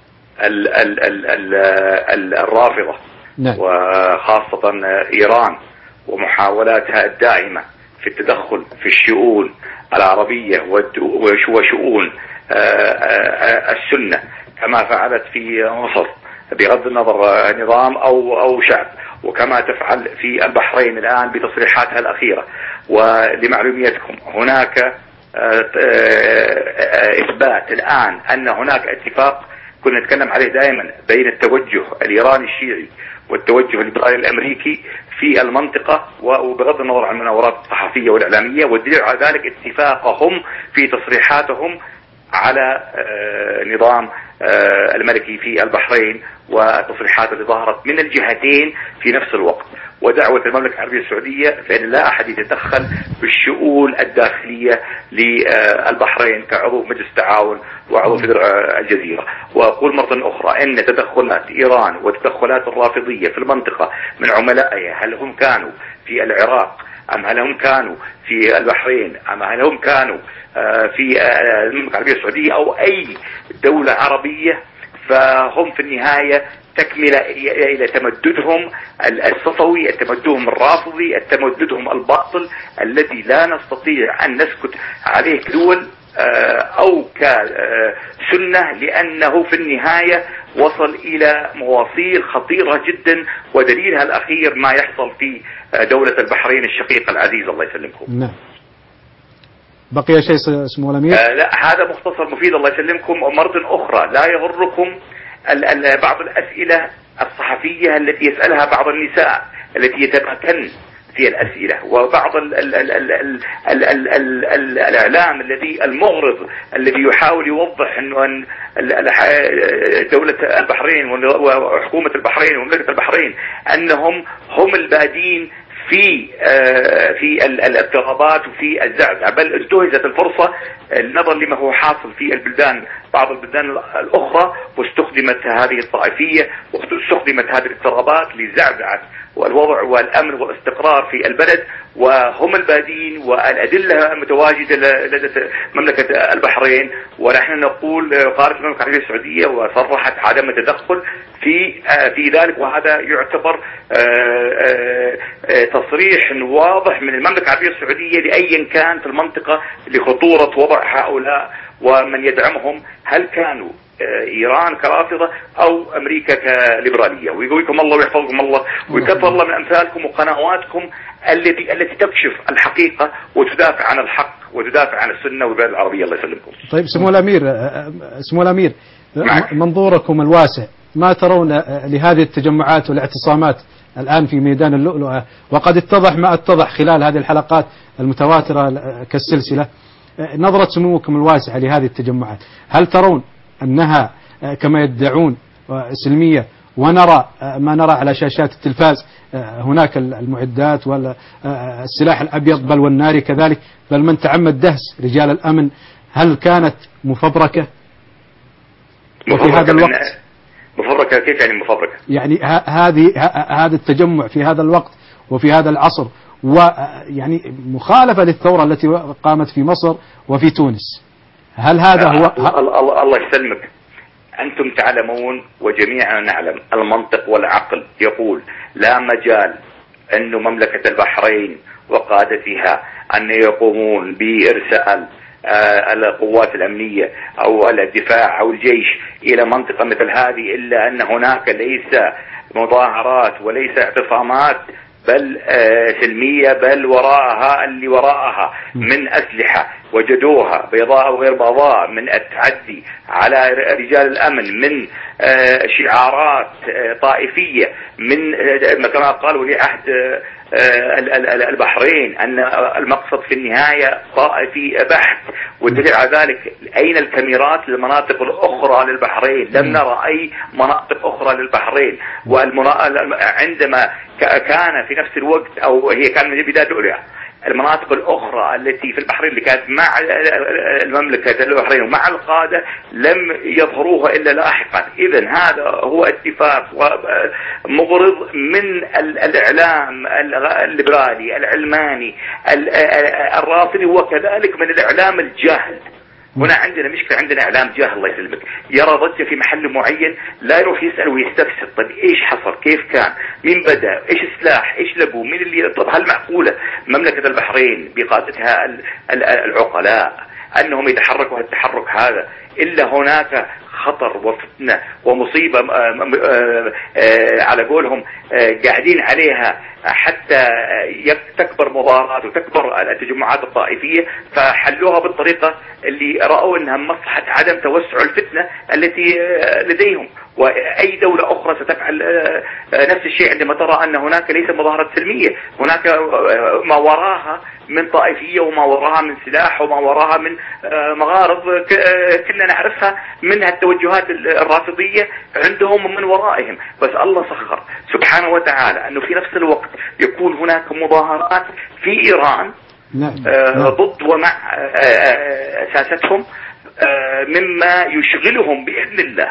الرافضة وخاصة إيران ومحاولاتها الدائمة في التدخل في الشؤون العربية وشؤون السنة كما فعلت في مصر بغض النظر نظام أو شعب، وكما تفعل في البحرين الآن بتصريحاتها الأخيرة. ولمعلوميتكم هناك إثبات الآن أن هناك اتفاق كنا نتكلم عليه دائما بين التوجه الإيراني الشيعي والتوجه الليبرالي الأمريكي في المنطقة، وبغض النظر عن المناورات الصحفية والإعلامية، والدليل على ذلك اتفاقهم في تصريحاتهم على نظام الملكي في البحرين، والتصريحات اللي ظهرت من الجهتين في نفس الوقت، ودعوة المملكة العربية السعودية فإن لا أحد يتدخل بالشؤون الداخلية للبحرين كعضو مجلس التعاون وعضو في الجزيرة. وأقول مرة أخرى أن تدخلات إيران وتدخلات الرافضية في المنطقة من عملائها، هل هم كانوا في العراق أم هل هم كانوا في البحرين أم هل هم كانوا في المملكة العربية السعودية أو أي دولة عربية، فهم في النهاية تكملة إلى تمددهم الصفوي، تمددهم الرافضي، تمددهم الباطل الذي لا نستطيع أن نسكت عليه كدول أو كسنة، لأنه في النهاية وصل إلى مواصيل خطيرة جدا، ودليلها الأخير ما يحصل في دولة البحرين الشقيقة العزيزة الله يسلمكم. نعم. بقي شيء اسمه الأمير؟ لا، هذا مختصر مفيد الله يسلمكم. مرة أخرى لا يغركم بعض الأسئلة الصحفية التي يسألها بعض النساء التي يتمكن في الأسئلة، وبعض الإعلام الذي المغرض الذي يحاول يوضح أن دولة البحرين وحكومة البحرين ومملكة البحرين أنهم هم البادين في الاضطرابات وفي الزعزعة، بل انتهزت الفرصة النظر لما هو حاصل في بعض البلدان الأخرى، واستخدمت هذه الطائفية واستخدمت هذه الاضطرابات لزعزعة والوضع والأمن والاستقرار في البلد، وهم البادين والأدلة متواجدة لدى مملكة البحرين. ونحن نقول قالت المملكة العربية السعودية وصرحت عدم التدخل في ذلك، وهذا يعتبر تصريح واضح من المملكة العربية السعودية لأيا كان في المنطقة لخطورة وضع هؤلاء ومن يدعمهم، هل كانوا إيران كرافضة أو أمريكا كليبرالية. ويقويكم الله ويحفظكم الله ويكثر الله من أمثالكم وقنواتكم التي تكشف الحقيقة وتدافع عن الحق وتدافع عن السنة والبلاد العربية الله يسلمكم. طيب سمو الأمير منظوركم الواسع، ما ترون لهذه التجمعات والاعتصامات الآن في ميدان اللؤلؤة، وقد اتضح ما اتضح خلال هذه الحلقات المتواترة كالسلسلة، نظرة سموكم الواسعة لهذه التجمعات، هل ترون أنها كما يدعون سلمية، ونرى ما نرى على شاشات التلفاز هناك المعدات والسلاح الأبيض بل والناري كذلك، بل من تعمد دهس رجال الأمن، هل كانت مفبركة؟ وفي هذا الوقت مفبركة كيف يعني مفبركة؟ يعني هذا التجمع في هذا الوقت وفي هذا العصر، ويعني مخالفة للثورة التي قامت في مصر وفي تونس، هل هذا هو؟ الله يسلمك، أنتم تعلمون وجميعنا نعلم المنطق والعقل يقول لا مجال أن مملكة البحرين وقادتها أن يقومون بإرسال القوات الأمنية أو الدفاع أو الجيش إلى منطقة مثل هذه إلا أن هناك ليس مظاهرات وليس اعتصامات بل سلمية، بل وراءها اللي وراءها من أسلحة وجدوها بيضاء وغير بيضاء، من التعدي على رجال الأمن، من شعارات طائفية، من كما قال ولي عهد البحرين أن المقصد في النهاية طائفي بحت. والدليل على ذلك أين الكاميرات للمناطق الأخرى للبحرين؟ لم نرى أي مناطق أخرى للبحرين. عندما كان في نفس الوقت، أو هي كان من بداية الأولى، المناطق الأخرى التي في البحرين اللي كانت مع المملكة البحرين ومع القادة لم يظهروها إلا لاحقا. إذن هذا هو اتفاق مغرض من الإعلام الليبرالي العلماني الرافضي، وكذلك من الإعلام الجاهل. هنا عندنا مشكلة، عندنا إعلام جاهل الله يسلمك، يرى ضجة في محل معين لا يروح يسأل ويستفسر طيب إيش حصل، كيف كان، مين بدأ، إيش السلاح، إيش لقوا، مين اللي، طب هل معقولة مملكة البحرين بقادتها العقلاء أنهم يتحركوا هالتحرك هذا إلا هناك خطر وفتنة ومصيبة على قولهم قاعدين عليها حتى تكبر مظاهرات وتكبر التجمعات الطائفية، فحلوها بالطريقة اللي رأوا أنها مصلحة عدم توسع الفتنة التي لديهم. وأي دولة أخرى ستفعل نفس الشيء عندما ترى أن هناك ليس مظاهرة سلمية، هناك ما وراها من طائفية وما وراها من سلاح وما وراها من مغارض كلنا نعرفها، منها التوجهات الرافضية عندهم ومن ورائهم. بس الله سخر سبحانه وتعالى أنه في نفس الوقت يكون هناك مظاهرات في إيران ضد ومع أساستهم، مما يشغلهم بإذن الله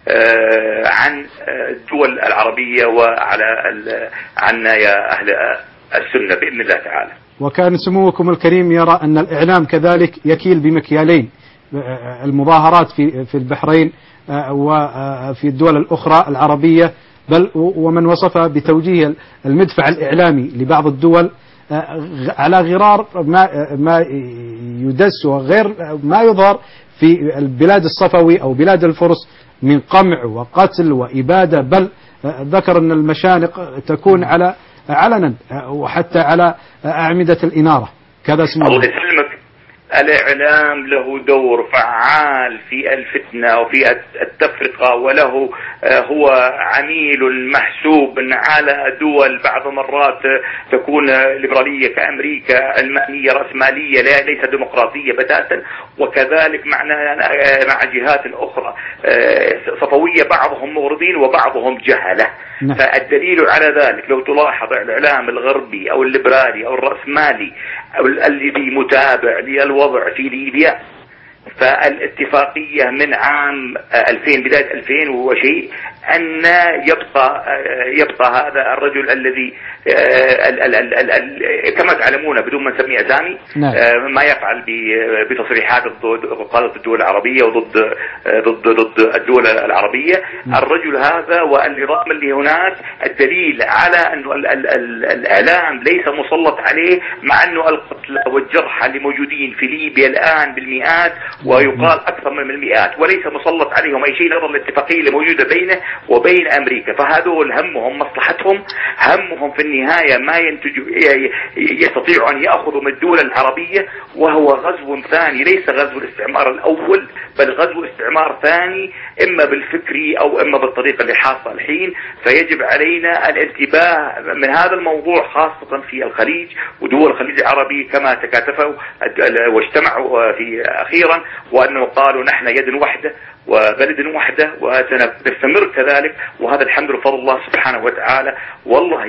عن الدول العربية وعلى عنا يا أهل السنة بإذن الله تعالى. وكان سموكم الكريم يرى أن الإعلام كذلك يكيل بمكيالين، المظاهرات في البحرين وفي الدول الأخرى العربية، بل ومن وصفها بتوجيه المدفع الإعلامي لبعض الدول على غرار ما يدس وغير ما يظهر في البلاد الصفوي أو بلاد الفرس من قمع وقتل وإبادة، بل ذكر أن المشانق تكون علنا وحتى على أعمدة الإنارة. كذا اسمه. الله يسلمك. الإعلام له دور فعال في الفتنة وفي التفرقة، وله هو عميل محسوب على دول بعض مرات تكون ليبرالية كأمريكا، علمانية رأسمالية ليس ديمقراطية بتاتا، وكذلك مع جهات أخرى صفوية، بعضهم مغرضين وبعضهم جهلة. فالدليل على ذلك لو تلاحظ الإعلام الغربي أو الليبرالي أو الرأسمالي أو الذي متابع للوضع في ليبيا، فالاتفاقية من عام 2000 بداية 2000 وهو شيء أن يبقى هذا الرجل الذي كما تعلمون بدون ما نسمي أسامي ما يفعل بتصريحات ضد قادة الدول العربية ضد الدول العربية. الرجل هذا والنظام اللي هناك الدليل على أن الإعلام ليس مسلط عليه، مع أنه القتلى والجرحى اللي موجودين في ليبيا الآن بالمئات ويقال أكثر من المئات، وليس مسلط عليهم أي شيء نظرا للاتفاقية اللي موجودة بينه وبين أمريكا. فهذول همهم مصلحتهم، همهم في النهاية ما يستطيعوا أن يأخذوا من الدول العربية، وهو غزو ثاني ليس غزو الاستعمار الأول، بل غزو استعمار ثاني إما بالفكري أو إما بالطريقة اللي حاصلة الحين. فيجب علينا الانتباه من هذا الموضوع خاصة في الخليج ودول الخليج العربي كما تكاتفوا واجتمعوا في أخيرا، وأنه قالوا نحن يد واحدة وبلد واحدة وسنستمر كذلك. وهذا الحمد لله بفضل الله سبحانه وتعالى، والله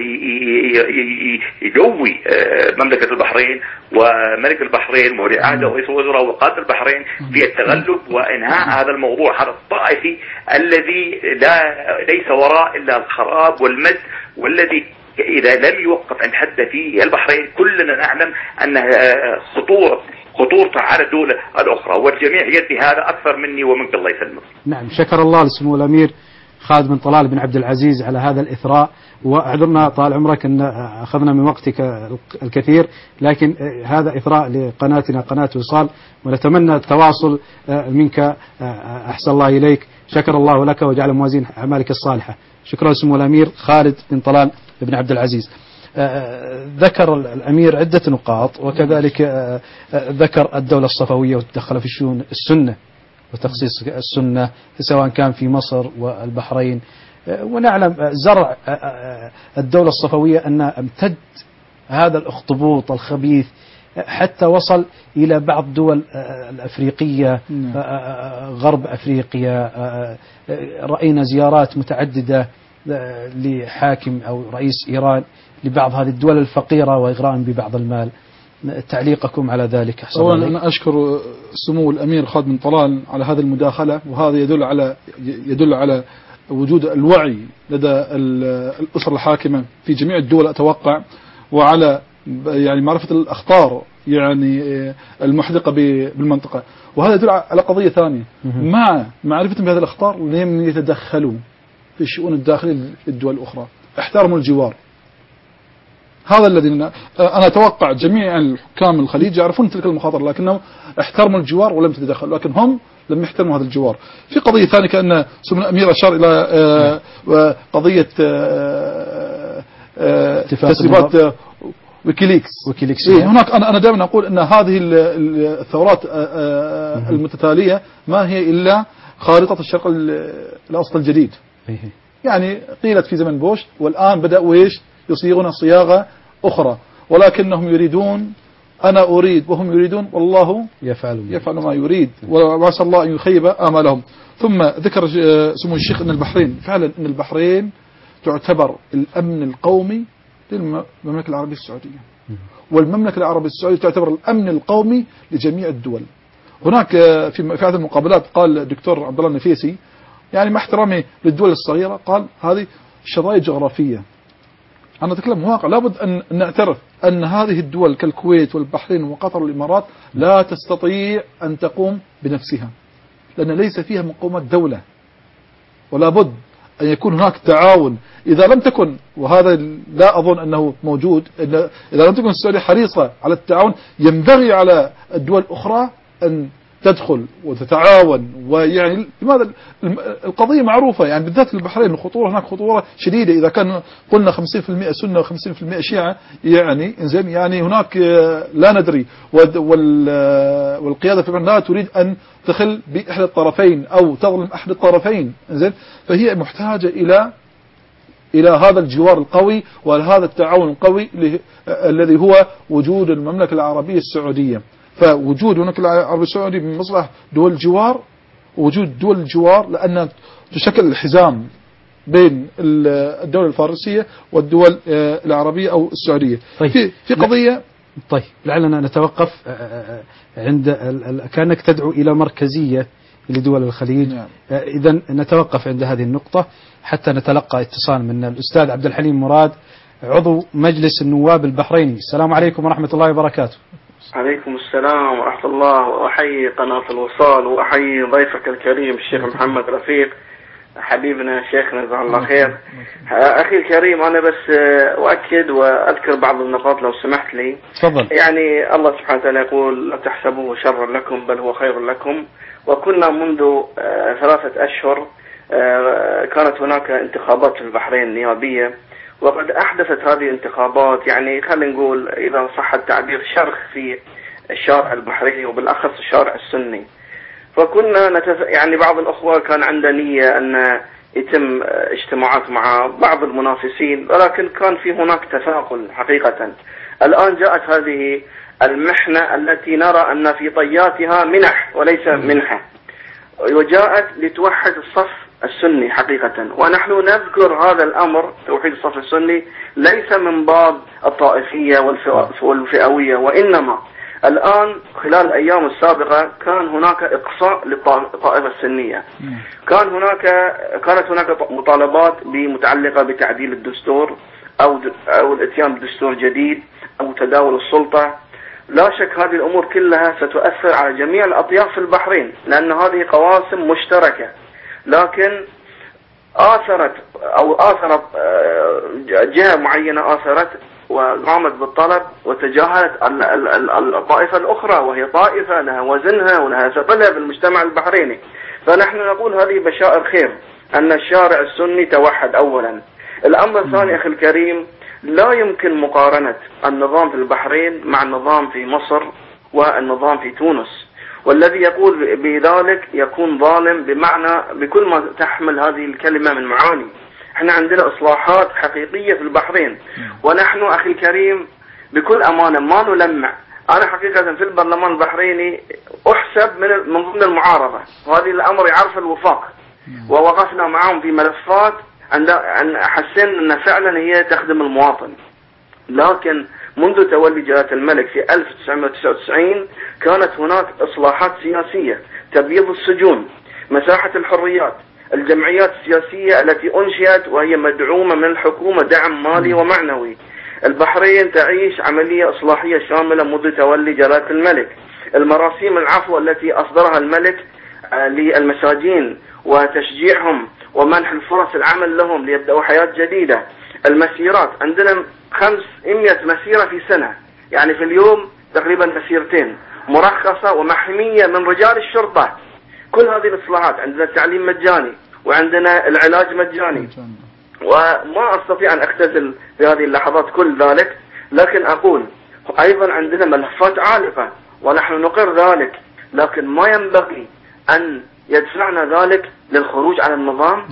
يقوي مملكة البحرين وملك البحرين وولي عهده ورئيس الوزراء وقادة البحرين في التغلب وإنهاء هذا الموضوع هذا الطائفي الذي ليس وراء إلا الخراب والمد، والذي إذا لم يوقف عند حد فيه البحرين كلنا نعلم أن خطورته على الدولة الأخرى، والجميع يدي هذا أكثر مني ومنك الله يسلمك. نعم، شكر الله لسمو الأمير خالد بن طلال بن عبد العزيز على هذا الإثراء، واعذرنا طال عمرك أن أخذنا من وقتك الكثير، لكن هذا إثراء لقناتنا قناة وصال، ونتمنى التواصل منك. أحسن الله إليك، شكر الله لك وجعل موازين أعمالك الصالحة. شكرا لسمو الأمير خالد بن طلال بن عبد العزيز. ذكر الأمير عدة نقاط، وكذلك ذكر الدولة الصفوية والتدخل في شؤون السنة وتخصيص السنة سواء كان في مصر والبحرين. ونعلم زرع الدولة الصفوية أن امتد هذا الأخطبوط الخبيث حتى وصل إلى بعض الدول الأفريقية، غرب أفريقيا. رأينا زيارات متعددة لحاكم أو رئيس إيران لبعض هذه الدول الفقيرة وإغراء ببعض المال. تعليقكم على ذلك؟ أولا أنا أشكر سمو الأمير خالد بن طلال على هذه المداخلة، وهذا يدل على وجود الوعي لدى الأسرة الحاكمة في جميع الدول أتوقع، وعلى يعني معرفة الأخطار يعني المحدقة بالمنطقة. وهذا يدل على قضية ثانية، مع معرفتهم بهذه الأخطار لم يتدخلوا في الشؤون الداخلية للدول الأخرى، احترموا الجوار. هذا الذي أنا أتوقع جميع الحكام الخليج يعرفون تلك المخاطر، لكنهم احترموا الجوار ولم يتدخلوا، لكن هم لم يحترموا هذا الجوار. في قضية ثانية كأن سمو الأمير أشار إلى قضية تسريبات ويكيليكس. هناك أنا دائما أقول أن هذه الثورات المتتالية ما هي إلا خارطة الشرق الأوسط الجديد. يعني قيلت في زمن بوش، والآن بدأوا يصيغون صياغة أخرى، ولكنهم يريدون، أنا أريد وهم يريدون، والله يفعل ما يريد، وعسى الله أن يخيب آمالهم. ثم ذكر سمو الشيخ أن البحرين فعلا، أن البحرين تعتبر الأمن القومي للمملكة العربية السعودية، والمملكة العربية السعودية تعتبر الأمن القومي لجميع الدول. هناك في هذه المقابلات قال الدكتور عبد الله النفيسي، يعني مع احترامي للدول الصغيرة، قال هذه شظايا جغرافية. أنا أتكلم واقع، لابد أن نعترف أن هذه الدول كالكويت والبحرين وقطر والإمارات لا تستطيع أن تقوم بنفسها، لأن ليس فيها مقومات دولة، ولا بد أن يكون هناك تعاون. إذا لم تكن، وهذا لا أظن أنه موجود، إذا لم تكن السعودية حريصة على التعاون، ينبغي على الدول الأخرى أن تدخل وتتعاون. ويعني لماذا القضية معروفة، يعني بالذات البحرين الخطورة هناك خطورة شديدة. إذا كان قلنا 50% سنة و50% شيعة، يعني إنزين، يعني هناك لا ندري، والقيادة في البحرين لا تريد أن تخل بإحدى الطرفين أو تظلم أحد الطرفين، إنزين، فهي محتاجة إلى هذا الجوار القوي وهذا التعاون القوي الذي هو وجود المملكة العربية السعودية. فوجود المملكة العربية السعودية من مصلحة دول الجوار، ووجود دول الجوار لأنها تشكل الحزام بين الدولة الفارسية والدول العربية أو السعودية. في قضية. طيب لعلنا نتوقف عند كأنك تدعو إلى مركزية لدول الخليج. إذن نتوقف عند هذه النقطة حتى نتلقى اتصال من الأستاذ عبد الحليم مراد، عضو مجلس النواب البحريني. السلام عليكم ورحمة الله وبركاته. عليكم السلام ورحمة الله، وأحيي قناة الوصال، وأحيي ضيفك الكريم الشيخ محمد رفيق حبيبنا شيخنا جزاه الله خير. أخي الكريم، أنا بس أؤكد وأذكر بعض النقاط لو سمحت لي. تفضل. يعني الله سبحانه وتعالى يقول لا تحسبوه شرا لكم بل هو خير لكم. وكنا منذ 3 أشهر كانت هناك انتخابات في البحرين النيابية، وقد أحدثت هذه الانتخابات يعني خلينا نقول إذا صح التعبير شرخ في الشارع البحريني وبالأخص الشارع السني. فكنا يعني بعض الأخوة كان عنده نية أن يتم اجتماعات مع بعض المنافسين، ولكن كان في هناك تثاقل حقيقة. الآن جاءت هذه المحنة التي نرى أن في طياتها منح وليس منحة، وجاءت لتوحد الصف السني حقيقة. ونحن نذكر هذا الأمر توحيد الصف السني ليس من باب الطائفية والفئوية، وإنما الآن خلال الأيام السابقة كان هناك إقصاء للطائفة السنية. كانت هناك مطالبات متعلقة بتعديل الدستور أو الاتيان بدستور جديد أو تداول السلطة. لا شك هذه الأمور كلها ستؤثر على جميع الأطياف في البحرين، لأن هذه قواسم مشتركة، لكن آثرت جهة معينة آثرت وقامت بالطلب وتجاهلت الطائفة الأخرى، وهي طائفة لها وزنها ولها ثقلها بالمجتمع البحريني. فنحن نقول هذه بشائر خير أن الشارع السني توحد أولا. الأمر الثاني أخي الكريم، لا يمكن مقارنة النظام في البحرين مع النظام في مصر والنظام في تونس، والذي يقول بذلك يكون ظالم بمعنى بكل ما تحمل هذه الكلمة من معاني. احنا عندنا إصلاحات حقيقية في البحرين، ونحن أخي الكريم بكل أمانة ما نلمع. أنا حقيقة في البرلمان البحريني أحسب من ضمن المعارضة، وهذه الأمر يعرف الوفاق، ووقفنا معهم في ملفات أن حسين أن فعلا هي تخدم المواطن. لكن منذ تولي جلالة الملك في 1999 كانت هناك إصلاحات سياسية، تبييض السجون، مساحة الحريات، الجمعيات السياسية التي أنشئت وهي مدعومة من الحكومة دعم مالي ومعنوي. البحرين تعيش عملية إصلاحية شاملة منذ تولي جلالة الملك. المراسيم العفو التي أصدرها الملك للمساجين وتشجيعهم ومنح الفرص العمل لهم ليبدأوا حياة جديدة. المسيرات عندنا 500 مسيرة في سنة، يعني في اليوم تقريبا مسيرتين مرخصة ومحمية من رجال الشرطة. كل هذه الإصلاحات. عندنا التعليم مجاني، وعندنا العلاج مجاني، وما أستطيع أن أختزل في هذه اللحظات كل ذلك، لكن أقول أيضا عندنا ملفات عالقة ونحن نقر ذلك، لكن ما ينبغي أن يدفعنا ذلك للخروج على النظام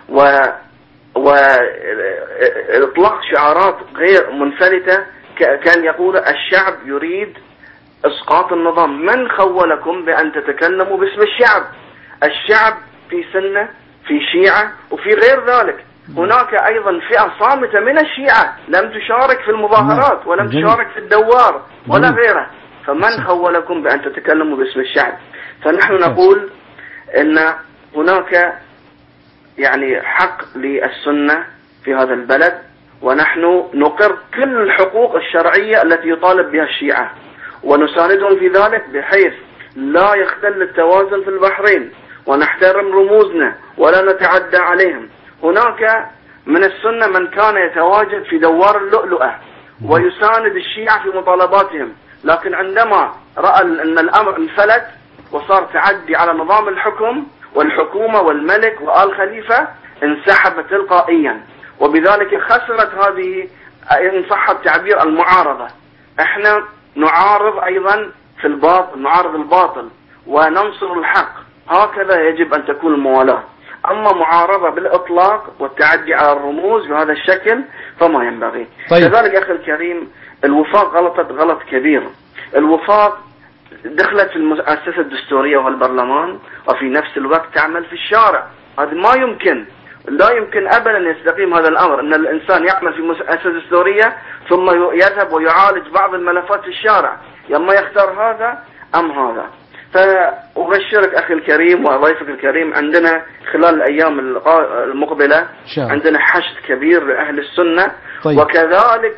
وإطلاق شعارات غير منفلتة كان يقول الشعب يريد إسقاط النظام. من خولكم بأن تتكلموا باسم الشعب؟ الشعب في سنة، في شيعة، وفي غير ذلك. هناك أيضا فئة صامتة من الشيعة لم تشارك في المظاهرات ولم تشارك في الدوار ولا غيره. فمن خولكم بأن تتكلموا باسم الشعب؟ فنحن نقول إن هناك يعني حق للسنة في هذا البلد، ونحن نقر كل الحقوق الشرعية التي يطالب بها الشيعة، ونساندهم في ذلك بحيث لا يختل التوازن في البحرين، ونحترم رموزنا ولا نتعدى عليهم. هناك من السنة من كان يتواجد في دوار اللؤلؤة ويساند الشيعة في مطالباتهم، لكن عندما رأى أن الأمر انفلت وصار تعدي على نظام الحكم والحكومة والملك وآل خليفة انسحب تلقائيا، وبذلك خسرت هذه إن صح التعبير المعارضة. احنا نعارض أيضا في الباطل، نعارض الباطل وننصر الحق، هكذا يجب أن تكون الموالاة. أما معارضة بالإطلاق والتعدي على الرموز بهذا الشكل فما ينبغي. كذلك أخي الكريم الوفاق غلطت غلط كبير. الوفاق دخلت في المؤسسة الدستورية والبرلمان وفي نفس الوقت تعمل في الشارع. هذا ما يمكن، لا يمكن أبدا يستقيم هذا الأمر، أن الإنسان يعمل في مؤسسة دستورية ثم يذهب ويعالج بعض الملفات في الشارع. يما يختار هذا أم هذا. فأبشرك أخي الكريم وضيفك الكريم، عندنا خلال الأيام المقبلة عندنا حشد كبير لأهل السنة. وكذلك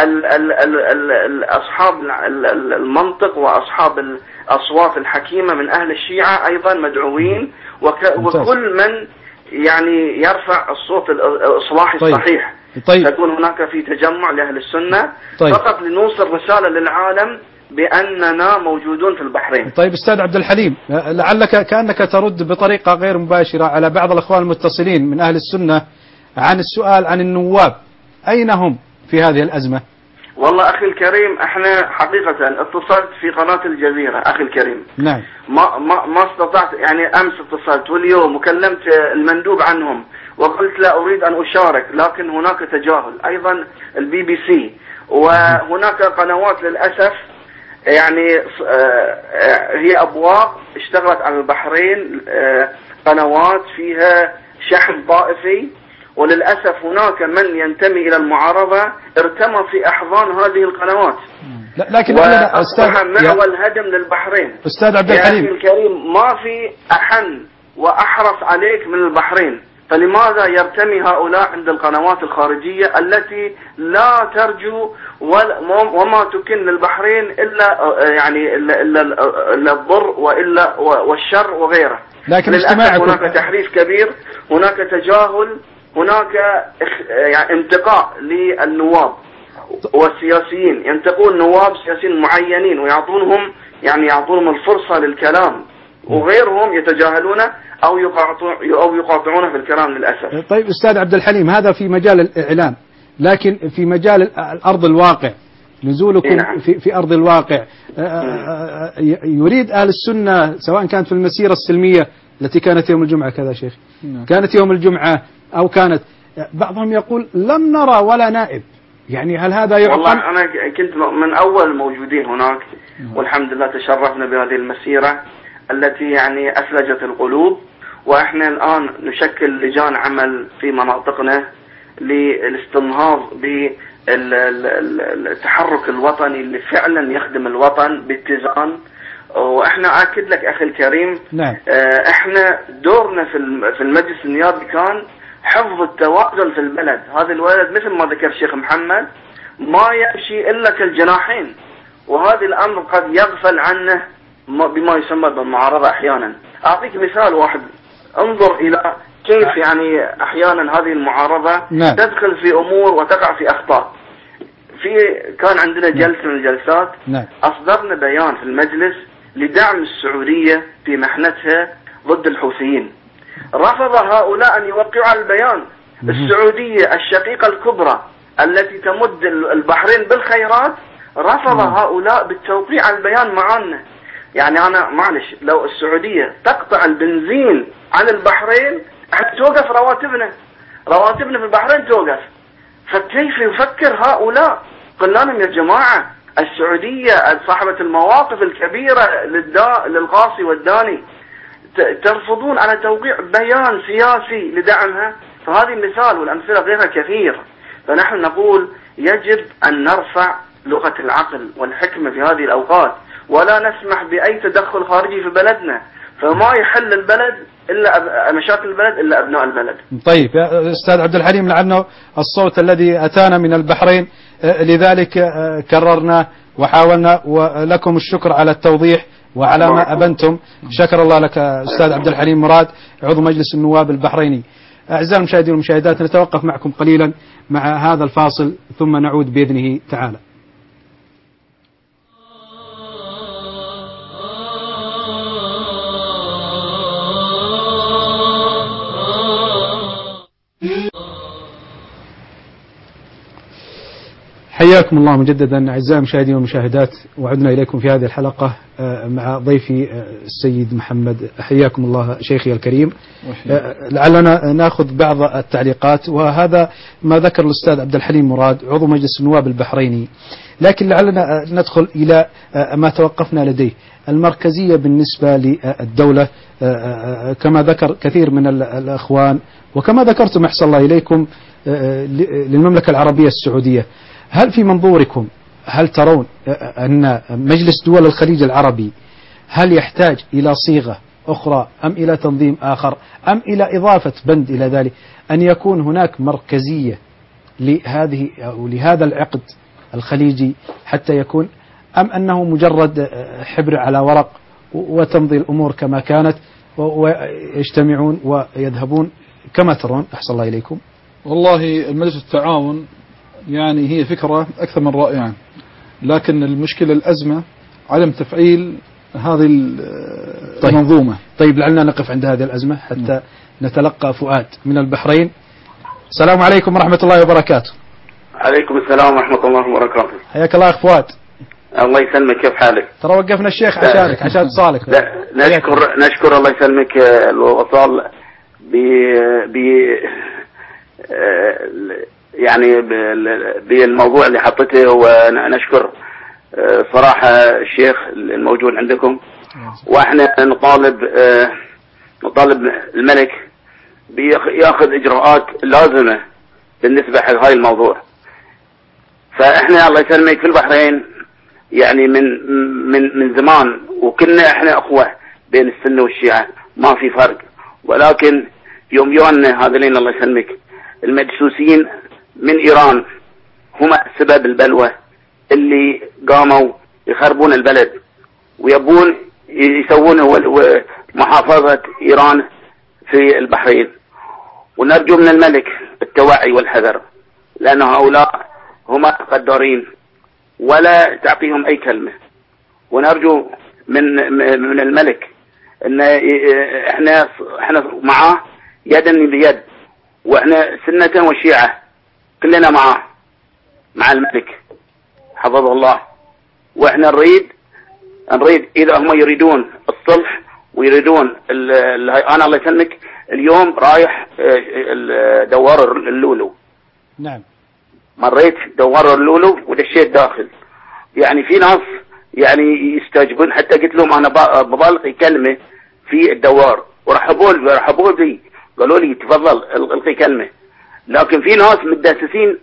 أصحاب المنطق وأصحاب الأصوات الحكيمة من أهل الشيعة أيضا مدعوين، وكل من يعني يرفع الصوت الإصلاحي الصحيح. تكون هناك في تجمع لأهل السنة فقط لنوصل رسالة للعالم بأننا موجودون في البحرين. طيب أستاذ عبد الحليم، لعلك كأنك ترد بطريقة غير مباشرة على بعض الأخوان المتصلين من أهل السنة عن السؤال عن النواب، أين هم في هذه الأزمة؟ والله أخي الكريم احنا حقيقة اتصلت في قناة الجزيرة أخي الكريم. نعم. ما استطعت، يعني أمس اتصلت واليوم وكلمت المندوب عنهم وقلت لا أريد أن أشارك، لكن هناك تجاهل. أيضا BBC وهناك قنوات للأسف يعني هي أبواق اشتغلت على البحرين، قنوات فيها شحن طائفي، وللأسف هناك من ينتمي إلى المعارضة ارتمى في أحضان هذه القنوات. لكن وأصبح معوى الهدم للبحرين. أستاذ عبد الحليم يا أخي الكريم ما في أحن وأحرص عليك من البحرين، فلماذا يرتمي هؤلاء عند القنوات الخارجية التي لا ترجو وما تكن للبحرين إلا يعني إلا الضر وإلا والشر وغيره. لكن للأسف هناك تحريف كبير، هناك تجاهل، هناك يعني انتقاء للنواب والسياسيين، ينتقون نواب سياسيين معينين ويعطونهم الفرصة للكلام، وغيرهم يتجاهلون أو يقاطعون في الكلام للأسف. طيب أستاذ عبد الحليم، هذا في مجال الإعلام، لكن في مجال الأرض الواقع، نزولكم في أرض الواقع، يريد أهل السنة سواء كانت في المسيرة السلمية التي كانت يوم الجمعة كذا شيخ، كانت يوم الجمعة أو كانت، بعضهم يقول لم نرى ولا نائب، يعني هل هذا يعقل؟ والله أنا كنت من أول الموجودين هناك، والحمد لله تشرفنا بهذه المسيرة التي يعني أثلجت القلوب، وإحنا الآن نشكل لجان عمل في مناطقنا للاستنهاض بالتحرك الوطني اللي فعلا يخدم الوطن باتزان. وإحنا أكد لك أخي الكريم، نعم. إحنا دورنا في المجلس النيابي كان حفظ التوازن في البلد. هذا الولد مثل ما ذكر الشيخ محمد ما يمشي إلا كالجناحين، وهذا الأمر قد يغفل عنه بما يسمى بالمعارضة أحيانا. أعطيك مثال واحد، انظر إلى كيف يعني أحيانا هذه المعارضة تدخل في أمور وتقع في أخطاء. كان عندنا جلسة من الجلسات أصدرنا بيان في المجلس لدعم السعودية في محنتها ضد الحوثيين. رفض هؤلاء أن يوقعوا على البيان. السعودية الشقيقة الكبرى التي تمد البحرين بالخيرات رفض هؤلاء بالتوقيع على البيان معنا. يعني أنا معلش، لو السعودية تقطع البنزين عن البحرين توقف رواتبنا في البحرين توقف. فكيف يفكر هؤلاء؟ قلنا لهم يا جماعة السعودية صاحبة المواقف الكبيرة للغاصي والداني ترفضون على توقيع بيان سياسي لدعمها. فهذه مثال والأمثلة غيرها كثير. فنحن نقول يجب أن نرفع لغة العقل والحكمة في هذه الأوقات، ولا نسمح بأي تدخل خارجي في بلدنا، فما يحل البلد إلا مشاكل البلد إلا أبناء البلد. طيب يا أستاذ عبد الحليم، لعله الصوت الذي أتانا من البحرين لذلك كررنا وحاولنا، ولكم الشكر على التوضيح وعلى ما أبنتم. شكر الله لك أستاذ عبد الحليم مراد عضو مجلس النواب البحريني. أعزائي المشاهدين والمشاهدات، نتوقف معكم قليلا مع هذا الفاصل ثم نعود بإذنه تعالى. حياكم الله مجددا أعزائي المشاهدين والمشاهدات، وعدنا إليكم في هذه الحلقة مع ضيفي السيد محمد. حياكم الله شيخي الكريم. لعلنا نأخذ بعض التعليقات، وهذا ما ذكر الأستاذ عبد الحليم مراد عضو مجلس النواب البحريني، لكن لعلنا ندخل إلى ما توقفنا لديه، المركزية بالنسبة للدولة كما ذكر كثير من الأخوان، وكما ذكرتم أحسن الله إليكم للمملكة العربية السعودية. هل في منظوركم هل ترون أن مجلس دول الخليج العربي هل يحتاج إلى صيغة أخرى أم إلى تنظيم آخر أم إلى إضافة بند إلى ذلك أن يكون هناك مركزية لهذه أو لهذا العقد الخليجي حتى يكون، أم أنه مجرد حبر على ورق وتمضي الأمور كما كانت ويجتمعون ويذهبون كما ترون أحسن الله إليكم؟ والله المجلس التعاون يعني هي فكرة أكثر من رائعة، لكن المشكلة الأزمة عدم تفعيل هذه المنظومة. طيب لعلنا نقف عند هذه الأزمة حتى نتلقى فؤاد من البحرين. السلام عليكم ورحمة الله وبركاته. عليكم السلام ورحمة الله وبركاته. حياك الله أخ فؤاد. الله يسلمك، كيف حالك؟ ترى وقفنا الشيخ عشانك عشان اتصالك. نشكر الله يسلمك الوصال يعني بالموضوع اللي حطيته، ونشكر صراحة الشيخ الموجود عندكم. واحنا نطالب الملك بياخذ اجراءات لازمة بالنسبة حق هاي الموضوع. فاحنا الله يسلمك في البحرين يعني من زمان، وكنا احنا اخوة بين السنة والشيعة، ما في فرق. ولكن يوم يوانا هذين الله يسلمك المجسوسين من إيران هم سبب البلوى اللي قاموا يخربون البلد ويبون يسوون محافظة إيران في البحرين. ونرجو من الملك التوعي والحذر، لأن هؤلاء هم قدارين ولا تعطيهم أي كلمة. ونرجو من الملك أن احنا معاه يدا بيد، واحنا سنة وشيعة كلنا معاه مع الملك حفظه الله. واحنا نريد اذا هم يريدون الصلح ويريدون انا الله يسلمك اليوم رايح دوار اللولو. نعم. مريت دوار اللولو ودشيت داخل، يعني في ناس يعني يستعجبون، حتى قلت لهم انا ببالغ كلمه في الدوار ورحبوا بي، قالوا لي تفضل القي كلمه. لكن في ناس متدسسين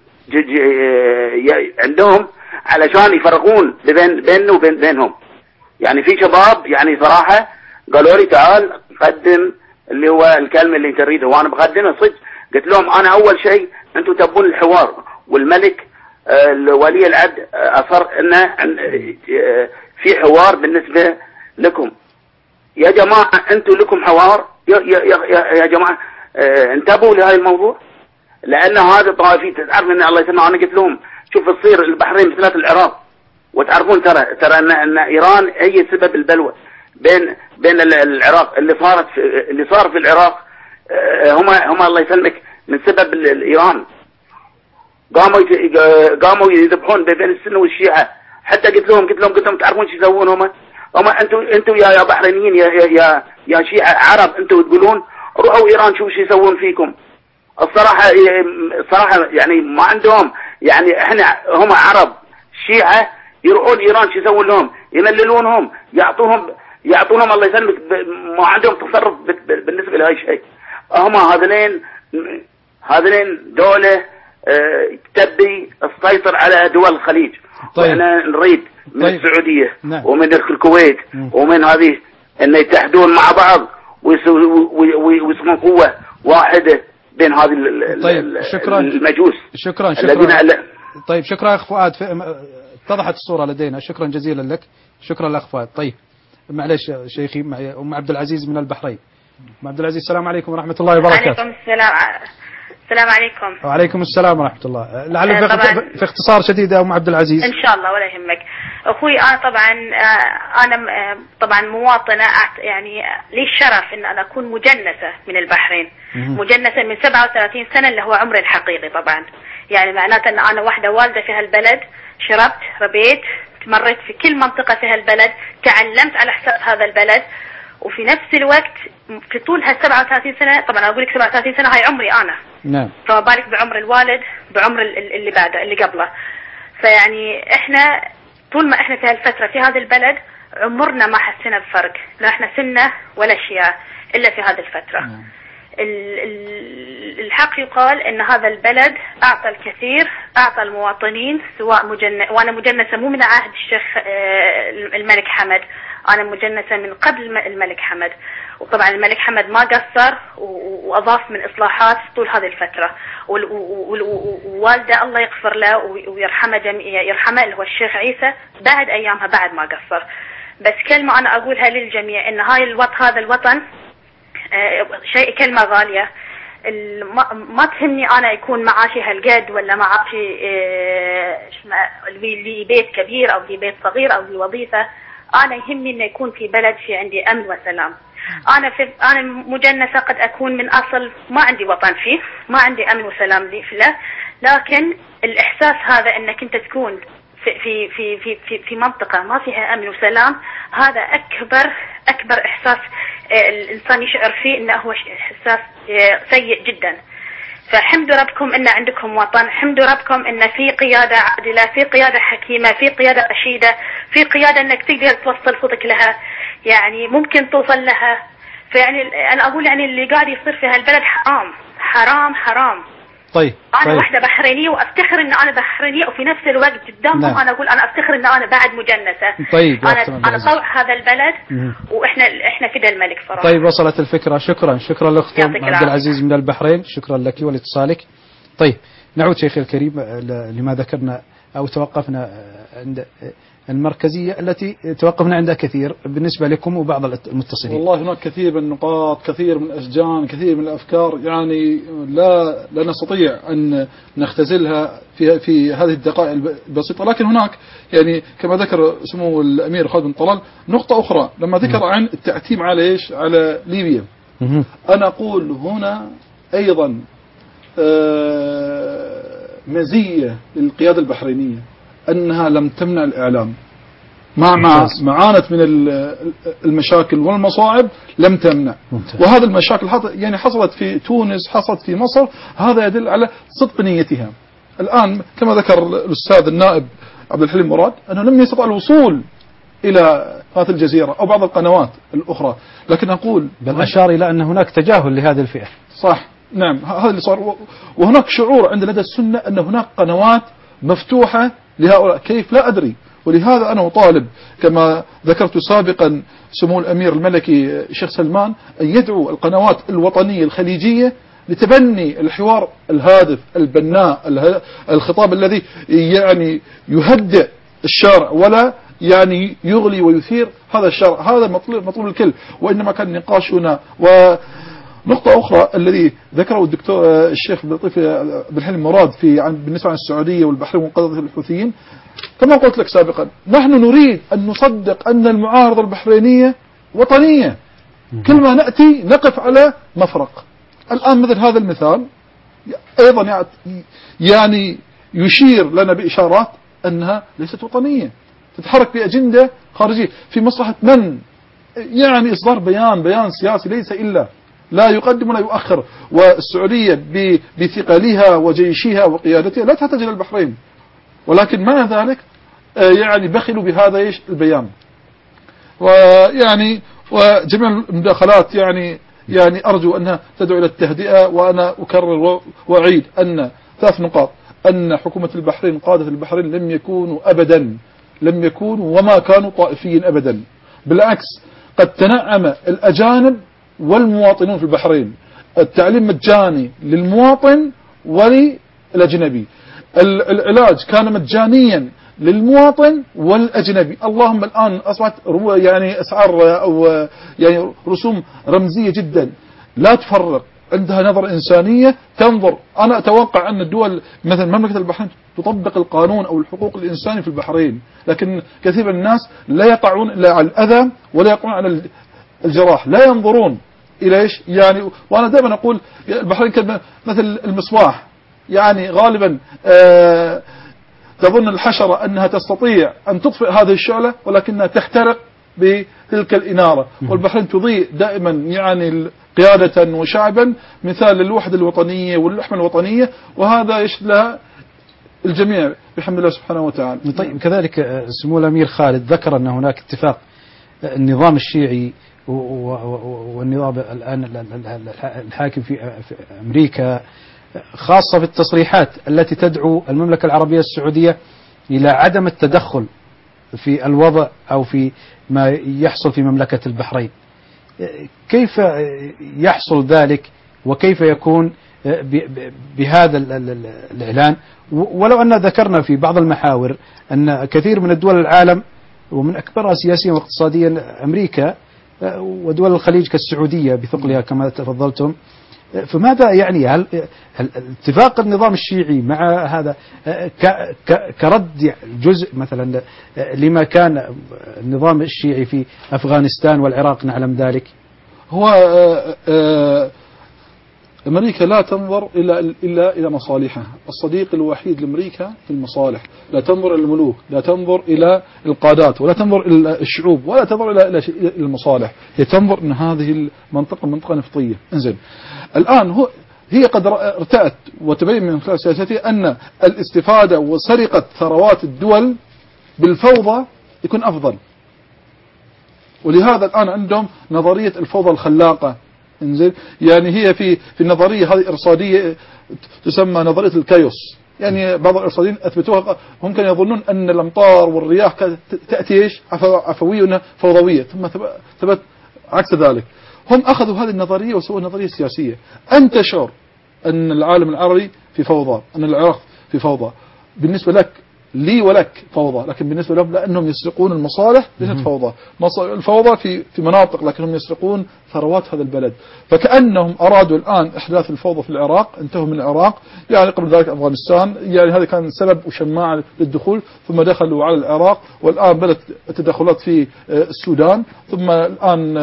عندهم علشان يفرقون بينه وبين بينهم. يعني في شباب يعني صراحه قالوا لي تعال قدم اللي هو الكلمه اللي انت تريدها، وانا بقدمها صدق. قلت لهم انا اول شيء انتم تبون الحوار، والملك ولي العهد اصر انه في حوار بالنسبه لكم. يا جماعه انتم لكم حوار، يا جماعه انتبهوا لهذا الموضوع، لان هذا طائفي. تعرف ان الله يسمع، انا قلت لهم شوف تصير البحرين مثل العراق، وتعرفون ترى ان ايران هي سبب البلوى بين العراق. اللي صار في العراق هم الله يسلمك من سبب ايران. قاموا يذبحون بين السنه والشيعه. حتى قلت لهم تعرفون شو يسوون هم انتم يا بحرينيين يا شيعه عرب، انتم تقولون روحوا ايران شوفوا شو يسوون فيكم. الصراحه يعني ما عندهم، يعني احنا هم عرب شيعه يروحون ايران شو يسوون لهم؟ يمللونهم، يعطونهم الله يسلمك، ما عندهم تصرف بالنسبه لهاي الشيء. هم هذين دوله تبي تسيطر على دول الخليج. طيب. واحنا نريد من طيب. السعوديه نعم. ومن الكويت ومن هذه ان يتحدون مع بعض ويسمون قوه واحده بين هذه طيب. شكرا. المجوس. شكرا. طيب شكرا اخ فؤاد، اتضحت الصوره لدينا. شكرا جزيلا لك. شكرا الاخ فؤاد. طيب معلش شيخي، معي ام عبد العزيز من البحرين. ام عبد العزيز السلام عليكم ورحمه الله وبركاته. وعليكم السلام. السلام عليكم. وعليكم السلام ورحمه الله. لعل في اختصار شديد يا ام عبد العزيز. ان شاء الله ولا يهمك اخوي. انا طبعا مواطنه، يعني لي الشرف ان انا اكون مجنسه من البحرين. مجنسه من 37 سنه اللي هو عمري الحقيقي. طبعا يعني معناته ان انا واحده والده في هالبلد، شربت ربيت مريت في كل منطقه في هالبلد، تعلمت على حساب هذا البلد. وفي نفس الوقت في طول هال 37 سنه، طبعا اقول لك 37 سنه هاي عمري انا. نعم. فما بالك بعمر الوالد، بعمر اللي بعده اللي قبله. فيعني احنا طول ما احنا في هالفتره في هذا البلد عمرنا ما حسينا بفرق، لا احنا سنه ولا شيعه الا في هذه الفتره. الحق يقال ان هذا البلد اعطى الكثير، اعطى المواطنين، سواء وانا مجنسه مو من عهد الشيخ الملك حمد، انا مجنسه من قبل الملك حمد. وطبعا الملك حمد ما قصر واضاف من اصلاحات طول هذه الفتره. ووالده الله يغفر له ويرحمه يرحمه اللي هو الشيخ عيسى بعد ايامها بعد ما قصر. بس كلمه انا اقولها للجميع ان هذا الوطن شيء كلمه غاليه. ما تهمني انا يكون معاشي هالقد ولا معاشي لي بيت كبير او لي بيت صغير او لي وظيفه. انا يهمني انه يكون في بلد في عندي امن وسلام. انا مجنسه، قد اكون من اصل ما عندي وطن فيه، ما عندي امن وسلام لي فيه، لكن الاحساس هذا انك انت تكون في منطقه ما فيها امن وسلام، هذا اكبر احساس الانسان يشعر فيه انه هو احساس سيء جدا. فحمد ربكم ان عندكم وطن، حمد ربكم ان في قياده عادله، في قياده حكيمه، في قياده رشيده، في قياده انك تقدر توصل صوتك لها، يعني ممكن توصل لها. فيعني انا اقول يعني اللي قاعد يصير في هالبلد حرام حرام حرام. طيب. انا واحده بحرينيه وافتخر ان انا بحرينيه، وفي نفس الوقت قدامهم انا اقول انا افتخر ان انا بعد مجنسه. طيب. انا طوع هذا البلد واحنا فدا الملك صراحه. طيب وصلت الفكره. شكرا لاخت عبد العزيز من البحرين، شكرا لك ولاتصالك. طيب نعود شيخي الكريم لما ذكرنا او توقفنا عند المركزية التي توقفنا عندها كثير بالنسبة لكم وبعض المتصلين. والله هناك كثير من النقاط، كثير من الأشجان، كثير من الأفكار، يعني لا نستطيع أن نختزلها في هذه الدقائق البسيطة. لكن هناك يعني كما ذكر سمو الأمير خالد بن طلال نقطة أخرى لما ذكر عن التعتيم على ليبيا. أنا أقول هنا أيضا مزية للقيادة البحرينية أنها لم تمنع الإعلام مع معانت من المشاكل والمصاعب، لم تمنع. وهذا المشاكل يعني حصلت في تونس، حصلت في مصر، هذا يدل على صدق نيتها. الآن كما ذكر الأستاذ النائب عبد الحليم مراد أنه لم يستطع الوصول إلى قناة الجزيرة أو بعض القنوات الأخرى، لكن أقول بل أشار إلى أن هناك تجاهل لهذه الفئة. صح، نعم، هذا اللي صار. وهناك شعور عند لدى السنة أن هناك قنوات مفتوحة لهؤلاء، كيف لا أدري. ولهذا أنا أطالب كما ذكرت سابقا سمو الأمير الملكي شيخ سلمان أن يدعو القنوات الوطنية الخليجية لتبني الحوار الهادف البناء، الخطاب الذي يعني يهدئ الشارع ولا يعني يغلي ويثير هذا الشارع. هذا مطلوب الكل، وإنما كان النقاش هنا. ونقطة أخرى الذي ذكره الدكتور الشيخ لطيف بن حليم مراد بالنسبة عن السعودية والبحرين وقضية الحوثيين، كما قلت لك سابقا نحن نريد أن نصدق أن المعارضة البحرينية وطنية. كل ما نأتي نقف على مفرق. الآن مثل هذا المثال أيضا يعني يشير لنا بإشارات أنها ليست وطنية، تتحرك بأجندة خارجية في مصلحة من؟ يعني إصدار بيان سياسي ليس إلا لا يقدم ولا يؤخر. والسعودية بثقلها وجيشها وقيادتها لا تحتاج إلى البحرين، ولكن مع ذلك يعني بخلوا بهذا البيان. وجميع المداخلات يعني أرجو أنها تدعو إلى التهدئة. وأنا أكرر وأعيد أن 3 نقاط: أن حكومة البحرين، قادة البحرين لم يكونوا وما كانوا طائفيين أبدا، بالعكس قد تنعم الأجانب والمواطنون في البحرين. التعليم مجاني للمواطن وللأجنبي، العلاج كان مجانيا للمواطن والأجنبي. اللهم الآن أصبحت يعني أسعار أو يعني رسوم رمزية جدا لا تفرق، عندها نظرة إنسانية تنظر. أنا أتوقع أن الدول مثل مملكة البحرين تطبق القانون أو الحقوق الإنساني في البحرين، لكن كثير من الناس لا يقعون إلا على الأذى ولا يقعون على الجراح، لا ينظرون إلى إيش يعني. وأنا دائما أقول البحرين كان مثل المصباح، يعني غالبا تظن الحشرة أنها تستطيع أن تطفئ هذه الشعلة ولكنها تحترق بتلك الإنارة. والبحرين تضيء دائما يعني قيادة وشعبا، مثال للوحدة الوطنية واللحمة الوطنية، وهذا يشمل الجميع بحمد الله سبحانه وتعالى. طيب، كذلك سمو الأمير خالد ذكر أن هناك اتفاق النظام الشيعي والنظام الآن الحاكم في أمريكا، خاصة في التصريحات التي تدعو المملكة العربية السعودية إلى عدم التدخل في الوضع أو في ما يحصل في مملكة البحرين. كيف يحصل ذلك وكيف يكون بهذا الإعلان؟ ولو أن ذكرنا في بعض المحاور أن كثير من الدول العالم ومن أكبرها سياسيا واقتصاديا أمريكا ودول الخليج كالسعودية بثقلها كما تفضلتم، فماذا يعني؟ هل اتفاق النظام الشيعي مع هذا كرد جزء مثلا لما كان النظام الشيعي في أفغانستان والعراق نعلم ذلك؟ هو أمريكا لا تنظر إلا إلى مصالحها. الصديق الوحيد لأمريكا في المصالح، لا تنظر إلى الملوك، لا تنظر إلى القادات، ولا تنظر إلى الشعوب، ولا تنظر إلى المصالح. هي تنظر أن هذه المنطقة منطقة نفطية. انزين، الآن هي قد ارتأت وتبين من خلال سياستها أن الاستفادة وسرقة ثروات الدول بالفوضى يكون أفضل، ولهذا الآن عندهم نظرية الفوضى الخلاقة. انزين، يعني هي في النظرية هذه إرصادية تسمى نظرية الكايوس. يعني بعض الإرصاديين أثبتوها، هم كانوا يظنون أن الأمطار والرياح تأتي عفوية وأنها فوضوية، ثم ثبت عكس ذلك. هم أخذوا هذه النظرية وسووا نظرية سياسية. أنت تشعر أن العالم العربي في فوضى، أن العراق في فوضى، بالنسبة لك لي ولك فوضى، لكن بالنسبة لهم لأنهم يسرقون المصالح ليست فوضى. الفوضى في مناطق، لكنهم يسرقون ثروات هذا البلد. فكأنهم أرادوا الآن إحداث الفوضى في العراق، انتهوا من العراق، يعني قبل ذلك أفغانستان، يعني هذا كان سبب وشماعة للدخول، ثم دخلوا على العراق، والآن بدأت التدخلات في السودان، ثم الآن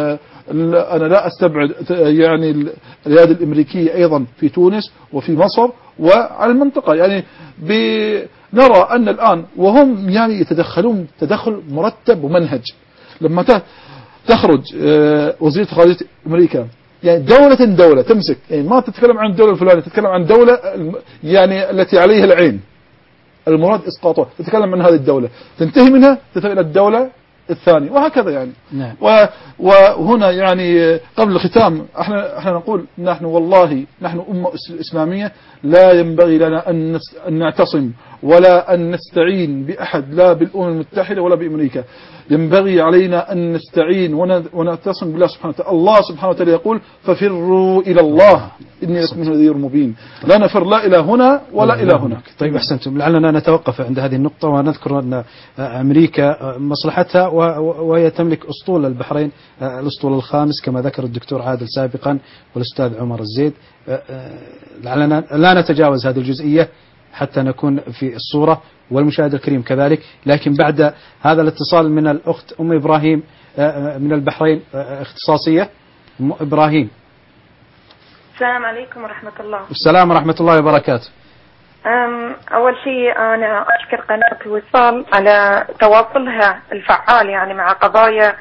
أنا لا أستبعد يعني الريادة الأمريكية أيضا في تونس وفي مصر وعلى المنطقة. يعني نرى أن الآن وهم يعني يتدخلون تدخل مرتب ومنهج. لما تخرج وزيرة خارجية أمريكا يعني دولة تمسك، يعني ما تتكلم عن الدولة الفلانية، تتكلم عن دولة يعني التي عليها العين المراد إسقاطها، تتكلم عن هذه الدولة، تنتهي منها تذهب إلى الدولة الثاني وهكذا يعني. نعم. وهنا يعني قبل الختام احنا نقول نحن والله نحن أمة إسلامية لا ينبغي لنا أن نعتصم ولا أن نستعين بأحد لا بالأمم المتحدة ولا بأمريكا. ينبغي علينا أن نستعين ونعتصم بالله سبحانه وتعالى. الله سبحانه وتعالى يقول ففروا إلى الله إني لكم نذير مبين. لا نفر لا إلى هنا ولا إلى هناك. طيب أحسنتم، لعلنا نتوقف عند هذه النقطة ونذكر أن أمريكا مصلحتها وهي تملك أسطول البحرين، الأسطول الخامس كما ذكر الدكتور عادل سابقا والأستاذ عمر الزيد. لعلنا لا نتجاوز هذه الجزئية حتى نكون في الصورة والمشاهد الكريم كذلك. لكن بعد هذا الاتصال من الأخت أم إبراهيم من البحرين اختصاصية أم إبراهيم. السلام عليكم ورحمة الله. السلام ورحمة الله وبركاته. أول شيء أنا أشكر قناة الوصال على تواصلها الفعال يعني مع قضايا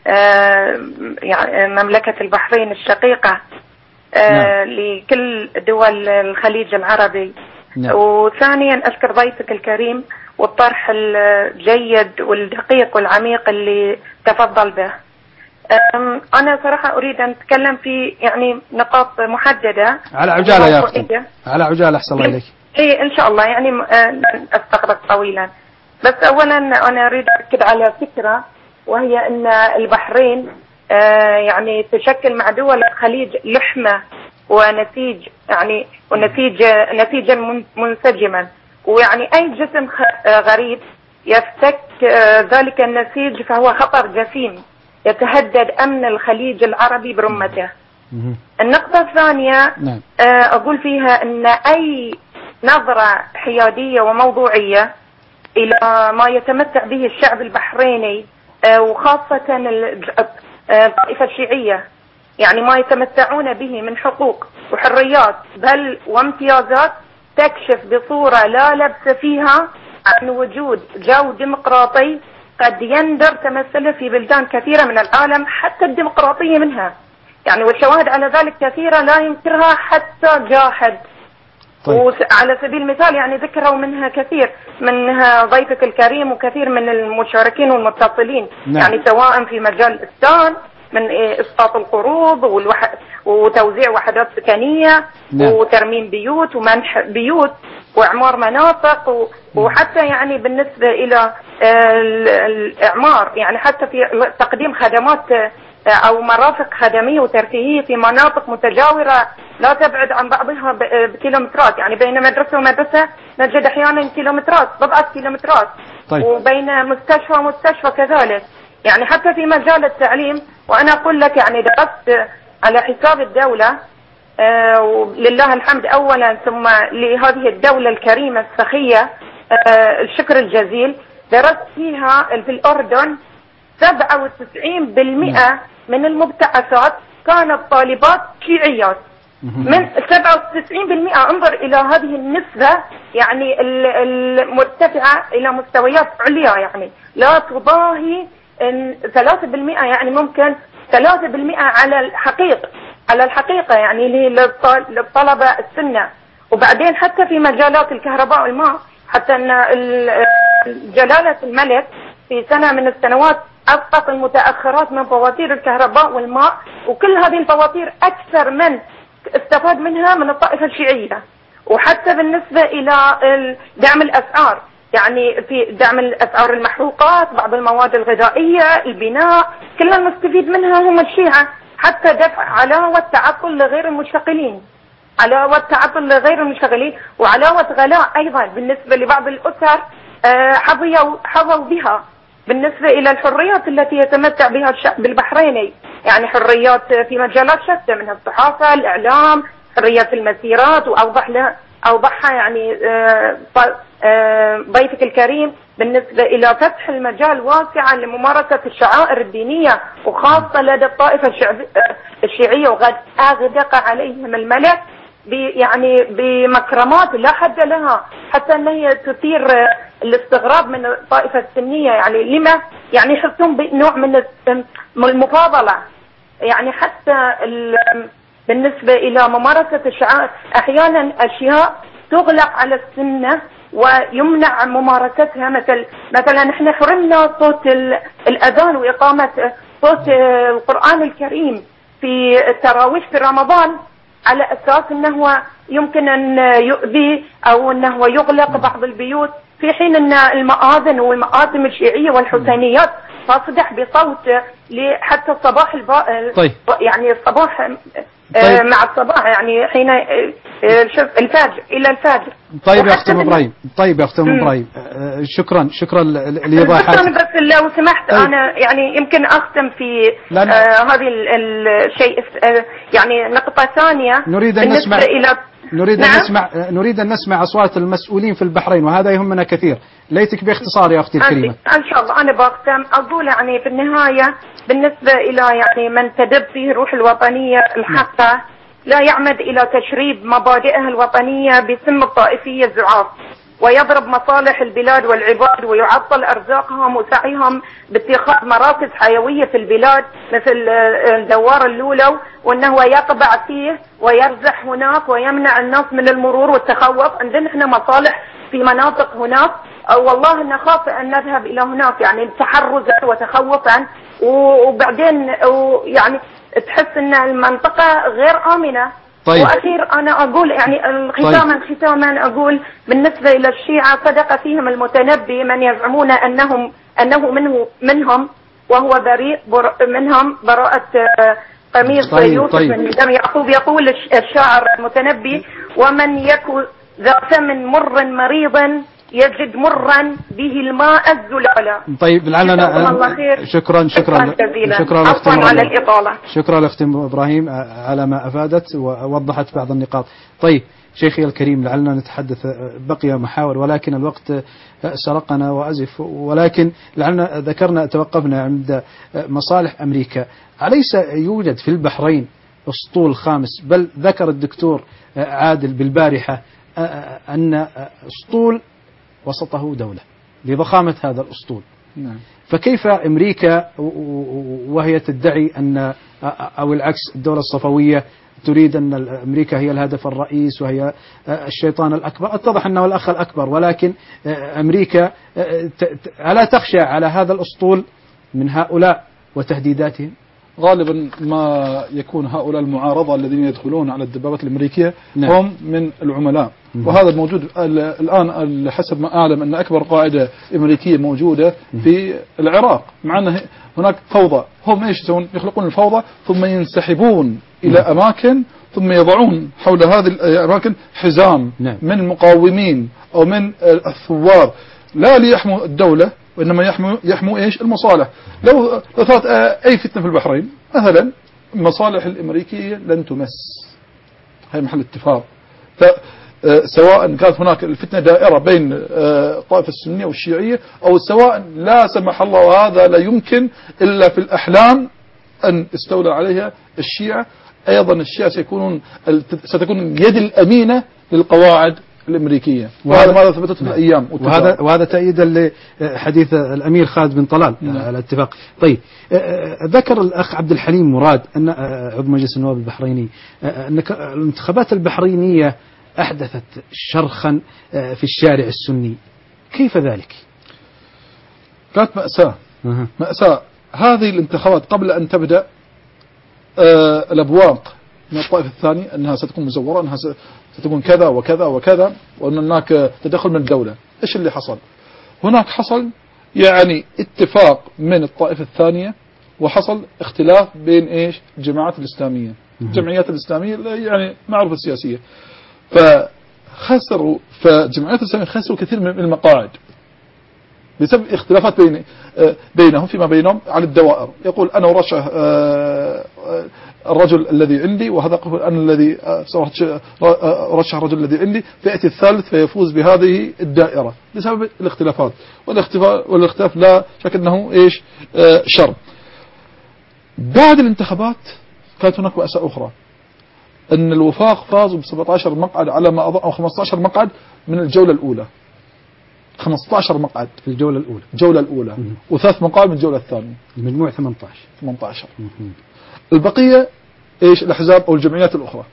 يعني مملكة البحرين الشقيقة لكل دول الخليج العربي. وثانيا أشكر ضيفك الكريم والطرح الجيد والدقيق والعميق اللي تفضل به. أنا صراحة أريد أن أتكلم في يعني نقاط محددة على عجالة يا أختي، على عجالة أحسن الله إليك. إيه إن شاء الله يعني لن أستغرق طويلا. بس أولا أنا أريد أكد على فكرة، وهي أن البحرين يعني تشكل مع دول الخليج لحمة ونسيج يعني نسيجا منسجما، ويعني أي جسم غريب يفتك ذلك النسيج فهو خطر جسيم يتهدد أمن الخليج العربي برمته. النقطة الثانية أقول فيها أن أي نظرة حيادية وموضوعية إلى ما يتمتع به الشعب البحريني وخاصة الطائفة الشيعية، يعني ما يتمتعون به من حقوق وحريات بل وامتيازات، تكشف بصورة لا لبس فيها عن وجود جو ديمقراطي قد يندر تمثله في بلدان كثيرة من العالم، حتى الديمقراطية منها يعني، والشواهد على ذلك كثيرة لا ينكرها حتى جاحد. وعلى سبيل المثال يعني ذكروا منها كثير، منها ضيفك الكريم وكثير من المشاركين والمتصلين. يعني سواء في مجال الإسكان من إسقاط القروض وتوزيع وحدات سكنية وترميم بيوت ومنح بيوت وإعمار مناطق وحتى يعني بالنسبة إلى الإعمار يعني حتى في تقديم خدمات أو مرافق خدمية وترفيهية في مناطق متجاورة لا تبعد عن بعضها بكيلومترات، يعني بين مدرسة ومدرسة نجد أحيانا كيلومترات، بضعة كيلومترات. طيب. وبين مستشفى ومستشفى كذلك، يعني حتى في مجال التعليم. وأنا أقول لك يعني درست على حساب الدولة ولله الحمد أولا، ثم لهذه الدولة الكريمة السخية الشكر الجزيل. درست فيها في الأردن 97% من المبتعثات كانت طالبات شيعيات، من 97%. انظر إلى هذه النسبة يعني المرتفعة إلى مستويات عليا، يعني لا تضاهي 3%، يعني ممكن 3% على الحقيقة يعني للطلبة السنة. وبعدين حتى في مجالات الكهرباء والماء، حتى أن جلالة الملك في سنة من السنوات أسقط المتأخرات من فواتير الكهرباء والماء، وكل هذه الفواتير أكثر من استفاد منها من الطائفة الشيعية. وحتى بالنسبة إلى دعم الأسعار، يعني في دعم الأسعار المحروقات، بعض المواد الغذائية، البناء، كل المستفيد منها هم الشيعة، حتى دفع علاوة تعطل لغير المشتغلين، وعلاوة غلاء أيضا بالنسبة لبعض الأسر حظوا بها بالنسبة إلى الحريات التي يتمتع بها الشعب البحريني، يعني حريات في مجالات شتى، منها الصحافة، الإعلام، حريات المسيرات، وأوضح أوضحها يعني ضيفك الكريم بالنسبة إلى فتح المجال واسعا لممارسة الشعائر الدينية وخاصة لدى الطائفة الشيعية، وقد أغدق عليهم الملك يعني بمكرمات لا حد لها، حتى أن هي تثير الاستغراب من الطائفة السنية. يعني لما يعني يحسون بنوع من المفاضلة، يعني حتى بالنسبة إلى ممارسة الشعائر أحيانا أشياء تغلق على السنة ويمنع ممارستها. مثلا نحن حرمنا صوت الأذان وإقامة صوت القرآن الكريم في التراويح في رمضان على أساس أنه يمكن أن يؤذي أو أنه يغلق بعض البيوت، في حين أن المآذن والمآتم الشيعية والحسينيات تصدح بصوت حتى الصباح طيب. يعني الصباح طيب. مع الصباح يعني حين الفجر إلى الفجر. طيب يا أخت إبراهيم، طيب يا أخت إبراهيم، شكرا لإيضاحات. بس لو سمحت طيب. أنا يعني يمكن أختم في هذه الشيء يعني نقطة ثانية. نريد أن نسمع أصوات المسؤولين في البحرين، وهذا يهمنا كثير. ليتك باختصار يا أختي الكريمة. إن شاء الله. أنا بختم أقول يعني في النهاية بالنسبة إلى يعني من تدب فيه روح الوطنية الحقة لا يعمد إلى تشريب مبادئها الوطنية بسم الطائفية الزعاف، ويضرب مصالح البلاد والعباد ويعطل أرزاقهم وسعيهم باتخاذ مراكز حيوية في البلاد مثل دوار اللولو، وأنه يقبع فيه ويرزح هناك ويمنع الناس من المرور والتخوف. عندنا احنا مصالح في مناطق هناك والله نخاف أن نذهب إلى هناك يعني تحرزا وتخوفا، وبعدين يعني تحس أن المنطقة غير آمنة. طيب. وأخير أنا أقول يعني ختاما أقول بالنسبة إلى الشيعة صدق فيهم المتنبي من يزعمون أنه منهم وهو بريء منهم براءة قميص يوسف من دم يعقوب. يقول الشاعر المتنبي ومن يكن ذا فم مر مريضا يجد مرا به الماء الزلالة. طيب لعلنا شكرا على الإطالة. شكرا لأخت إبراهيم على ما أفادت ووضحت بعض النقاط. طيب شيخي الكريم، لعلنا نتحدث، بقي محاور ولكن الوقت سرقنا وأزف، ولكن لعلنا توقفنا عند مصالح أمريكا. أليس يوجد في البحرين أسطول خامس؟ بل ذكر الدكتور عادل بالبارحة أن أسطول وسطه دولة لضخامة هذا الأسطول. نعم. فكيف أمريكا وهي تدعي أن أو العكس الدولة الصفوية تريد أن أمريكا هي الهدف الرئيس وهي الشيطان الأكبر؟ اتضح أنه الأخ الأكبر، ولكن أمريكا ألا تخشى على هذا الأسطول من هؤلاء وتهديداتهم؟ غالبا ما يكون هؤلاء المعارضة الذين يدخلون على الدبابات الأمريكية نعم. هم من العملاء. وهذا موجود الآن حسب ما أعلم أن أكبر قاعدة أمريكية موجودة في العراق، مع أن هناك فوضى. هم إيش يسوون؟ يخلقون الفوضى ثم ينسحبون إلى أماكن ثم يضعون حول هذه الأماكن حزام من المقاومين أو من الثوار، لا ليحموا الدولة وإنما يحموا إيش؟ المصالح. لو ثارت أي فتنة في البحرين مثلا المصالح الأمريكية لن تمس، هي محل اتفاق. سواء كانت هناك الفتنة دائرة بين الطائفة السنية والشيعية، أو سواء لا سمح الله وهذا لا يمكن إلا في الأحلام أن استولى عليها الشيعة، أيضا الشيعة ستكون اليد الأمينة للقواعد الأمريكية. وهذا ما ثبتت في الأيام. وهذا تأييدا لحديث الأمير خالد بن طلال على الاتفاق. طيب ذكر الأخ عبد الحليم مراد أن عضو مجلس النواب البحريني أن الانتخابات البحرينية أحدثت شرخا في الشارع السني، كيف ذلك؟ كانت مأساة. هذه الانتخابات قبل أن تبدأ الأبواق من الطائفة الثانية أنها ستكون مزورة، أنها ستكون كذا وكذا وكذا، وأن هناك تدخل من الدولة. إيش اللي حصل؟ هناك حصل يعني اتفاق من الطائفة الثانية، وحصل اختلاف بين إيش؟ الجماعات الإسلامية، الجمعيات الإسلامية يعني معروفة السياسية، فجمعيات الإسلامية خسروا كثير من المقاعد. بسبب اختلافات بينهم فيما بينهم على الدوائر. يقول أنا ورشح الرجل الذي عندي، وهذا يقول أنا الذي رشح الرجل الذي عندي، فيأتي الثالث فيفوز بهذه الدائرة بسبب الاختلافات. والاختلاف لا شك أنه إيش شر. بعد الانتخابات كانت هناك مأساة أخرى، أن الوفاق فازوا ب17 مقعد على ما أظن، أو 15 مقعد من الجولة الأولى. 15 مقعد في الجولة الأولى و3 مقاعد من الجولة الثانية، المجموع 18. البقية إيش الأحزاب أو الجمعيات الأخرى.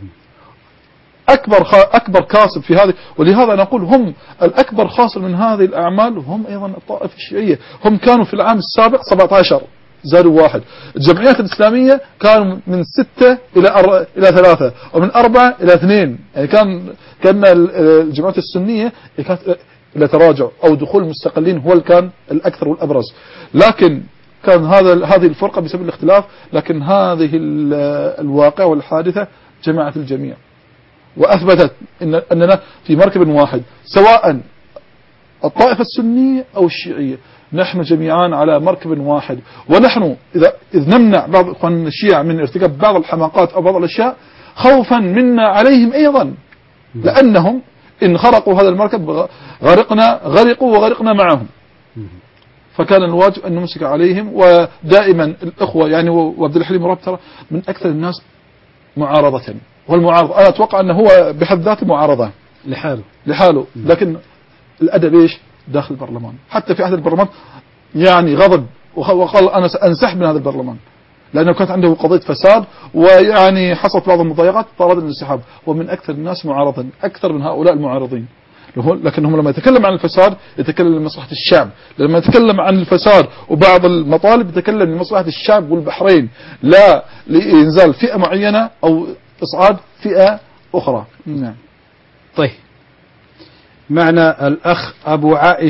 أكبر كاسب في هذه، ولهذا نقول هم الأكبر خاسر من هذه الأعمال هم أيضا الطائفة الشيعية. هم كانوا في العام السابق 17 زادوا 1. الجمعيات الإسلامية كانوا من 6 إلى 3 ومن 4 إلى 2. يعني كان الجمعيات السنية كانت إلى تراجع أو دخول المستقلين هو اللي كان الأكثر والأبرز. لكن كان هذه الفرقة بسبب الاختلاف، لكن هذه الواقع والحادثة جمعت الجميع وأثبتت أننا في مركب واحد، سواء الطائفة السنية أو الشيعية، نحن جميعان على مركب واحد. ونحن إذ نمنع بعض إخواننا الشيعة من ارتكاب بعض الحماقات أو بعض الأشياء خوفا منا عليهم أيضا، لأنهم إن خرقوا هذا المركب غرقوا وغرقنا معهم. فكان الواجب أن نمسك عليهم. ودائما الأخوة يعني وعبد الحليم مراد ترى من أكثر الناس معارضة، والمعارضة أنا أتوقع أنه هو بحد ذاته معارضة لحاله، لكن الأدب إيش داخل البرلمان. حتى في عهد البرلمان يعني غضب وقال أنا سأنسحب من هذا البرلمان، لأنه كانت عنده قضية فساد ويعني حصلت بعض المضايقات فأراد الانسحاب. ومن أكثر الناس معارضة، أكثر من هؤلاء المعارضين. لكنهم لما يتكلم عن الفساد يتكلم لمصلحة الشعب، لما يتكلم عن الفساد وبعض المطالب يتكلم لمصلحة الشعب والبحرين، لا لإنزال فئة معينة أو إصعاد فئة أخرى. نعم. طيب، معنا الأخ أبو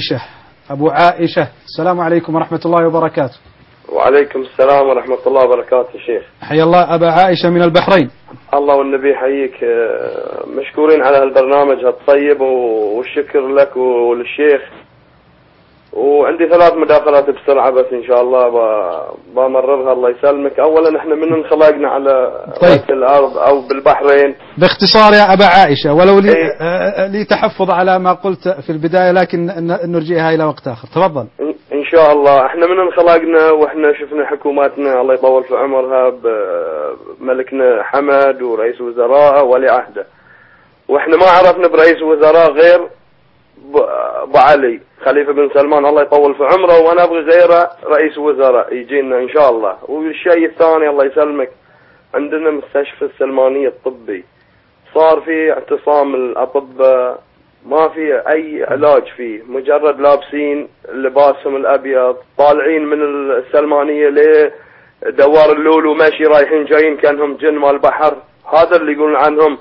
عائشة. السلام عليكم ورحمة الله وبركاته. وعليكم السلام ورحمة الله وبركاته شيخ. حيا الله أبا عائشة من البحرين. الله والنبي يحييك، مشكورين على هالبرنامج الطيب والشكر لك وللشيخ. وعندي 3 مداخلات بسرعة بس إن شاء الله بمررها الله يسلمك. أولا إحنا من انخلقنا على وجه الأرض أو بالبحرين. باختصار يا أبا عائشة، ولو لي تحفظ على ما قلت في البداية، لكن نرجئها إلى وقت آخر. تفضل. إن شاء الله. إحنا من انخلقنا وإحنا شفنا حكوماتنا الله يطول في عمرها بملكنا حمد ورئيس وزراء ولي عهده، وإحنا ما عرفنا برئيس وزراء غير ابو علي خليفة بن سلمان الله يطول في عمره، وانا ابغي غيره رئيس وزراء يجينا ان شاء الله. والشيء الثاني الله يسلمك، عندنا مستشفى السلمانية الطبي صار في اعتصام الاطباء، ما في اي علاج فيه، مجرد لابسين لباسهم الابيض طالعين من السلمانية لدوار اللولو ماشي رايحين جايين كانهم جن مال البحر. هذا اللي يقولون عنهم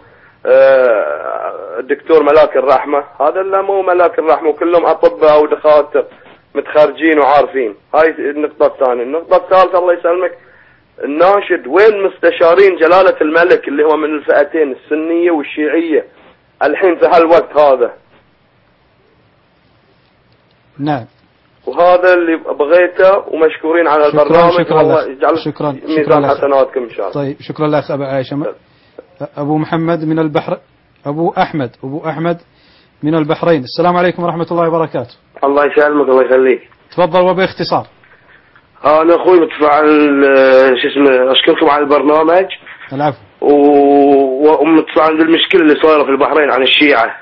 الدكتور ملاك الرحمة، هذا لا مو ملاك الرحمة، وكلهم أطباء أو دكاترة متخرجين وعارفين. هاي النقطة الثانية. النقطة الثالثة الله يسلمك، الناشد وين مستشارين جلالة الملك اللي هو من الفئتين السنية والشيعية الحين في هالوقت هذا؟ نعم. وهذا اللي بغيته، ومشكورين على البرنامج، والله يجعل ميزان حسناتكم إن شاء الله. طيب شكرا لك أبا عائشة. أبو محمد من البحر، أبو أحمد من البحرين. السلام عليكم ورحمة الله وبركاته. الله يسلمك الله يخليك. تفضل وباختصار. أنا أخوي متفاعل أشكركم على البرنامج. العفو. ومتفاعل بالمشكلة اللي صايرة في البحرين عن الشيعة.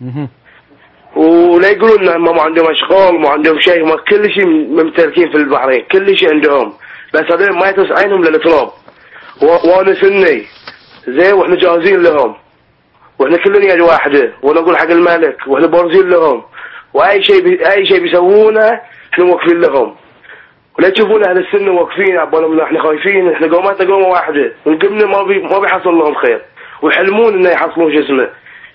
ولا يقولون إنهم ما عندهم أشغال ما عندهم شيء، ما كل شيء ممتلكين في البحرين، كل شيء عندهم، بس هذول ما يتوسع عينهم للتراب. وأنا سني زين واحنا جاهزين لهم، واحنا كلنا يد واحده، ونقول حق الملك واحنا بارزين لهم، واي شيء بيسوونه احنا واقفين لهم. ولا تشوفون اهل السنه واقفين عبالهم احنا خايفين، احنا قوماتنا قومه واحده، ونقمنا ما بيحصل لهم خير، ويحلمون انه يحصلون جسمه،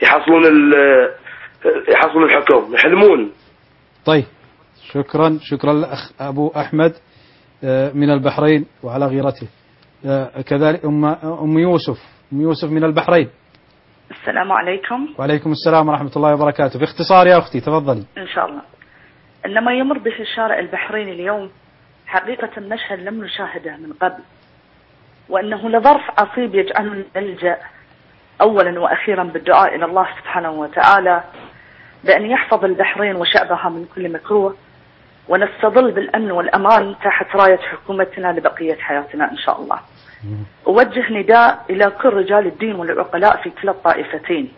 يحصلون الحكم، يحلمون. طيب شكرا لأخ أبو أحمد من البحرين وعلى غيرته. كذلك أم يوسف من البحرين. السلام عليكم. وعليكم السلام ورحمة الله وبركاته. باختصار يا أختي تفضلي. إن شاء الله. أن ما يمر به الشارع البحريني اليوم حقيقة مشهد لم نشاهده من قبل، وأنه لظرف عصيب يجعلنا نلجأ أولا وأخيرا بالدعاء إلى الله سبحانه وتعالى بأن يحفظ البحرين وشعبها من كل مكروه، ونستظل بالأمن والأمان تحت راية حكومتنا لبقية حياتنا إن شاء الله. أوجه نداء إلى كل رجال الدين والعقلاء في كلا الطائفتين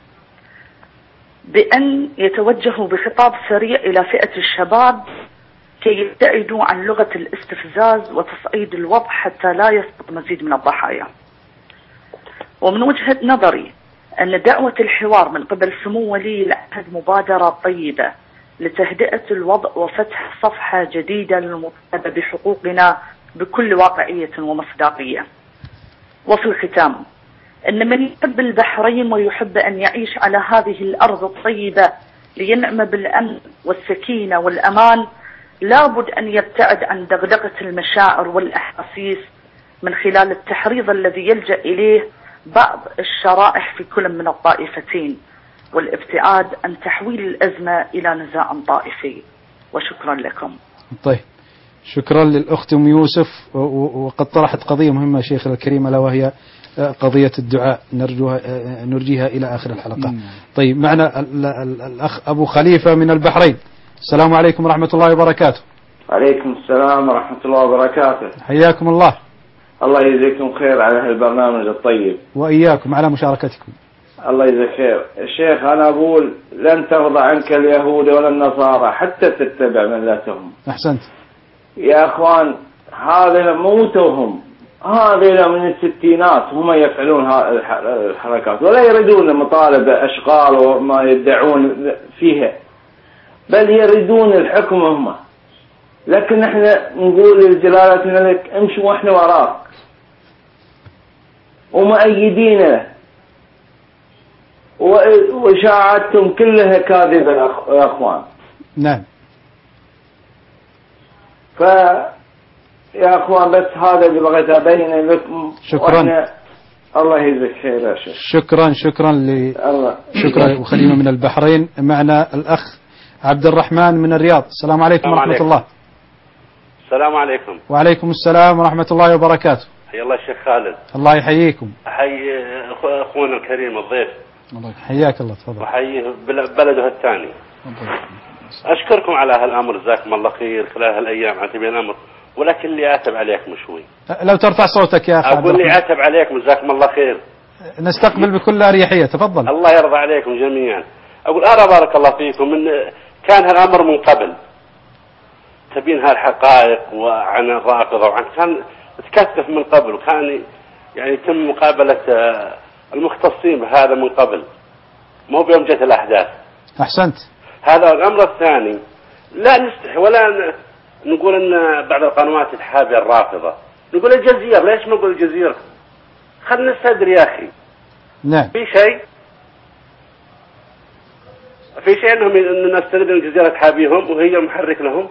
بأن يتوجهوا بخطاب سريع إلى فئة الشباب كي يبتعدوا عن لغة الاستفزاز وتصعيد الوضع حتى لا يسقط مزيد من الضحايا. ومن وجهة نظري أن دعوة الحوار من قبل سمو ولي العهد مبادرة طيبة لتهدئة الوضع وفتح صفحة جديدة للمطالبة بحقوقنا بكل واقعية ومصداقية. وفي الختام، أن من يحب البحرين ويحب أن يعيش على هذه الأرض الطيبة لينعم بالأمن والسكينة والأمان لابد أن يبتعد عن دغدغة المشاعر والأحاسيس من خلال التحريض الذي يلجأ إليه بعض الشرائح في كل من الطائفتين، والابتعاد عن تحويل الأزمة إلى نزاع طائفي. وشكرا لكم. طيب، شكرا للأخت أم يوسف، وقد طرحت قضية مهمة شيخ الكريم ألا وهي قضية الدعاء نرجيها إلى آخر الحلقة. طيب، معنا الأخ أبو خليفة من البحرين. السلام عليكم ورحمة الله وبركاته. عليكم السلام ورحمة الله وبركاته. حياكم الله. الله يجزيكم خير على هالبرنامج الطيب. وإياكم على مشاركتكم. الله يجزيك خير. الشيخ أنا أقول لن ترضى عنك اليهود ولا النصارى حتى تتبع ملتهم. أحسنت. يا أخوان، هذا موتهم، هذا من الستينات هم يفعلون الحركات ولا يريدون مطالبة أشغال وما يدعون فيها، بل يريدون الحكم هم. لكن احنا نقول لجلالة الملك امشوا واحنا وراك ومؤيدين، وإشاعتهم كلها كاذبة يا أخوان. نعم. يا أخوان بس هذا اللي بغيت أبين لكم. شكرا. الله يجزيك خير يا شيخ. شكرا شكرا وخلينا من البحرين. معنا الأخ عبد الرحمن من الرياض. السلام عليكم ورحمة الله. السلام عليكم. وعليكم السلام ورحمة الله وبركاته. حيا الله الشيخ خالد. الله يحييكم. أحيي أخونا الكريم الضيف. حياك الله، تفضل. وحييه بلده الثاني. أشكركم على هالأمر، جزاكم الله خير خلال هالأيام عن تبين الأمر، ولكن اللي عاتب عليكم شوي. لو ترفع صوتك يا أخي. أقول لي عاتب عليكم، جزاكم الله خير. نستقبل بكل أريحية، تفضل. الله يرضى عليكم جميعا. أقول أرى بارك الله فيكم من كان هالأمر من قبل تبين هالحقائق وعن الرافضة وعن كان تكثف من قبل، وكان يعني يتم مقابلة المختصين بهذا من قبل، مو بيوم جت الأحداث. أحسنت. هذا الأمر الثاني، لا نستحي ولا نقول أن بعض القنوات الحابية الرافضة، نقول الجزيرة. ليش ما نقول الجزيرة؟ خلنا نستدر يا أخي. نعم. في شيء أنهم نستدر الجزيرة تحابيهم وهي محرك لهم.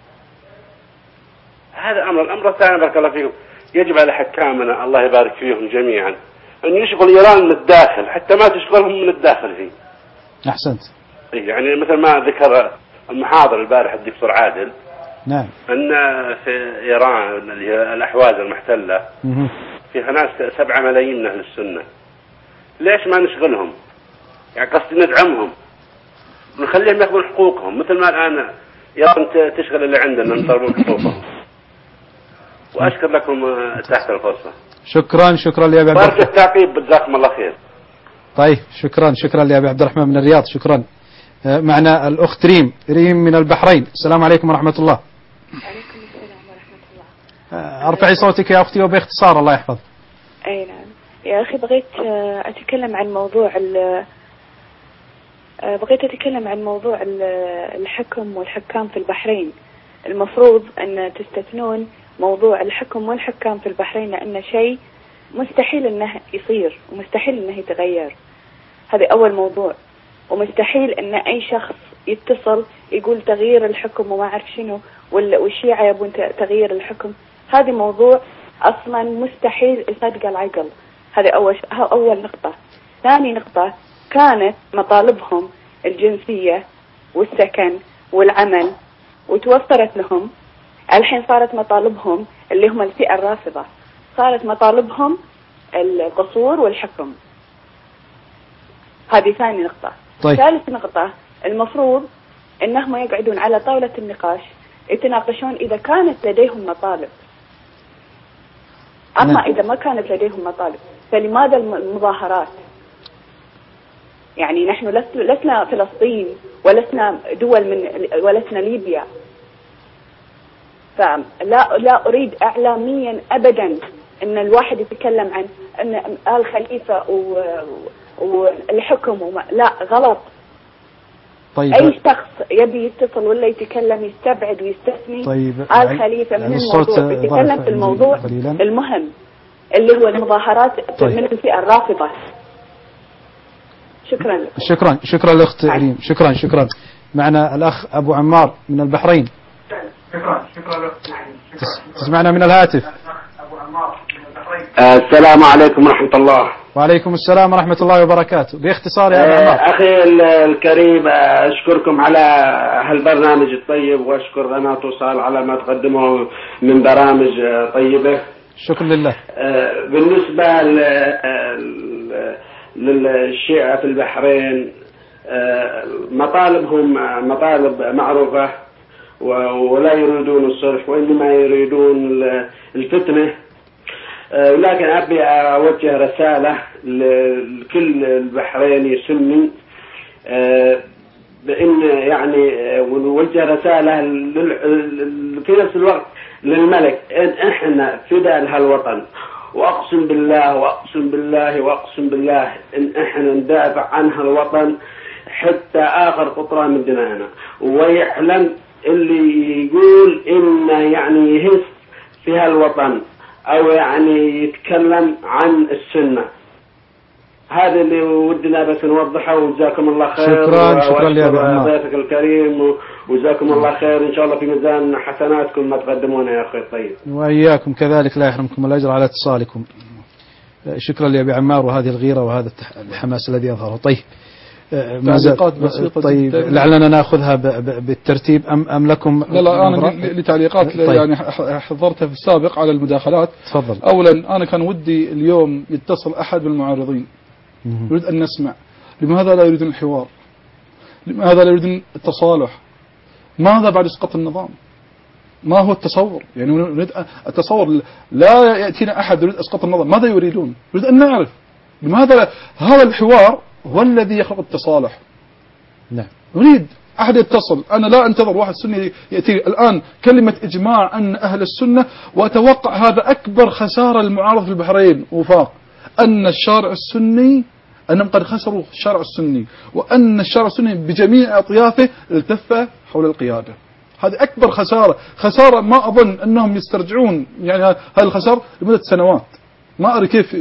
هذا الأمر الثاني بارك الله فيكم، يجب على حكامنا الله يبارك فيهم جميعا أن يشغل إيران من الداخل حتى ما تشغلهم من الداخل هي. أحسنت. يعني مثل ما ذكر المحاضر البارح الدكتور عادل. نعم. أن في إيران اللي هي الأحواز المحتلة فيها ناس 7 ملايين من أهل السنة. ليش ما نشغلهم؟ يعني قصدي ندعمهم ونخليهم يأخذون حقوقهم مثل ما الآن إيران تشغل اللي عندنا نطلبون حقوقهم. وأشكر لكم تحت الفرصة. شكرا لأبي عبد الرحمن. وأرجو التعقيب، جزاكم الله خير. طيب، شكرا لأبي عبد الرحمن من الرياض. شكرا. معنا الأخت ريم من البحرين. السلام عليكم ورحمة الله. وعليكم السلام ورحمة الله. ارفعي صوتك يا أختي وباختصار الله يحفظ. أي نعم يا أخي، بغيت أتكلم عن موضوع الحكم والحكام في البحرين. المفروض أن تستثنون موضوع الحكم والحكام في البحرين، لأن شيء مستحيل أنه يصير ومستحيل أنه يتغير. هذا أول موضوع. ومستحيل أن أي شخص يتصل يقول تغيير الحكم وما أعرف شنو، والشيعة يبون تغيير الحكم. هذا موضوع أصلا مستحيل يصدق العقل. هذا أول نقطة. ثاني نقطة، كانت مطالبهم الجنسية والسكن والعمل وتوفرت لهم. الحين صارت مطالبهم اللي هم الفئة الرافضة، صارت مطالبهم القصور والحكم. هذه ثاني نقطة. طيب. ثالث نقطة، المفروض انهم يقعدون على طاولة النقاش يتناقشون اذا كانت لديهم مطالب. اما اذا ما كانت لديهم مطالب فلماذا المظاهرات؟ يعني نحن لسنا فلسطين ولسنا دول ولسنا ليبيا. فلا أريد إعلاميا أبدا أن الواحد يتكلم عن أن آل خليفة والحكم لا، غلط. طيب. أي شخص يبي يتصل ولا يتكلم يستبعد ويستثني طيب. آل خليفة من الموضوع، يتكلم في الموضوع المهم اللي هو المظاهرات طيب. من الفئة الرافضة. شكرا الأخت ريم. شكرا. معنا الأخ أبو عمار من البحرين. تسمعنا من الهاتف. السلام عليكم ورحمة الله. وعليكم السلام ورحمة الله وبركاته. باختصار يا أبو عمار. أخي الكريم، أشكركم على هالبرنامج الطيب، وأشكر قناة وصال على ما تقدمه من برامج طيبة. شكرا لله. بالنسبة للشيعة في البحرين، مطالبهم مطالب معروفة ولا يريدون الصلح وإنما يريدون الفتنة. ولكن أبي أوجه رسالة لكل البحريني سني، بأن يعني ونوجه رسالة في نفس الوقت للملك إن إحنا فداء لهالوطن، وأقسم بالله إن إحنا ندافع عن هالوطن حتى آخر قطرة من دمائنا. ويعلم اللي يقول إنه يعني يهز في هالوطن أو يعني يتكلم عن السنة، هذا اللي ودنا بس نوضحه. وجزاكم الله خير. شكرا يا أبو عمار. ضيفك الكريم، وجزاكم الله خير. إن شاء الله في ميزان حسناتكم ما تقدمونه يا أخي الطيب. وإياكم كذلك، لا يحرمكم الأجر على اتصالكم. شكرا يا أبي عمار، وهذه الغيرة وهذا الحماس الذي يظهره. طيب. تعليقات بسيطة. طيب لعلنا ناخذها بالترتيب أم لكم؟ لا أنا لتعليقات. طيب. يعني حضرتها في السابق على المداخلات. تفضل. أولا أنا كان ودي اليوم يتصل أحد بالمعارضين، نريد أن نسمع لماذا لا يريدون الحوار، لماذا لا يريدون التصالح، ماذا بعد إسقاط النظام، ما هو التصور؟ يعني نريد التصور. لا يأتينا أحد يريد إسقاط النظام، ماذا يريدون؟ نريد أن نعرف لماذا هذا الحوار هو الذي يخلق التصالح. نعم. نريد أحد يتصل. أنا لا أنتظر واحد سني يأتي الآن كلمة إجماع أن أهل السنة، وأتوقع هذا أكبر خسارة للمعارضة في البحرين وفاق، أن الشارع السني أنهم قد خسروا الشارع السني، وأن الشارع السني بجميع أطيافه التف حول القيادة. هذه أكبر خسارة ما أظن أنهم يسترجعون يعني هذه الخسارة لمدة سنوات. ما أرى كيف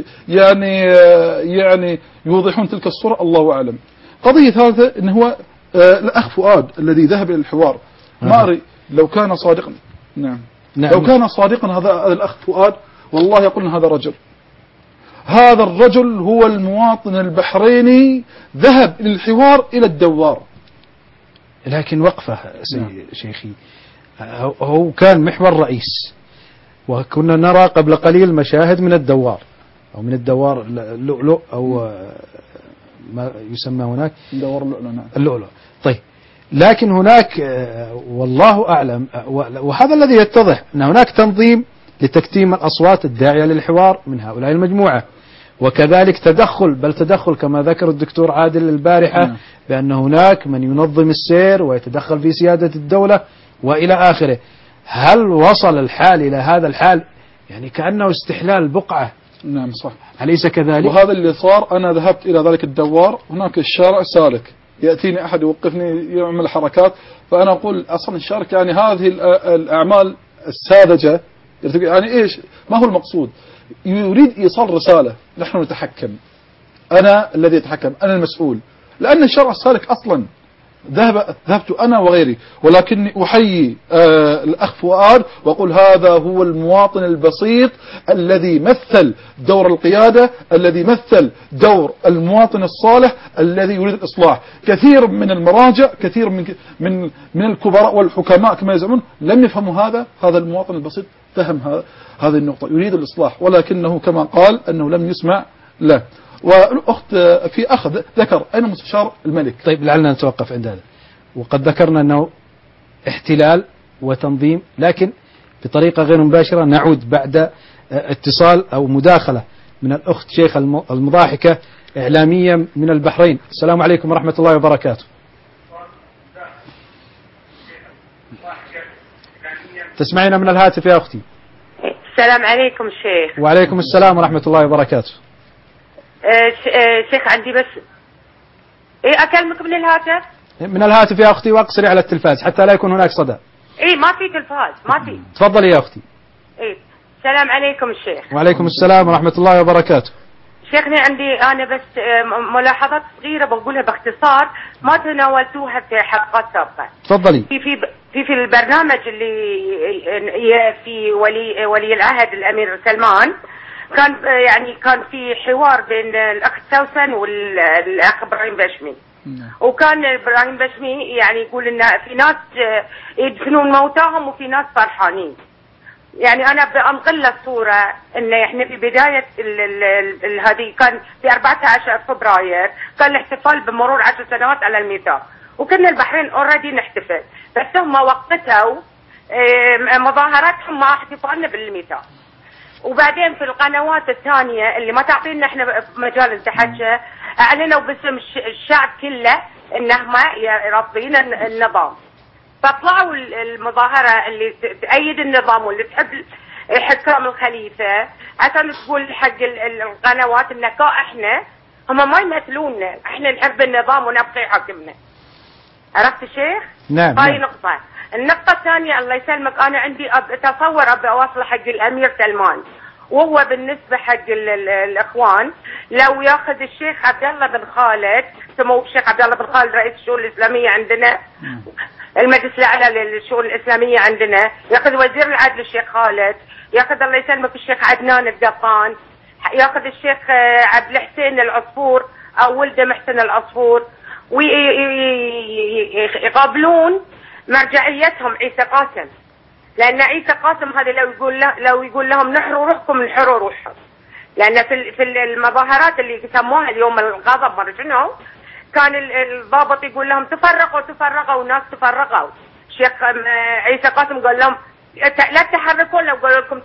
يعني يوضحون تلك الصورة، الله أعلم. قضية ثالثة إنه هو الأخ فؤاد الذي ذهب إلى الحوار. ما أرى لو كان صادقا. نعم. لو كان صادقا هذا الأخ فؤاد، والله يقول هذا رجل. هذا الرجل هو المواطن البحريني ذهب للحوار إلى الدوار. لكن وقفة شيخي، هو كان محور رئيس، وكنا نرى قبل قليل مشاهد من الدوار أو من الدوار اللؤلؤ أو ما يسمى هناك دوار اللؤلؤ. نعم. اللؤلؤ. طيب. لكن هناك والله أعلم، وهذا الذي يتضح أن هناك تنظيم لتكتيم الأصوات الداعية للحوار من هؤلاء المجموعة، وكذلك تدخل كما ذكر الدكتور عادل البارحة بأن هناك من ينظم السير ويتدخل في سيادة الدولة وإلى آخره. هل وصل الحال إلى هذا الحال؟ يعني كأنه استحلال بقعة. نعم صح. أليس كذلك؟ وهذا اللي صار. أنا ذهبت إلى ذلك الدوار، هناك الشارع سالك، يأتيني أحد يوقفني يعمل حركات، فأنا أقول أصلا الشارع يعني هذه الأعمال الساذجة يعني إيش؟ ما هو المقصود؟ يريد إيصال رسالة نحن نتحكم، أنا الذي أتحكم، أنا المسؤول، لأن الشارع السالك أصلا ذهبت أنا وغيري، ولكني أحيي الأخ فؤاد وأقول هذا هو المواطن البسيط الذي مثل دور القيادة، الذي مثل دور المواطن الصالح الذي يريد الإصلاح. كثير من المراجع، كثير من الكبراء والحكماء كما يزعمون لم يفهموا هذا المواطن البسيط فهم هذه النقطة، يريد الإصلاح ولكنه كما قال أنه لم يسمع له. والأخت في أخ ذكر أين مستشار الملك. طيب لعلنا نتوقف عند هذا. وقد ذكرنا أنه احتلال وتنظيم، لكن بطريقة غير مباشرة نعود بعد اتصال أو مداخلة من الأخت شيخ المضاحكة إعلامية من البحرين. السلام عليكم ورحمة الله وبركاته. تسمعين من الهاتف يا أختي؟ السلام عليكم شيخ. وعليكم السلام ورحمة الله وبركاته. شيخ عندي بس أكلمك من الهاتف؟ من الهاتف يا أختي، واقصري على التلفاز حتى لا يكون هناك صدى. ما في تلفاز، ما في. تفضلي يا أختي. السلام عليكم الشيخ. وعليكم السلام ورحمة الله وبركاته. شيخنا عندي أنا بس ملاحظات صغيرة بقولها باختصار ما تناولتوها في حلقات سابقة. تفضلي. في البرنامج اللي في ولي العهد الأمير سلمان كان في حوار بين الأخ سوسن والأخ إبراهيم بشمي. وكان إبراهيم بشمي يعني يقول إن في ناس يدفنون موتاهم وفي ناس فرحانين. يعني أنا بأنقل الصورة إن إحنا في بداية هذه كان في 14 فبراير كان الاحتفال بمرور 10 سنوات على الميثاق، وكنا البحرين أوريدي نحتفل، بس هم وقتوا مظاهراتهم مع احتفالنا بالميثاق. وبعدين في القنوات الثانية اللي ما تعطينا احنا مجال نتحكى اعلنوا باسم الشعب كله انهم رافضين النظام، فطلعوا المظاهرة اللي تأيد النظام واللي تحب حكام الخليفة عشان تقول حق القنوات انك احنا هم ما يمثلوننا، احنا نحب النظام ونبقي حاكمنا. عرفت الشيخ؟ نعم. هاي نقطة. النقطة الثانية الله يسلمك أنا عندي تصور أبي أوصل حق الأمير سلمان، وهو بالنسبة حق الإخوان لو ياخذ الشيخ عبد الله بن خالد، سموه الشيخ عبد الله بن خالد رئيس الشؤون الإسلامية عندنا، المجلس الأعلى للشؤون الإسلامية عندنا، ياخذ وزير العدل الشيخ خالد، ياخذ الله يسلمك الشيخ عدنان القطان، ياخذ الشيخ عبد الحسين العصفور أو ولده محسن العصفور، ويقابلون مرجعيتهم عيسى قاسم، لأن عيسى قاسم هذا لو يقول لهم نحروا روحكم نحروا روحهم، لأن في المظاهرات اللي سموها اليوم الغضب مرجعهم كان الضابط يقول لهم تفرقوا والناس تفرقوا. الشيخ عيسى قاسم قال لهم لا تحركوا لو قالوا لكم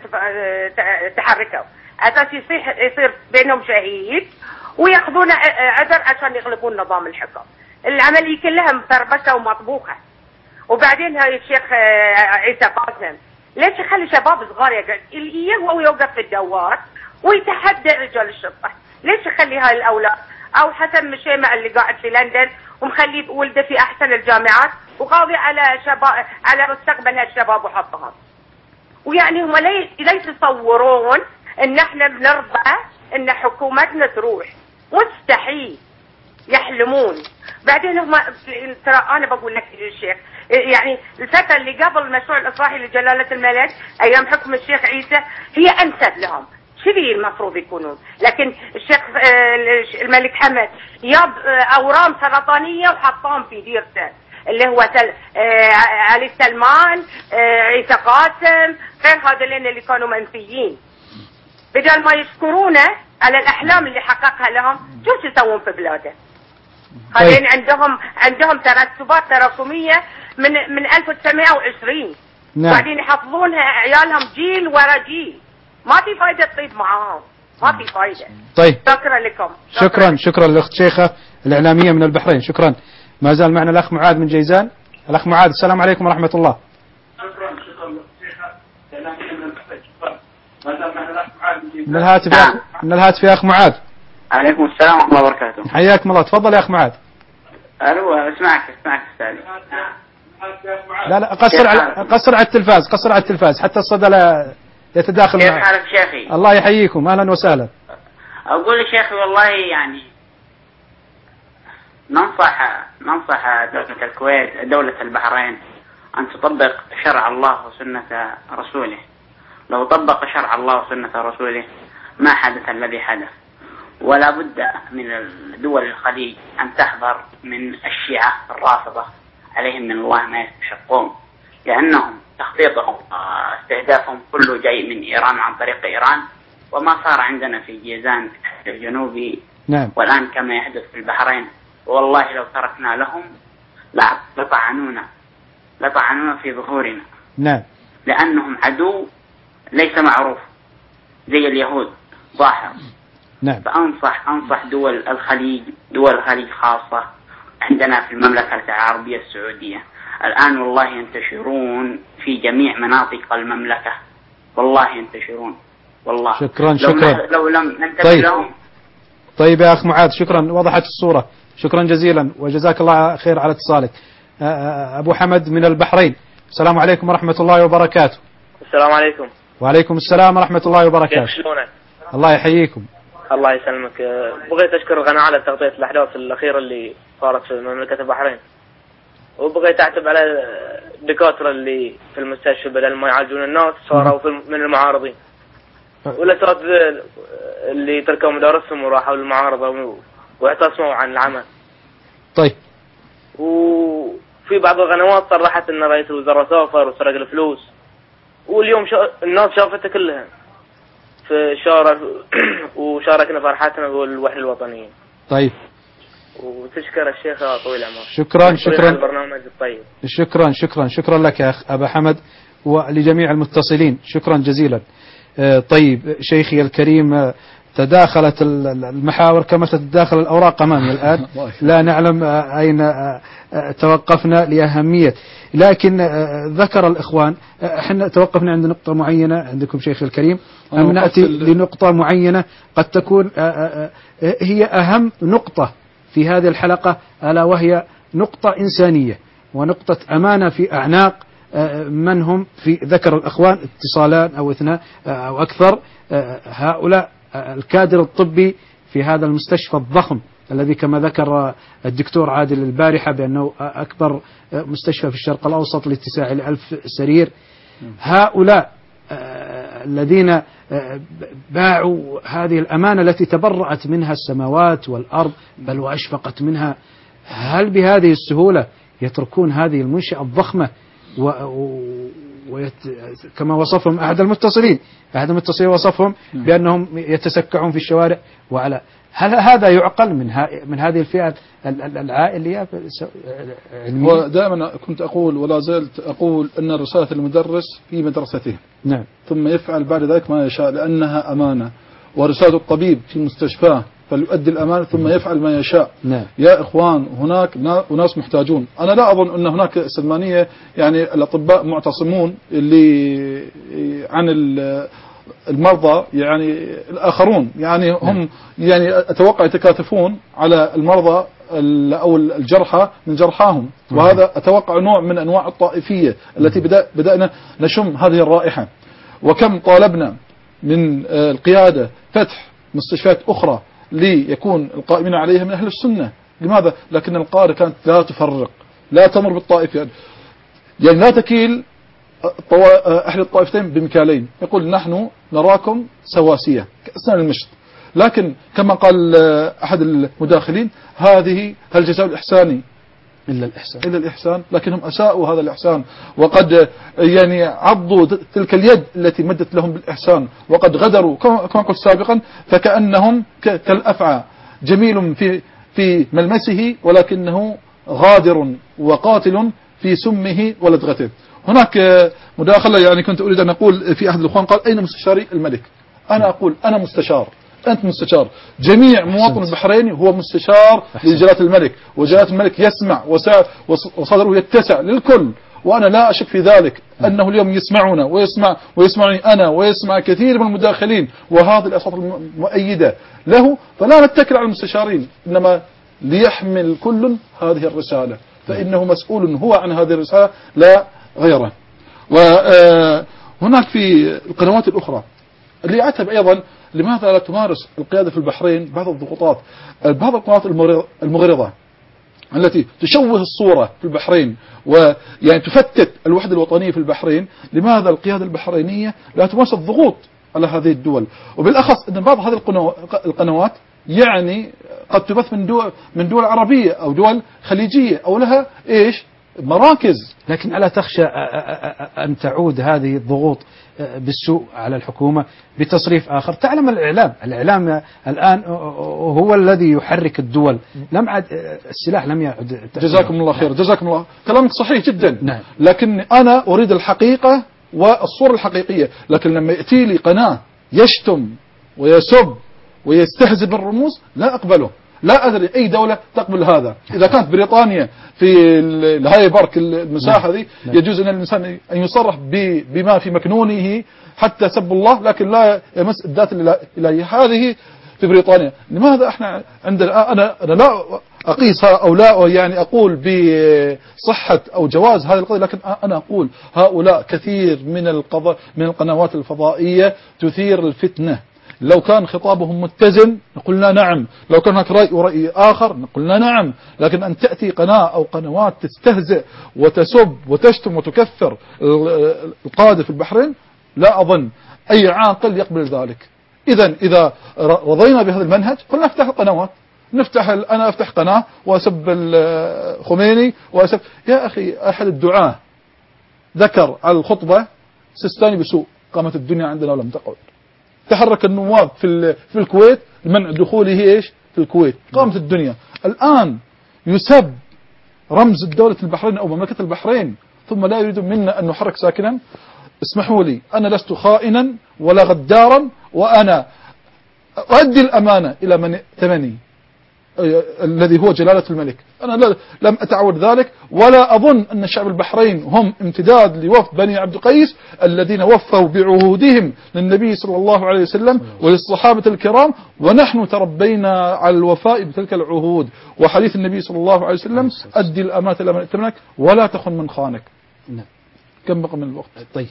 تحركوا، أساس يصير بينهم شهيد وياخذون عذر عشان يغلبون نظام الحكم. العملية كلها مفربشة ومطبوخة. وبعدين هاي الشيخ عيسى قاسم ليش يخلي شباب صغار يقعد هو يوقف في الدوار ويتحدى رجال الشرطة؟ ليش يخلي هاي الأولاد أو حسن مشيمع اللي قاعد في لندن ومخلي ولده في أحسن الجامعات وقاضي على شباب على مستقبل هالشباب وحطهم؟ ويعني هم ليش يتصورون إن احنا بنرضى إن حكومتنا تروح؟ مستحيل، يحلمون. بعدين هم ترى أنا بقول لك الشيخ يعني الفترة اللي قبل المشروع الإصلاحي لجلالة الملك أيام حكم الشيخ عيسى هي أنسب لهم، شذي المفروض يكونون. لكن الشيخ الملك حمد جاب أورام سرطانية وحطهم في ديرته اللي هو علي سلمان، عيسى قاسم، غير هذولين اللي كانوا منفيين، بدل ما يشكرونه على الأحلام اللي حققها لهم شو يسوون في بلاده؟ هذين عندهم ترتبات تراكمية من 1920. نعم. بعدين يحفظونها عيالهم جيل ورا جيل، ما في فايدة تطيب معاهم، ما في فايدة. طيب شكرا لكم. شكرا للأخت شيخة الإعلامية من البحرين. شكرا. ما زال معنا الأخ معاذ من جيزان. الأخ معاذ السلام عليكم ورحمة الله. شكرا للأخت شيخة الإعلامية من البحرين. شكرا. ما زال معنا الأخ معاذ من جيزان. من الهاتف يا أخ معاذ. عليكم السلام ورحمة الله وبركاته. حياكم الله. تفضل يا أخ معاذ. ألو اسمعك أستاذ. لا قصر على التلفاز حتى الصدى لا يتداخل كيف حالك شيخي؟ الله يحييكم، أهلا وسهلا. أقول لشيخي والله يعني ننصح دولة الكويت دولة البحرين أن تطبق شرع الله وسنة رسوله. لو طبق شرع الله وسنة رسوله ما حدث الذي حدث. ولا بد من دول الخليج أن تحذر من الشيعة الرافضة عليهم من الله ما يستحقون، لأنهم تخطيطهم استهدافهم كله جاي من إيران عن طريق إيران، وما صار عندنا في جيزان الجنوبي نعم. والآن كما يحدث في البحرين. والله لو تركنا لهم لطعنونا في ظهورنا. نعم. لأنهم عدو ليس معروف زي اليهود ظاهر. نعم. فأنصح دول الخليج خاصة عندنا في المملكة العربية السعودية الآن والله ينتشرون في جميع مناطق المملكة، والله ينتشرون والله. شكرا لو لم ننتبه لهم. طيب يا أخ معاذ شكرا، وضحت الصورة، شكرا جزيلا وجزاك الله خير على اتصالك. أبو حمد من البحرين، السلام عليكم ورحمة الله وبركاته. السلام عليكم. وعليكم السلام ورحمة الله وبركاته. كيف شلونك؟ الله يحييكم. الله يسلمك. بغيت أشكر القناة على تغطية الأحداث الأخيرة اللي صارت في مملكة البحرين، وبغيت أعتب على الدكاترة اللي في المستشفى بدل ما يعالجون الناس صاروا من المعارضين، والأساتذة اللي تركوا مدارسهم وراحوا للمعارضة واعتصموا عن العمل. طيب. وفي بعض القنوات صرحت أن رئيس الوزراء سافر وسرق الفلوس، واليوم الناس شافتها كلها في الشارع وشاركنا فرحتنا بالوحدة الوطنية. طيب. وتشكر الشيخ طويل العمر. شكرا. البرنامج الطيب. شكرا لك يا أخ أبا حمد ولجميع المتصلين، شكرا جزيلا. طيب شيخي الكريم، تداخلت المحاور كما تتداخل الأوراق أمامي الآن، لا نعلم أين توقفنا لأهمية، لكن ذكر الإخوان احنا توقفنا عند نقطة معينة عندكم شيخ الكريم، أم نأتي لنقطة معينة قد تكون هي أهم نقطة في هذه الحلقة، ألا وهي نقطة إنسانية ونقطة أمانة في أعناق من هم في ذكر الأخوان اتصالان أو اثنان أو أكثر، هؤلاء الكادر الطبي في هذا المستشفى الضخم الذي كما ذكر الدكتور عادل البارحة بأنه أكبر مستشفى في الشرق الأوسط لاتساع 1000 سرير. هؤلاء الذين باعوا هذه الأمانة التي تبرأت منها السماوات والأرض بل وأشفقت منها، هل بهذه السهولة يتركون هذه المنشأة الضخمة كما وصفهم أحد المتصلين وصفهم بأنهم يتسكعون في الشوارع وعلى هل هذا يعقل من هذه الفئة العائلية؟ ودائما كنت أقول ولا زلت أقول أن رسالة المدرس في مدرسته، نعم، ثم يفعل بعد ذلك ما يشاء لأنها أمانة، ورسالة الطبيب في مستشفاه فليؤدي الأمانة ثم يفعل ما يشاء. نعم. يا إخوان هناك أناس محتاجون، أنا لا أظن أن هناك سلمانية، يعني الأطباء معتصمون اللي عن المرضى، يعني الآخرون يعني هم يعني أتوقع يتكاتفون على المرضى أو الجرحى من جرحاهم، وهذا أتوقع نوع من أنواع الطائفية التي بدأنا نشم هذه الرائحة. وكم طالبنا من القيادة فتح مستشفيات أخرى ليكون القائمين عليها من أهل السنة، لماذا؟ لكن القادة كانت لا تفرق، لا تمر بالطائفة، يعني لا تكيل أهل الطائفتين بمكالين، يقول نحن نراكم سواسية كأسنان المشط. لكن كما قال أحد المداخلين هذه هل جزاء الإحسان إلا الإحسان، لكنهم أساءوا هذا الإحسان، وقد يعني عضوا تلك اليد التي مدت لهم بالإحسان، وقد غدروا كما قلت سابقا فكأنهم كالأفعى، جميل في ملمسه ولكنه غادر وقاتل في سمه ولدغته. هناك مداخلة، يعني كنت أريد أن أقول في أحد الأخوان قال أين مستشاري الملك؟ أنا أقول أنا مستشار، أنت مستشار، جميع مواطن البحريني هو مستشار لجلالة الملك، وجلالة الملك يسمع وصدره يتسع للكل، وأنا لا أشك في ذلك أنه اليوم يسمعنا ويسمعني أنا ويسمع كثير من المداخلين، وهذه الأصوات المؤيدة له، فلا نتكل على المستشارين، إنما ليحمل كل هذه الرسالة، فإنه مسؤول هو عن هذه الرسالة لا غيره. وهناك في القنوات الأخرى اللي يعتب أيضا لماذا لا تمارس القيادة في البحرين بعض الضغوطات، بعض القنوات المغرضة التي تشوه الصورة في البحرين ويعني تفتت الوحدة الوطنية في البحرين، لماذا القيادة البحرينية لا تمارس الضغوط على هذه الدول؟ وبالأخص أن بعض هذه القنوات يعني قد تبث من دول عربية أو دول خليجية أو لها إيش مراكز. لكن ألا تخشى أن تعود هذه الضغوط بالسوء على الحكومة بتصريف آخر؟ تعلم الإعلام الآن هو الذي يحرك الدول، لم عد السلاح لم يعد. جزاكم الله خير. جزاكم الله، كلامك صحيح جدا. نعم. لكن أنا أريد الحقيقة والصورة الحقيقية. لكن لما يأتي لي قناة يشتم ويسب ويستهزئ بالرموز لا أقبله. لا أدري أي دولة تقبل هذا. إذا كانت بريطانيا في الهاي بارك المساحة ذي يجوز أن الإنسان أن يصرح بما في مكنونه حتى سب الله، لكن لا يمس الذات الإلهية. هذه في بريطانيا. لماذا احنا عندنا أنا لا أقيسها أو لا يعني أقول بصحة أو جواز هذه القضية، لكن أنا أقول هؤلاء كثير من القنوات الفضائية تثير الفتنة. لو كان خطابهم متزن نقولنا نعم، لو كان هناك رأي ورأي آخر نقولنا نعم، لكن أن تأتي قناة أو قنوات تستهزئ وتسب وتشتم وتكفر القادة في البحرين لا أظن أي عاقل يقبل ذلك. إذا رضينا بهذا المنهج فلنفتح القنوات، أنا أفتح قناة وأسب الخميني وأسب. يا أخي أحد الدعاة ذكر على الخطبة سيستاني بسوء، قامت الدنيا عندنا ولم تقعد. تحرك النواب في الكويت لمنع دخوله إيش في الكويت، قامت الدنيا. الآن يسب رمز الدولة البحرين أو مملكة البحرين ثم لا يريد منا أن نحرك ساكنا. اسمحوا لي، أنا لست خائنا ولا غدارا، وأنا أؤدي الأمانة إلى من ائتمني الذي هو جلالة الملك. أنا لم أتعود ذلك، ولا أظن أن شعب البحرين هم امتداد لوفد بني عبد قيس الذين وفوا بعهودهم للنبي صلى الله عليه وسلم وللصحابة الكرام، ونحن تربينا على الوفاء بتلك العهود. وحديث النبي صلى الله عليه وسلم أدي الأمانة إلى من ائتمنك ولا تخن من خانك. كم بقى من الوقت؟ طيب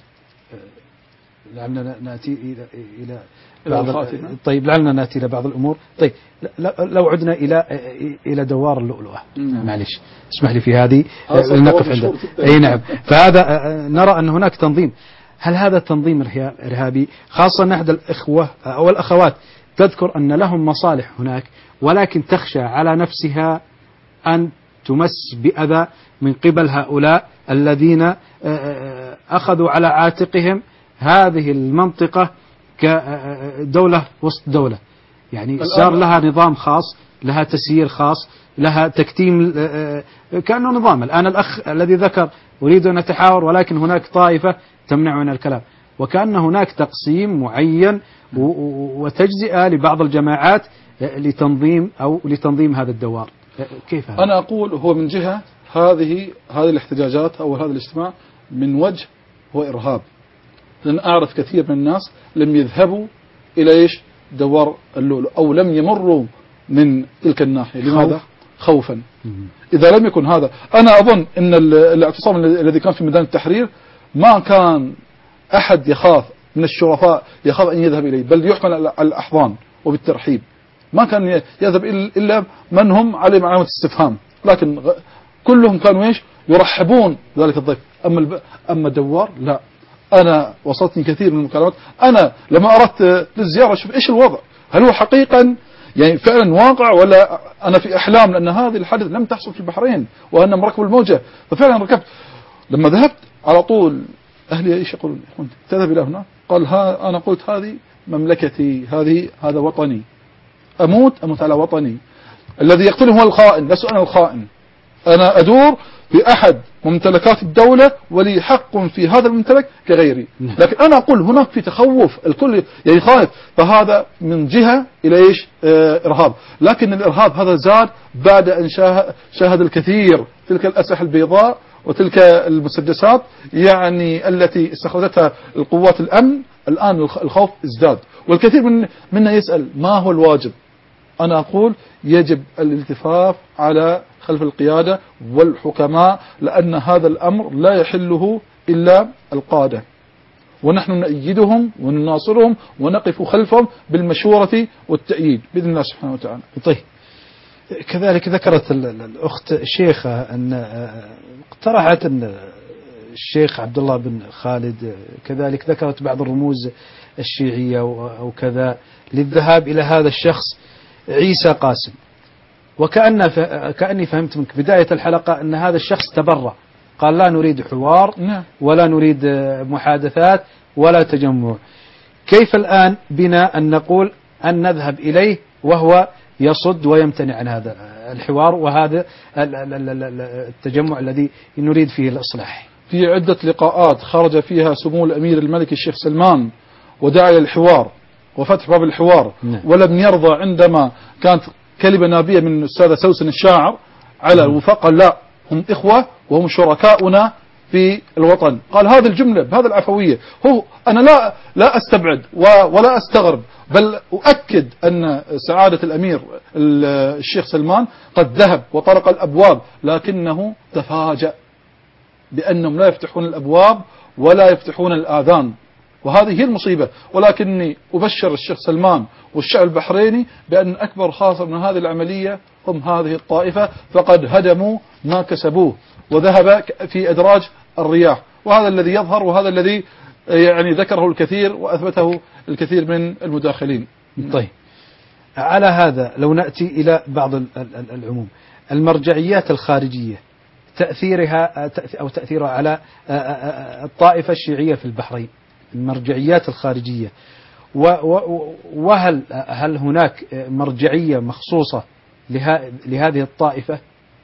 لعلنا نأتي إلى طيب لعلنا نأتي إلى بعض الأمور. طيب لو عدنا إلى دوار اللؤلؤة، معلش اسمح لي في هذه نقف عندها. أي نعم. فهذا نرى أن هناك تنظيم. هل هذا التنظيم إرهابي؟ خاصة أن أحد الإخوة أو الأخوات تذكر أن لهم مصالح هناك، ولكن تخشى على نفسها أن تمس بأذى من قبل هؤلاء الذين أخذوا على عاتقهم هذه المنطقة كدولة وسط دولة. يعني صار لها نظام خاص، لها تسيير خاص، لها تكتيم كأنه نظام. الآن الأخ الذي ذكر أريد أن أتحاور ولكن هناك طائفة تمنع من الكلام، وكأن هناك تقسيم معين وتجزئة لبعض الجماعات لتنظيم هذا الدوار. كيف هذا؟ أنا أقول هو من جهة هذه الاحتجاجات أو هذا الاجتماع من وجه هو إرهاب، لأن أعرف كثير من الناس لم يذهبوا إلى إيش دوار اللؤلؤ أو لم يمروا من تلك الناحية. لماذا؟ خوفا. إذا لم يكن هذا، أنا أظن أن الاعتصام الذي كان في ميدان التحرير ما كان أحد يخاف من الشرفاء يخاف أن يذهب إليه، بل يحمل على الأحضان وبالترحيب. ما كان يذهب إلا من هم عليه علامة استفهام، لكن كلهم كانوا إيش يرحبون ذلك الضيف. أما دوار لا. أنا وصلتني كثير من المكالمات، أنا لما أردت للزيارة شوف إيش الوضع، هل هو حقيقا يعني فعلا واقع ولا أنا في أحلام، لأن هذه الحادث لم تحصل في البحرين وأنا مركب الموجة. ففعلا ركبت. لما ذهبت على طول أهلي إيش يقولون؟ تذهب إلى هنا؟ قال أنا قلت هذه مملكتي، هذا وطني، أموت على وطني. الذي يقتله هو الخائن، لست أنا الخائن. أنا أدور في أحد ممتلكات الدولة ولي حق في هذا الممتلك كغيري. لكن أنا أقول هناك في تخوف، الكل يعني خايف، فهذا من جهة إلى إيش إرهاب. لكن الإرهاب هذا زاد بعد أن شاهد الكثير تلك الأسلحة البيضاء وتلك المسدسات يعني التي استخرجتها القوات الأمن. الآن الخوف ازداد، والكثير منا يسأل ما هو الواجب. أنا أقول يجب الالتفاف على خلف القيادة والحكماء، لأن هذا الأمر لا يحله إلا القادة، ونحن نؤيدهم ونناصرهم ونقف خلفهم بالمشورة والتأييد بإذن الله سبحانه وتعالى. طيب كذلك ذكرت الأخت الشيخة أن اقترحت أن الشيخ عبد الله بن خالد كذلك ذكرت بعض الرموز الشيعية أو كذا للذهاب إلى هذا الشخص عيسى قاسم، كأني فهمت منك بداية الحلقة أن هذا الشخص تبرع، قال لا نريد حوار ولا نريد محادثات ولا تجمع. كيف الآن بنا أن نقول أن نذهب إليه وهو يصد ويمتنع عن هذا الحوار وهذا التجمع الذي نريد فيه الإصلاح؟ في عدة لقاءات خرج فيها سمو الأمير الملكي الشيخ سلمان ودعا إلى الحوار وفتح باب الحوار، ولم يرضى عندما كانت كلمة نابية من الأستاذة سوسن الشاعر على الوفاق، قال لا هم إخوة وهم شركاؤنا في الوطن. قال هذه الجملة بهذا العفوية. أنا لا أستبعد ولا أستغرب، بل أؤكد أن سعادة الأمير الشيخ سلمان قد ذهب وطرق الأبواب، لكنه تفاجأ بأنهم لا يفتحون الأبواب ولا يفتحون الآذان، وهذه هي المصيبة. ولكني أبشر الشيخ سلمان والشعب البحريني بأن أكبر خاسر من هذه العملية هم هذه الطائفة، فقد هدموا ما كسبوه وذهب في أدراج الرياح، وهذا الذي يظهر وهذا الذي يعني ذكره الكثير وأثبته الكثير من المداخلين. طيب، على هذا لو نأتي إلى بعض العموم، المرجعيات الخارجية تأثيرها على الطائفة الشيعية في البحرين، المرجعيات الخارجية، هل هناك مرجعية مخصوصة لهذه الطائفة؟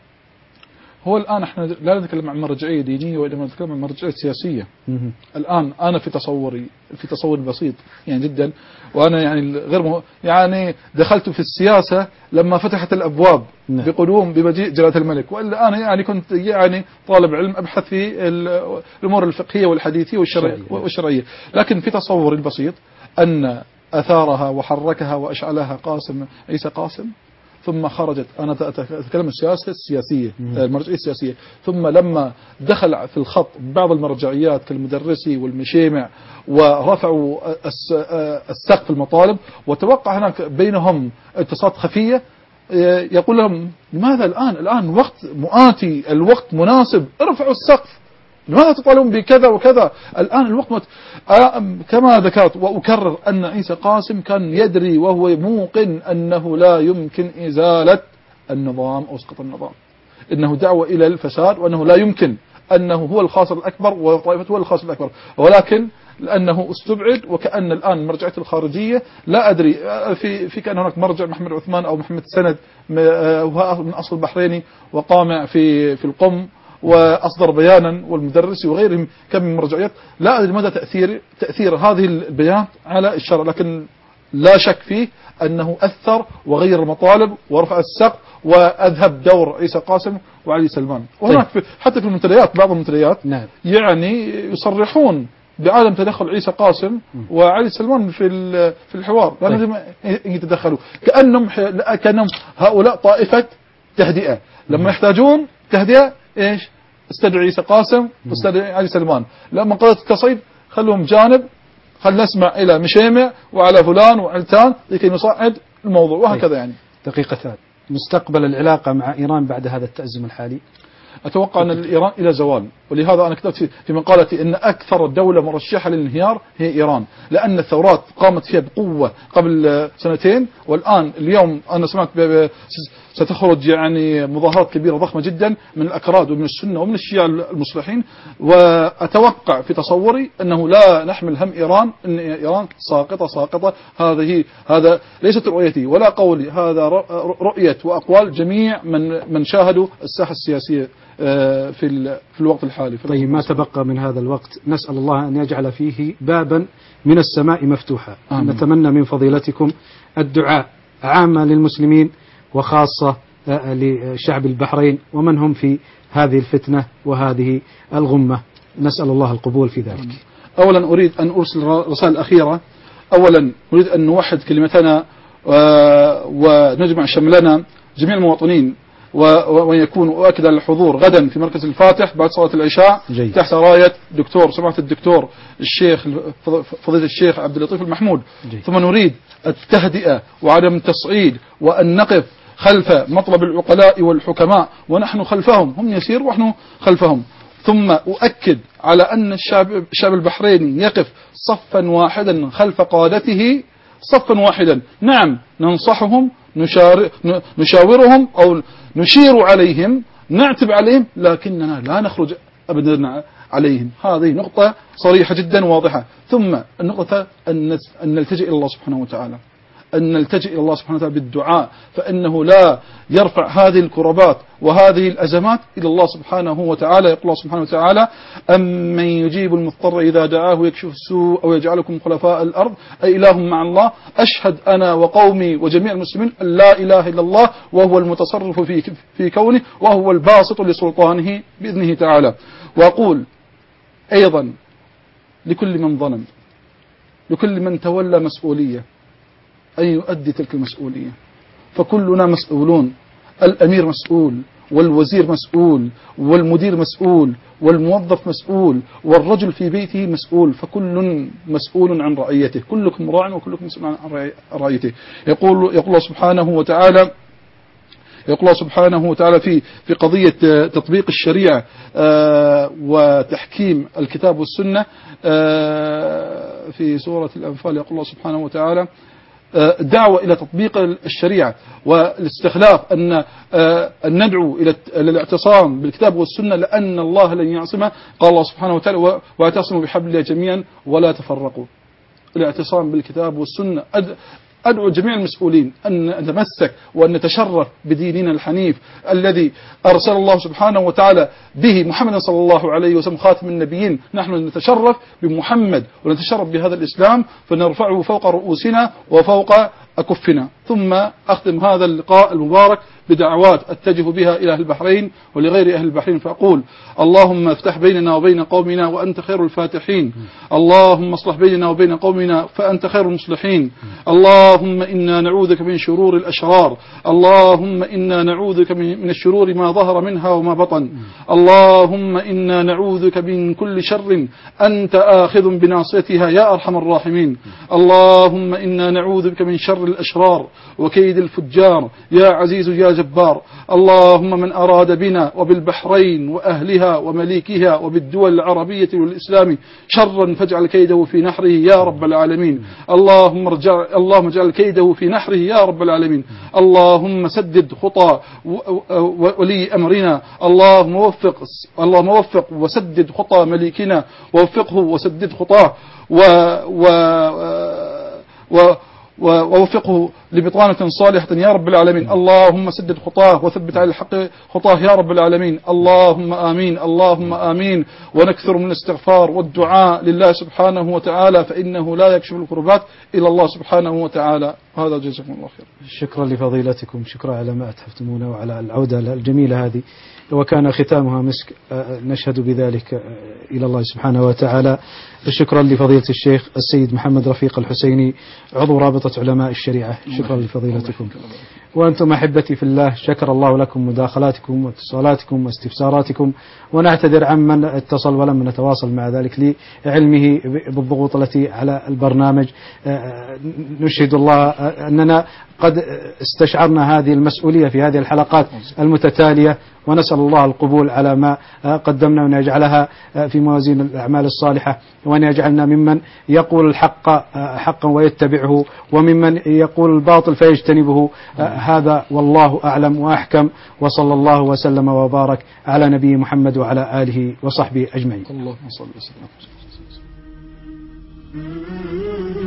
هو الآن احنا لا نتكلم عن مرجعية دينية وإنما نتكلم عن مرجعية سياسية. الآن أنا في تصوري بسيط يعني جدا، وأنا يعني يعني دخلت في السياسة لما فتحت الأبواب بقدوم بمجيء جلالة الملك، وإلا أنا يعني كنت يعني طالب علم أبحث في الأمور الفقهية والحديثية والشرعية، لكن في تصوري البسيط أن أثارها وحركها وأشعلها عيسى قاسم، ثم خرجت. أنا أتكلم السياسة السياسية، المرجعية السياسية، ثم لما دخل في الخط بعض المرجعيات كالمدرسي والمشيمع ورفعوا السقف المطالب، وتوقع هناك بينهم اتصالات خفية، يقول لهم لماذا الآن وقت مؤاتي، الوقت مناسب، ارفعوا السقف، لماذا تطالبون بكذا وكذا؟ الآن الوقت كما ذكرت وأكرر أن عيسى قاسم كان يدري وهو موقن أنه لا يمكن إزالة النظام أو اسقاط النظام، إنه دعوة إلى الفساد، وأنه لا يمكن، أنه هو الخاسر الأكبر وطائفته هو الخاسر الأكبر، ولكن لأنه استبعد. وكأن الآن المرجعية الخارجية لا أدري في كان هناك مرجع محمد عثمان أو محمد سند وهو من أصل بحريني وقامع في القم وأصدر بيانا، والمدرسي وغيرهم كم من مرجعيات، لا أدري مدى تأثير هذه البيان على الشرع، لكن لا شك فيه أنه أثر وغير المطالب ورفع السقف وأذهب دور عيسى قاسم وعلي سلمان. وهناك حتى في المنتديات بعض المنتديات يعني يصرحون بعدم تدخل عيسى قاسم وعلي سلمان في الحوار، لا لازم يتدخلوا، كأنهم هؤلاء طائفة تهدئة، لما يحتاجون تهدئة ايش؟ استدعي عيسى قاسم واستدعي علي سلمان، لما قضية التصعيد خلوهم جانب، خل نسمع إلى مشيمع وعلى فلان وعلتان لكي نصعد الموضوع، وهكذا. يعني دقيقتان، مستقبل العلاقة مع إيران بعد هذا التأزم الحالي؟ أتوقع أن إيران إلى زوال، ولهذا أنا كتبت في مقالتي أن أكثر دولة مرشحة للانهيار هي إيران، لأن الثورات قامت فيها بقوة قبل سنتين، والآن اليوم أنا سمعت ستخرج يعني مظاهرات كبيرة ضخمة جدا من الأكراد ومن السنة ومن الشيعة المصلحين، وأتوقع في تصوري أنه لا نحمل هم إيران، أن إيران ساقطة. هذا ليست رؤيتي ولا قولي، هذا رؤية وأقوال جميع من شاهدوا الساحة السياسية في الوقت الحالي. طيب، ما تبقى من هذا الوقت نسأل الله أن يجعل فيه بابا من السماء مفتوحا. نتمنى من فضيلتكم الدعاء عامة للمسلمين وخاصة لشعب البحرين ومن هم في هذه الفتنة وهذه الغمة، نسأل الله القبول في ذلك. أولا أريد أن أرسل رسالة أخيرة. أولا أريد أن نوحد كلمتنا ونجمع شملنا جميع المواطنين، ويكون أؤكد على الحضور غدا في مركز الفاتح بعد صلاة العشاء تحت راية سماحة الدكتور الشيخ فضيلة الشيخ عبد اللطيف المحمود. ثم نريد التهدئة وعدم التصعيد، وأن نقف خلف مطلب العقلاء والحكماء ونحن خلفهم، هم يسير ونحن خلفهم. ثم أؤكد على أن الشعب البحريني يقف صفا واحدا خلف قادته، صفا واحدا. نعم ننصحهم، نشاورهم أو نشير عليهم، نعتب عليهم، لكننا لا نخرج أبدا عليهم. هذه نقطة صريحة جدا واضحة. ثم النقطة أن نلتجئ إلى الله سبحانه وتعالى، أن نلتجئ إلى الله سبحانه وتعالى بالدعاء، فإنه لا يرفع هذه الكربات وهذه الأزمات إلى الله سبحانه وتعالى. يقول الله سبحانه وتعالى: أمن يجيب المضطر إذا دعاه ويكشف السوء أو يجعلكم خلفاء الأرض أإله مع الله. أشهد أنا وقومي وجميع المسلمين أن لا إله إلا الله، وهو المتصرف في كونه، وهو الباسط لسلطانه بإذنه تعالى. وأقول أيضا لكل من ظلم، لكل من تولى مسؤولية، أن يؤدي تلك المسؤولية، فكلنا مسؤولون. الأمير مسؤول، والوزير مسؤول، والمدير مسؤول، والموظف مسؤول، والرجل في بيته مسؤول، فكل مسؤول عن رعيته، كلكم راع وكلكم مسؤول عن رعيته. يقول الله سبحانه وتعالى في قضية تطبيق الشريعة وتحكيم الكتاب والسنة في سورة الأنفال. يقول الله سبحانه وتعالى: الدعوة إلى تطبيق الشريعة والاستخلاف، أن ندعو إلى الاعتصام بالكتاب والسنة، لأن الله لن يعصمه. قال الله سبحانه وتعالى: واعتصموا بحبل الله جميعا ولا تفرقوا. الاعتصام بالكتاب والسنة. أدعو جميع المسؤولين أن نتمسك وأن نتشرف بديننا الحنيف الذي أرسل الله سبحانه وتعالى به محمد صلى الله عليه وسلم خاتم النبيين. نحن نتشرف بمحمد ونتشرف بهذا الإسلام، فنرفعه فوق رؤوسنا وفوق أكفنا. ثم أختم هذا اللقاء المبارك بدعوات أتجه بها إلى أهل البحرين ولغير أهل البحرين، فأقول: اللهم افتح بيننا وبين قومنا وأنت خير الفاتحين. اللهم اصلح بيننا وبين قومنا فأنت خير المصلحين. اللهم إنا نعوذك من شرور الأشرار. اللهم إنا نعوذك من الشرور ما ظهر منها وما بطن. اللهم إنا نعوذك من كل شر أنت آخذ بناصيتها يا أرحم الراحمين. اللهم إنا نعوذ بك من شر الأشرار وكيد الفجار يا عزيز يا جبار. اللهم من أراد بنا وبالبحرين وأهلها ومليكها وبالدول العربية والإسلام شرا فاجعل كيده في نحره يا رب العالمين. اللهم اجعل كيده في نحره يا رب العالمين. اللهم سدد خطى ولي أمرنا. اللهم وفق وسدد خطى مليكنا، ووفقه وسدد خطاه ووفقه لبطانة صالحة يا رب العالمين. اللهم سدد خطاه وثبت على الحق خطاه يا رب العالمين. اللهم آمين، اللهم آمين. ونكثر من الاستغفار والدعاء لله سبحانه وتعالى، فإنه لا يكشف الكربات إلا الله سبحانه وتعالى. هذا جزاكم الله خير. شكرا لفضيلتكم، شكرا على ما أتحفتمونا وعلى العودة الجميلة هذه، وكان ختامها مسك، نشهد بذلك إلى الله سبحانه وتعالى. شكرا لفضيلة الشيخ السيد محمد رفيق الحسيني، عضو رابطة علماء الشريعة. شكرا لفضيلتكم. وأنتم أحبتي في الله، شكر الله لكم مداخلاتكم واتصالاتكم واستفساراتكم، ونعتذر عمن اتصل ولم نتواصل مع ذلك لعلمه بالضغوط التي على البرنامج. نشهد الله أننا قد استشعرنا هذه المسؤولية في هذه الحلقات المتتالية، ونسأل الله القبول على ما قدمنا، وأن يجعلها في موازين الأعمال الصالحة، وأن يجعلنا ممن يقول الحق حقا ويتبعه، وممن يقول الباطل فيجتنبه. هذا والله أعلم وأحكم، وصلى الله وسلم وبارك على نبي محمد وعلى آله وصحبه أجمعين. اللهم صل وسلم.